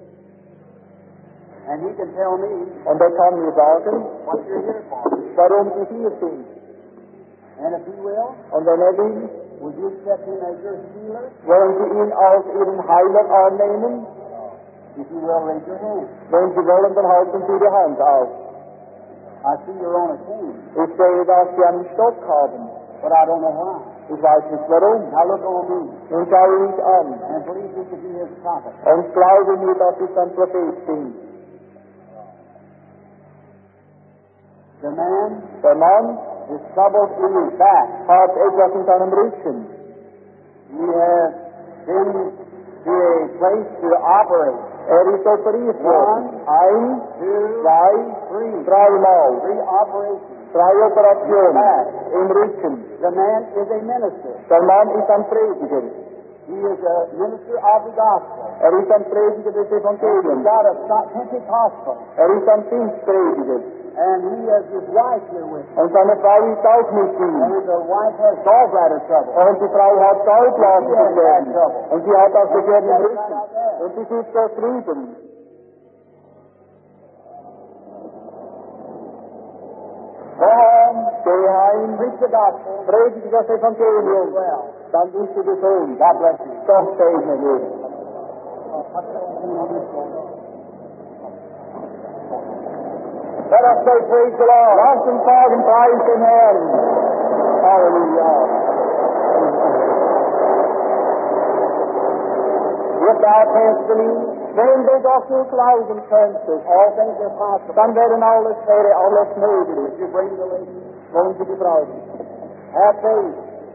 Speaker 2: And he can tell me
Speaker 1: Und er kann mir sagen,
Speaker 2: what you're here for.
Speaker 1: warum sie hier sind.
Speaker 2: And if he will,
Speaker 1: Und wenn er will,
Speaker 2: would you accept him as your healer?
Speaker 1: wollen sie ihn als ihren Heiler annehmen.
Speaker 2: If you will, raise your hand.
Speaker 1: Wenn sie wollen, dann halten sie die Hand auf.
Speaker 2: I see you're on a cane,
Speaker 1: Ich sehe, dass sie einen Stock haben.
Speaker 2: but I don't know why.
Speaker 1: Ich weiß nicht warum.
Speaker 2: Now look on me
Speaker 1: Nun schaue mich an
Speaker 2: and believe me to be his prophet.
Speaker 1: und glaube mir, dass ich ein Prophet bin.
Speaker 2: The man
Speaker 1: Der Mann
Speaker 2: is troubled in his back.
Speaker 1: hat etwas in seinem Rücken.
Speaker 2: He has been to a place to operate.
Speaker 1: Er ist operiert worden. Ein,
Speaker 2: Two,
Speaker 1: zwei,
Speaker 2: three.
Speaker 1: dreimal.
Speaker 2: Three operations.
Speaker 1: Drei Operationen im Rücken.
Speaker 2: The man is a minister.
Speaker 1: Der Mann ist ein Prediger.
Speaker 2: He is a minister of the gospel.
Speaker 1: Er ist ein Prediger des
Speaker 2: He's
Speaker 1: Evangeliums.
Speaker 2: got a Pentecostal.
Speaker 1: Er ist ein Pfingstprediger.
Speaker 2: And he has his wife here with him.
Speaker 1: Und seine Frau ist auch mit ihm.
Speaker 2: And the wife has gallbladder trouble.
Speaker 1: Und die Frau hat Gallblasenbeschwerden. Und sie hat auch Beschwerden im Rücken. Und sie sitzt dort drüben. Komm, geh heim,
Speaker 2: Preach the gospel.
Speaker 1: predige das Evangelium.
Speaker 2: Well,
Speaker 1: Dann bist du gesund.
Speaker 2: God bless you.
Speaker 1: Gott segne dich.
Speaker 2: Let us say praise the Lord.
Speaker 1: Lass uns sagen, preis den Herrn. Halleluja.
Speaker 2: If thou canst believe,
Speaker 1: Wenn du doch nur glauben könntest,
Speaker 2: all things are possible.
Speaker 1: dann wären alles, wäre alles möglich.
Speaker 2: You bring the lady.
Speaker 1: Wollen Sie die Frau?
Speaker 2: Have faith.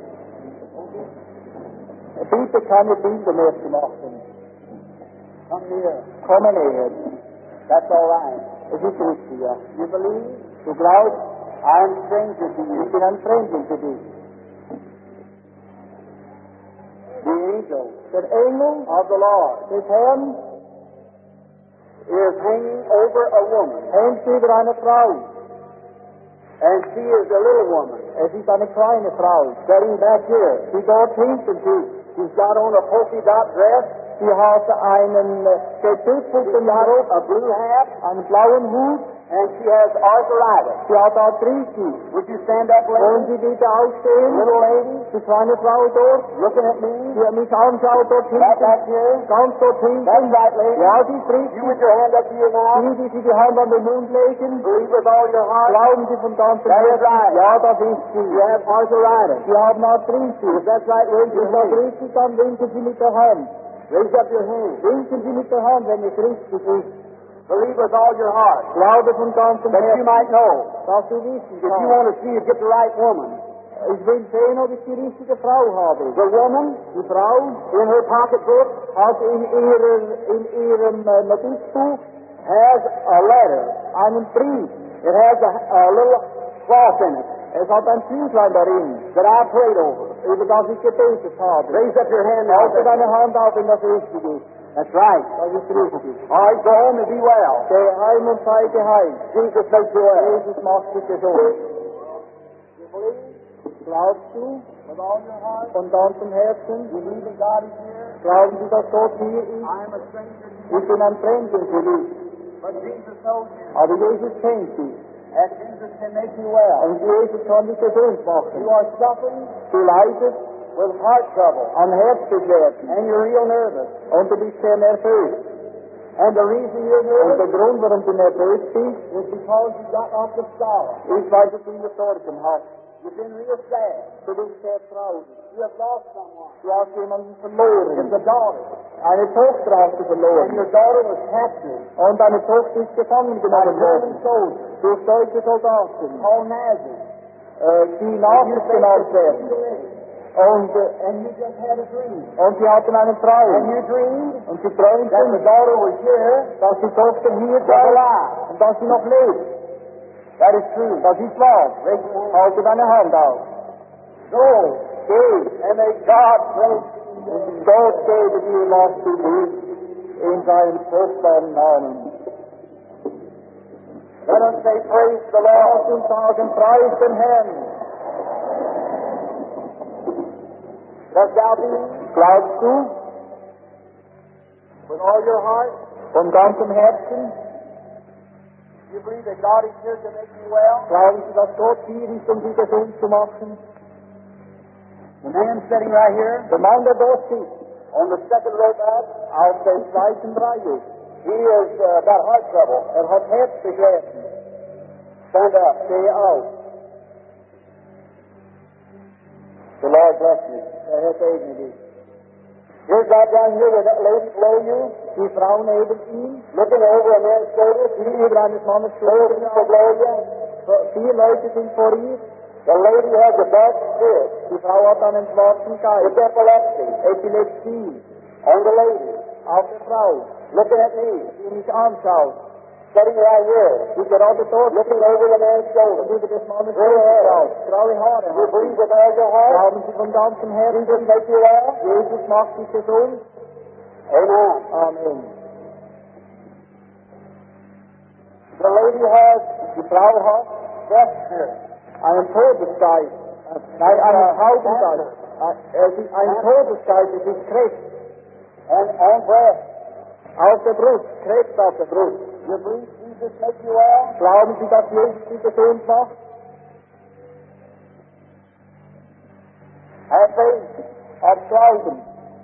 Speaker 1: Bitte keine Bilder mehr zu machen.
Speaker 2: Come near.
Speaker 1: Komme näher.
Speaker 2: That's all right.
Speaker 1: Es ist richtig, ja.
Speaker 2: You believe?
Speaker 1: Du glaubst,
Speaker 2: I am stranger to you.
Speaker 1: ich bin ein Fremdling für dich.
Speaker 2: The angel
Speaker 1: Der Engel
Speaker 2: of the Lord
Speaker 1: des Herrn
Speaker 2: is hanging over a woman,
Speaker 1: hängt über eine Frau.
Speaker 2: and she is a little woman.
Speaker 1: Es ist eine kleine Frau,
Speaker 2: Sitting back here.
Speaker 1: die dort hinten sitzt.
Speaker 2: She's got on a polka dot dress,
Speaker 1: Sie hat einen äh, getüpfelten Rock,
Speaker 2: a blue hat,
Speaker 1: einen blauen Hut.
Speaker 2: and she has arthritis.
Speaker 1: Sie hat Arthritis.
Speaker 2: Would you stand up,
Speaker 1: Wollen
Speaker 2: lady?
Speaker 1: Sie bitte aufstehen?
Speaker 2: Little lady,
Speaker 1: Die kleine Frau dort,
Speaker 2: looking at me.
Speaker 1: die mich anschaut dort
Speaker 2: Right
Speaker 1: hinten.
Speaker 2: back here.
Speaker 1: Ganz dort hinten.
Speaker 2: That's right, lady.
Speaker 1: Ja, die ist richtig.
Speaker 2: You with your hand up to your mouth.
Speaker 1: Die, die Sie die Hand an den Mund legen,
Speaker 2: Believe with all your heart.
Speaker 1: glauben Sie von ganzem
Speaker 2: That is
Speaker 1: Herzen.
Speaker 2: right.
Speaker 1: Ja, das ist sie.
Speaker 2: You have arthritis.
Speaker 1: Sie haben Arthritis.
Speaker 2: If that's right, raise your
Speaker 1: Ist das
Speaker 2: hand.
Speaker 1: richtig, dann winken Sie mit der Hand.
Speaker 2: Raise up your hand.
Speaker 1: Winken Sie mit der Hand, wenn es richtig ist.
Speaker 2: Believe with all your heart.
Speaker 1: Glaube von ganzem
Speaker 2: That you
Speaker 1: Herzen,
Speaker 2: might know.
Speaker 1: dass Sie wissen
Speaker 2: If you
Speaker 1: kann.
Speaker 2: want to see if get the right woman.
Speaker 1: Ich will sehen, ob ich die richtige Frau habe.
Speaker 2: The woman
Speaker 1: Die Frau
Speaker 2: in her pocketbook
Speaker 1: hat in, ihrer, in ihrem äh, Notizbuch
Speaker 2: has a letter.
Speaker 1: einen Brief.
Speaker 2: It has a, a little cloth in it.
Speaker 1: Es hat ein Füßlein darin,
Speaker 2: that I prayed over.
Speaker 1: über das ich gebetet habe.
Speaker 2: Raise up your hand now.
Speaker 1: Halte deine Hand auf, wenn das richtig ist.
Speaker 2: That's right.
Speaker 1: Das ist richtig.
Speaker 2: All right, go home and be well.
Speaker 1: Geh heim und sei geheilt.
Speaker 2: Jesus makes you well.
Speaker 1: Jesus macht dich gesund.
Speaker 2: You believe
Speaker 1: Glaubst du
Speaker 2: with all your heart?
Speaker 1: von ganzem Herzen?
Speaker 2: You believe that God is here?
Speaker 1: Glauben Sie, dass Gott hier ist?
Speaker 2: I am a stranger to you.
Speaker 1: Ich bin ein Fremdling für dich.
Speaker 2: But Jesus knows you.
Speaker 1: Aber Jesus kennt dich.
Speaker 2: And Jesus can make you well.
Speaker 1: Und Jesus kann dich gesund machen.
Speaker 2: You are suffering
Speaker 1: Du leidest
Speaker 2: with heart trouble.
Speaker 1: an Herzbeschwerden.
Speaker 2: And you're real nervous.
Speaker 1: Und du bist sehr nervös.
Speaker 2: And the reason you're
Speaker 1: Und
Speaker 2: nervous
Speaker 1: der Grund, warum du nervös bist,
Speaker 2: is because you got lots of sorrow.
Speaker 1: ist, weil du viele Sorgen hast.
Speaker 2: You've been real sad.
Speaker 1: Du bist sehr traurig.
Speaker 2: You have lost someone.
Speaker 1: Du hast jemanden
Speaker 2: It's
Speaker 1: verloren.
Speaker 2: a daughter.
Speaker 1: Eine Tochter hast du
Speaker 2: And
Speaker 1: verloren.
Speaker 2: your daughter was captured
Speaker 1: Und deine Tochter ist gefangen
Speaker 2: by
Speaker 1: genommen
Speaker 2: Roman
Speaker 1: worden.
Speaker 2: soldiers
Speaker 1: Durch deutsche Soldaten,
Speaker 2: called Nazis.
Speaker 1: äh, die Nazis genannt werden. Und, äh,
Speaker 2: And you just had a dream.
Speaker 1: und sie hatten einen
Speaker 2: And
Speaker 1: Traum.
Speaker 2: you dreamed
Speaker 1: Und sie
Speaker 2: that the
Speaker 1: träumten,
Speaker 2: daughter was here,
Speaker 1: dass die Tochter hier
Speaker 2: was
Speaker 1: sei
Speaker 2: alive.
Speaker 1: und dass sie noch lebt.
Speaker 2: That is true.
Speaker 1: Das ist wahr. Halte deine Hand auf.
Speaker 2: Go
Speaker 1: Geh.
Speaker 2: and may God bless
Speaker 1: Und Gott gebe dir, was du willst, in seinem kostbaren Namen.
Speaker 2: Let us say praise the
Speaker 1: Lass
Speaker 2: Lord.
Speaker 1: uns sagen, preis den Herrn.
Speaker 2: Dost thou believe
Speaker 1: Glaubst du
Speaker 2: with all your heart?
Speaker 1: von ganzem Herzen?
Speaker 2: You believe that God is here to make you well?
Speaker 1: Glauben Sie, dass Gott hier ist, um Sie gesund zu machen?
Speaker 2: The man sitting right here
Speaker 1: Der Mann, der dort sitzt,
Speaker 2: on the second row back,
Speaker 1: auf der zweiten Reihe,
Speaker 2: he is uh, got heart trouble.
Speaker 1: er hat Herzbeschwerden.
Speaker 2: Stand up.
Speaker 1: Stehe auf.
Speaker 2: The Lord bless you.
Speaker 1: Der Herr segne dich.
Speaker 2: Here's God down here with that lady below you,
Speaker 1: Die Frau neben ihm,
Speaker 2: looking over a man's shoulder.
Speaker 1: die über eines Mannes
Speaker 2: Four
Speaker 1: Schulter
Speaker 2: people below you.
Speaker 1: Vier Leute sind vor ihr.
Speaker 2: The lady has a bad spirit.
Speaker 1: Die Frau hat einen schwarzen Geist.
Speaker 2: It's epilepsy.
Speaker 1: Epilepsie.
Speaker 2: On the lady.
Speaker 1: Auf der Frau,
Speaker 2: Looking at me.
Speaker 1: die mich anschaut.
Speaker 2: Sitting right here.
Speaker 1: Die gerade dort
Speaker 2: Looking over the man's
Speaker 1: und
Speaker 2: shoulder.
Speaker 1: über des Mannes
Speaker 2: Graue
Speaker 1: Schulter
Speaker 2: Haare.
Speaker 1: schaut. Graue Haare.
Speaker 2: You
Speaker 1: hat sie.
Speaker 2: believe with all your heart?
Speaker 1: Glauben Sie von ganzem Herzen,
Speaker 2: Jesus make you well?
Speaker 1: Jesus macht dich gesund?
Speaker 2: Amen.
Speaker 1: Amen.
Speaker 2: The lady has
Speaker 1: Die Frau hat
Speaker 2: death spirit.
Speaker 1: einen Todesgeist. Nein, einen Taubengeist. Es ist ein Todesgeist, es ist Krebs.
Speaker 2: And on breath.
Speaker 1: Auf der Brust, Krebs auf der Brust.
Speaker 2: You believe Jesus make you well?
Speaker 1: Glauben Sie, dass Jesus Sie gesund macht?
Speaker 2: Have faith.
Speaker 1: Hat Glauben.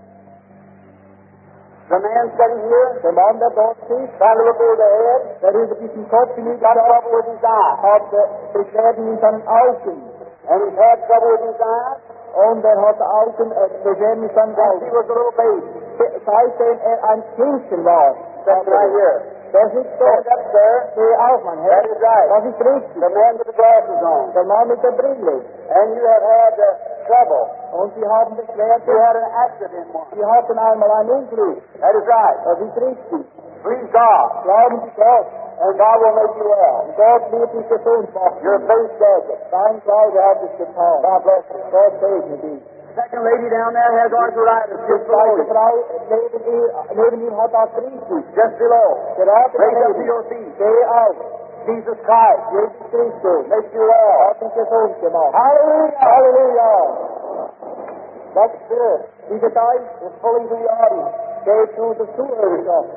Speaker 2: The man sitting here,
Speaker 1: Der Mann, der dort sitzt,
Speaker 2: trying to look over the head,
Speaker 1: der über diesen Kopf
Speaker 2: got
Speaker 1: hinüberschaut,
Speaker 2: trouble with his eye.
Speaker 1: hat äh, Beschwerden in seinen Augen.
Speaker 2: And he's had trouble with his eyes
Speaker 1: Und er hat Augen, äh, Beschwerden in seinen
Speaker 2: since he
Speaker 1: Augen.
Speaker 2: was a little baby.
Speaker 1: Se- Seitdem er ein Kindchen war.
Speaker 2: That's right here.
Speaker 1: Der sitzt
Speaker 2: Stand
Speaker 1: dort.
Speaker 2: up, sir.
Speaker 1: Steh auf, mein Herr.
Speaker 2: That is right.
Speaker 1: Das ist richtig.
Speaker 2: The man with the glasses on.
Speaker 1: Der Mann mit der Brille.
Speaker 2: And you have had uh, trouble.
Speaker 1: Und Sie haben
Speaker 2: You
Speaker 1: Beschwerden.
Speaker 2: had an accident once.
Speaker 1: Sie hatten einmal ein Unglück.
Speaker 2: That is right.
Speaker 1: Das ist richtig.
Speaker 2: Please God.
Speaker 1: Glauben Sie Gott.
Speaker 2: And God will make you well.
Speaker 1: Und Gott wird dich gesund machen.
Speaker 2: Your faith does it.
Speaker 1: Dein Glaube hat es getan.
Speaker 2: God bless you.
Speaker 1: Gott segne dich.
Speaker 2: Second lady down there has arthritis
Speaker 1: Die
Speaker 2: just below
Speaker 1: zweite
Speaker 2: you.
Speaker 1: Frau neben ihr, neben ihr hat Arthritis.
Speaker 2: Just below.
Speaker 1: Gerade
Speaker 2: Raise up to
Speaker 1: daneben.
Speaker 2: your feet.
Speaker 1: Steh auf.
Speaker 2: Jesus Christ
Speaker 1: Jesus Christus
Speaker 2: makes you well.
Speaker 1: hat dich gesund gemacht.
Speaker 2: Hallelujah.
Speaker 1: Halleluja.
Speaker 2: That spirit
Speaker 1: Dieser Geist
Speaker 2: is pulling to the audience.
Speaker 1: geht zu der Zuhörerschaft.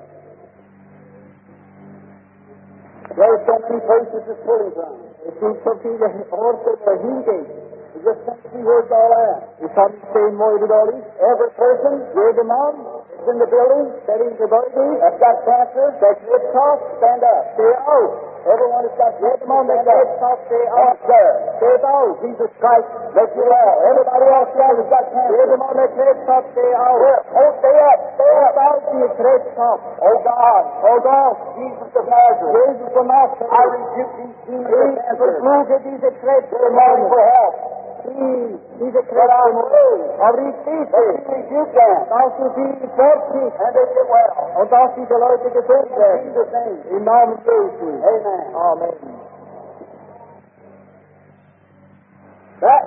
Speaker 2: There's so many places it's pulling from.
Speaker 1: Es gibt so viele Orte, wo er hingeht.
Speaker 2: You just can't see where it's all at.
Speaker 1: Ich kann nicht sehen, wo er überall ist.
Speaker 2: Every person
Speaker 1: Jeder Mann,
Speaker 2: is in the building
Speaker 1: der im Gebäude ist,
Speaker 2: that's got cancer,
Speaker 1: der Krebs hat,
Speaker 2: stand up.
Speaker 1: steh auf.
Speaker 2: Everyone has got
Speaker 1: Jeder
Speaker 2: cancer,
Speaker 1: Mann, der
Speaker 2: stand
Speaker 1: Krebs
Speaker 2: up.
Speaker 1: hat, steh
Speaker 2: Up
Speaker 1: auf.
Speaker 2: there.
Speaker 1: Steht auf.
Speaker 2: Jesus Christ makes you well. Everybody else down has got cancer.
Speaker 1: Jeder Mann, der Krebs hat, steh auf.
Speaker 2: Oh, stay up, stay
Speaker 1: Steht
Speaker 2: up.
Speaker 1: auf, die Krebs hat.
Speaker 2: Oh God,
Speaker 1: Oh Gott,
Speaker 2: Jesus of Nazareth,
Speaker 1: Jesus von
Speaker 2: I
Speaker 1: Nazareth,
Speaker 2: rebuke these demons of
Speaker 1: ich
Speaker 2: cancer.
Speaker 1: verfluche diese
Speaker 2: They're calling
Speaker 1: Krebsdämonen.
Speaker 2: for help.
Speaker 1: Die, diese
Speaker 2: But I
Speaker 1: Krebsdämonen.
Speaker 2: pray
Speaker 1: Aber ich
Speaker 2: that
Speaker 1: bitte,
Speaker 2: you rebuke them
Speaker 1: dass du sie fortschickst
Speaker 2: and they get well.
Speaker 1: und dass diese Leute gesund
Speaker 2: In
Speaker 1: werden.
Speaker 2: Jesus' name.
Speaker 1: Im Namen Jesu.
Speaker 2: Amen.
Speaker 1: Amen.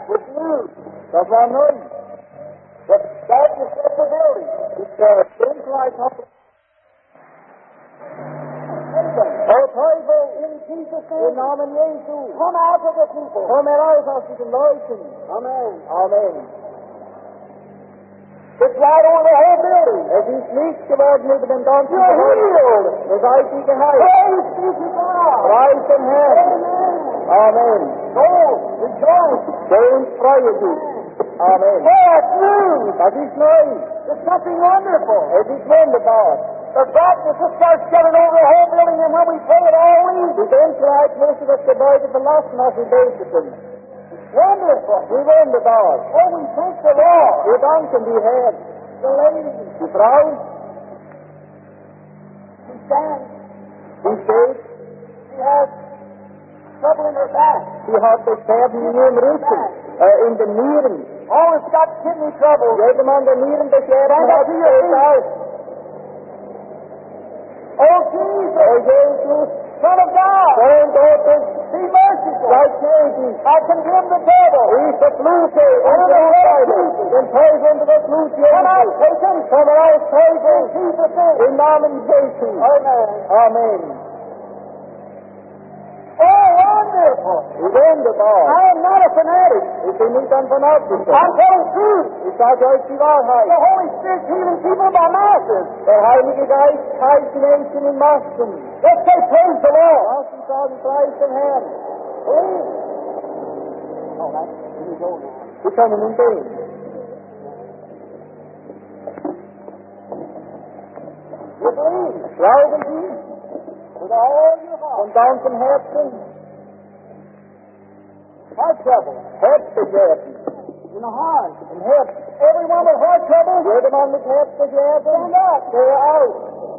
Speaker 2: was new.
Speaker 1: Das war neu.
Speaker 2: The darkness of the building.
Speaker 1: Die Dunkelheit hat... O Teufel,
Speaker 2: In Jesus'
Speaker 1: im
Speaker 2: name,
Speaker 1: Namen Jesu,
Speaker 2: come out of the people.
Speaker 1: komm heraus aus diesen Leuten.
Speaker 2: Amen.
Speaker 1: Amen.
Speaker 2: It's right over the whole building.
Speaker 1: Es ist Licht geworden über dem ganzen
Speaker 2: You're
Speaker 1: Gebäude.
Speaker 2: healed.
Speaker 1: Ihr seid die geheilt.
Speaker 2: Praise be to God.
Speaker 1: Preis den Herrn.
Speaker 2: Amen.
Speaker 1: Amen.
Speaker 2: Go, rejoice.
Speaker 1: Geh und freue dich. Amen.
Speaker 2: Oh, it's new.
Speaker 1: Das ist neu.
Speaker 2: It's something wonderful.
Speaker 1: Es ist wunderbar.
Speaker 2: The darkness just starts getting over the whole building, and when we pray it all leaves.
Speaker 1: Die Dunkelheit musste das Gebäude verlassen, als wir beteten.
Speaker 2: Wonderful.
Speaker 1: Wie wunderbar.
Speaker 2: Oh, we thank the Lord.
Speaker 1: Wir danken dir, Herr.
Speaker 2: The lady,
Speaker 1: Die Frau,
Speaker 2: she stands.
Speaker 1: die steht,
Speaker 2: She has trouble in her back.
Speaker 1: sie hat Beschwerden in ihrem Rücken, äh, in den Nieren.
Speaker 2: Oh, it's got kidney trouble.
Speaker 1: Jedermann, der Nierenbeschwerden
Speaker 2: Stand up
Speaker 1: hat,
Speaker 2: to your
Speaker 1: steht
Speaker 2: feet.
Speaker 1: auf.
Speaker 2: Oh, Jesus,
Speaker 1: O Jesus,
Speaker 2: Son of God,
Speaker 1: Sohn Gottes,
Speaker 2: be merciful.
Speaker 1: sei gnädig.
Speaker 2: I condemn the devil.
Speaker 1: Ich verfluche und verurteile den Teufel unter das Blut
Speaker 2: Come out,
Speaker 1: Jesu.
Speaker 2: Satan.
Speaker 1: Komm raus, Teufel,
Speaker 2: In Jesus' name.
Speaker 1: im Namen Jesu.
Speaker 2: Amen.
Speaker 1: Amen.
Speaker 2: Oh, wonderful.
Speaker 1: Wie wunderbar.
Speaker 2: I am not a fanatic.
Speaker 1: Ich bin nicht ein Fanatiker.
Speaker 2: I'm telling truth.
Speaker 1: Ich sage euch die
Speaker 2: The
Speaker 1: Wahrheit.
Speaker 2: Holy Spirit's healing people by masses.
Speaker 1: Der Heilige Geist heilt die Menschen in Massen.
Speaker 2: Let's say praise the Lord.
Speaker 1: Lass uns sagen, preis den Herrn.
Speaker 2: Oh, that's here you go now.
Speaker 1: Wir können nun gehen.
Speaker 2: You believe
Speaker 1: Glauben Sie
Speaker 2: with all your heart.
Speaker 1: von ganzem Herzen.
Speaker 2: Heart trouble
Speaker 1: Herzbeschwerden.
Speaker 2: in the heart.
Speaker 1: Im Herz.
Speaker 2: Everyone with heart trouble,
Speaker 1: Jedermann mit Herzbeschwerden.
Speaker 2: stand up.
Speaker 1: Stehe auf.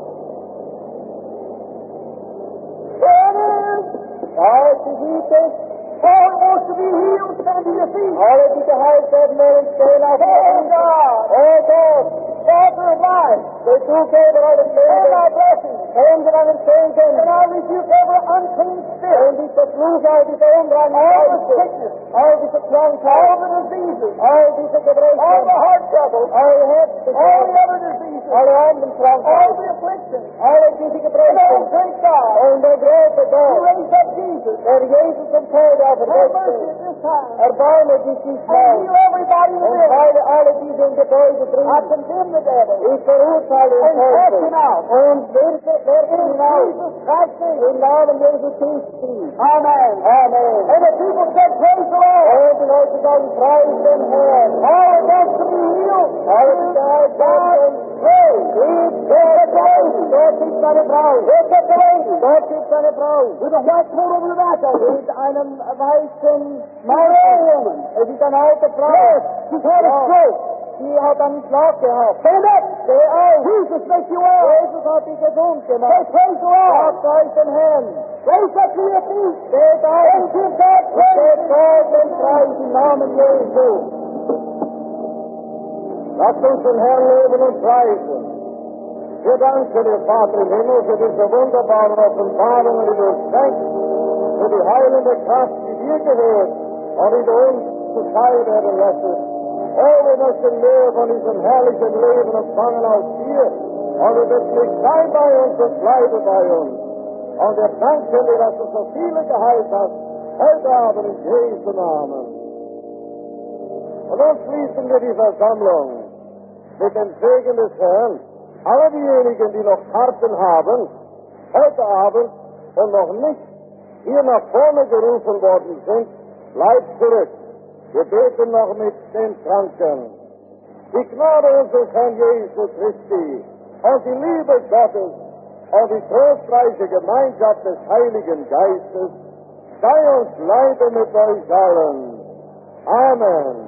Speaker 2: There it is.
Speaker 1: Da ist die Güte.
Speaker 2: All who wants to be healed, stand to your feet.
Speaker 1: Alle, die geheilt werden wollen, stehen auf.
Speaker 2: Oh, God.
Speaker 1: Oh Gott.
Speaker 2: Author of life.
Speaker 1: Der Zugeber alles
Speaker 2: Stand
Speaker 1: Leben.
Speaker 2: our blessings.
Speaker 1: Hände deinen Segen.
Speaker 2: And I rebuke every unclean spirit.
Speaker 1: Und ich verfluche all diese unreinen
Speaker 2: All the
Speaker 1: Geister.
Speaker 2: sickness.
Speaker 1: All diese
Speaker 2: All
Speaker 1: Krankheit.
Speaker 2: the diseases.
Speaker 1: All diese
Speaker 2: All the
Speaker 1: Gebrechen.
Speaker 2: heart trouble.
Speaker 1: Alle
Speaker 2: All the
Speaker 1: Herzbeschwerden.
Speaker 2: other diseases.
Speaker 1: Alle anderen
Speaker 2: All
Speaker 1: Krankheiten.
Speaker 2: the afflictions.
Speaker 1: Alle diese
Speaker 2: And
Speaker 1: Gebrechen.
Speaker 2: oh, great God.
Speaker 1: Und der große
Speaker 2: You
Speaker 1: Gott,
Speaker 2: raised up Jesus.
Speaker 1: der Jesus zum Tode
Speaker 2: Have mercy
Speaker 1: auferweckte,
Speaker 2: at this time.
Speaker 1: erbarme dich
Speaker 2: And
Speaker 1: diesmal.
Speaker 2: heal everybody in the
Speaker 1: Und
Speaker 2: building.
Speaker 1: heile alle, die in Gebäude
Speaker 2: I
Speaker 1: drin.
Speaker 2: condemn the devil.
Speaker 1: Ich verurteile den
Speaker 2: And cast
Speaker 1: Teufel.
Speaker 2: him out.
Speaker 1: Und wirke, werfe
Speaker 2: In
Speaker 1: ihn aus.
Speaker 2: Jesus Christ's name.
Speaker 1: Im Namen Jesu Christi.
Speaker 2: Amen.
Speaker 1: Amen.
Speaker 2: And the people said, praise the Lord.
Speaker 1: Und die Leute sagen, preis den Herrn.
Speaker 2: All that wants to be healed.
Speaker 1: Alle, die geheilt werden,
Speaker 2: Praise.
Speaker 1: lieb Gott, dort ist eine Frau.
Speaker 2: Where's that the lady?
Speaker 1: Dort ist eine Frau.
Speaker 2: With a white coat over the back of her.
Speaker 1: Mit einem weißen
Speaker 2: My old woman.
Speaker 1: Es ist eine alte Frau.
Speaker 2: Yes, she's had a
Speaker 1: Ja.
Speaker 2: stroke.
Speaker 1: Sie hat einen Schlag gehabt.
Speaker 2: Stand up.
Speaker 1: Steh auf.
Speaker 2: Jesus makes you well.
Speaker 1: Jesus hat dich gesund
Speaker 2: Say,
Speaker 1: gemacht.
Speaker 2: praise the Lord.
Speaker 1: Sagt euch den Herrn.
Speaker 2: Raise up to your feet.
Speaker 1: Steht auf.
Speaker 2: And give God
Speaker 1: Steht
Speaker 2: praise.
Speaker 1: Gott und preis im Namen Jesu. Lasst uns den Herrn loben und preisen. Wir danken dir, Vater im Himmel, für diese wunderbaren Offenbarungen, die du uns schenkst, für die heilende Kraft, die dir gehört, und die du uns zu Teil werden lässt. Oh, wir möchten mehr von diesem herrlichen Leben empfangen aus dir, und du bist nicht sei bei uns und bleibe bei uns. Und wir danken dir, dass du so viele geheilt hast, heute Abend in Jesu Namen. Und nun schließen wir die Versammlung mit dem Segen des Herrn. Alle diejenigen, die noch Karten haben, heute Abend und noch nicht hier nach vorne gerufen worden sind, bleibt zurück. Wir beten noch mit den Kranken. Die Gnade unseres Herrn Jesu Christi und die Liebe Gottes und die trostreiche Gemeinschaft des Heiligen Geistes sei uns leider mit euch allen. Amen.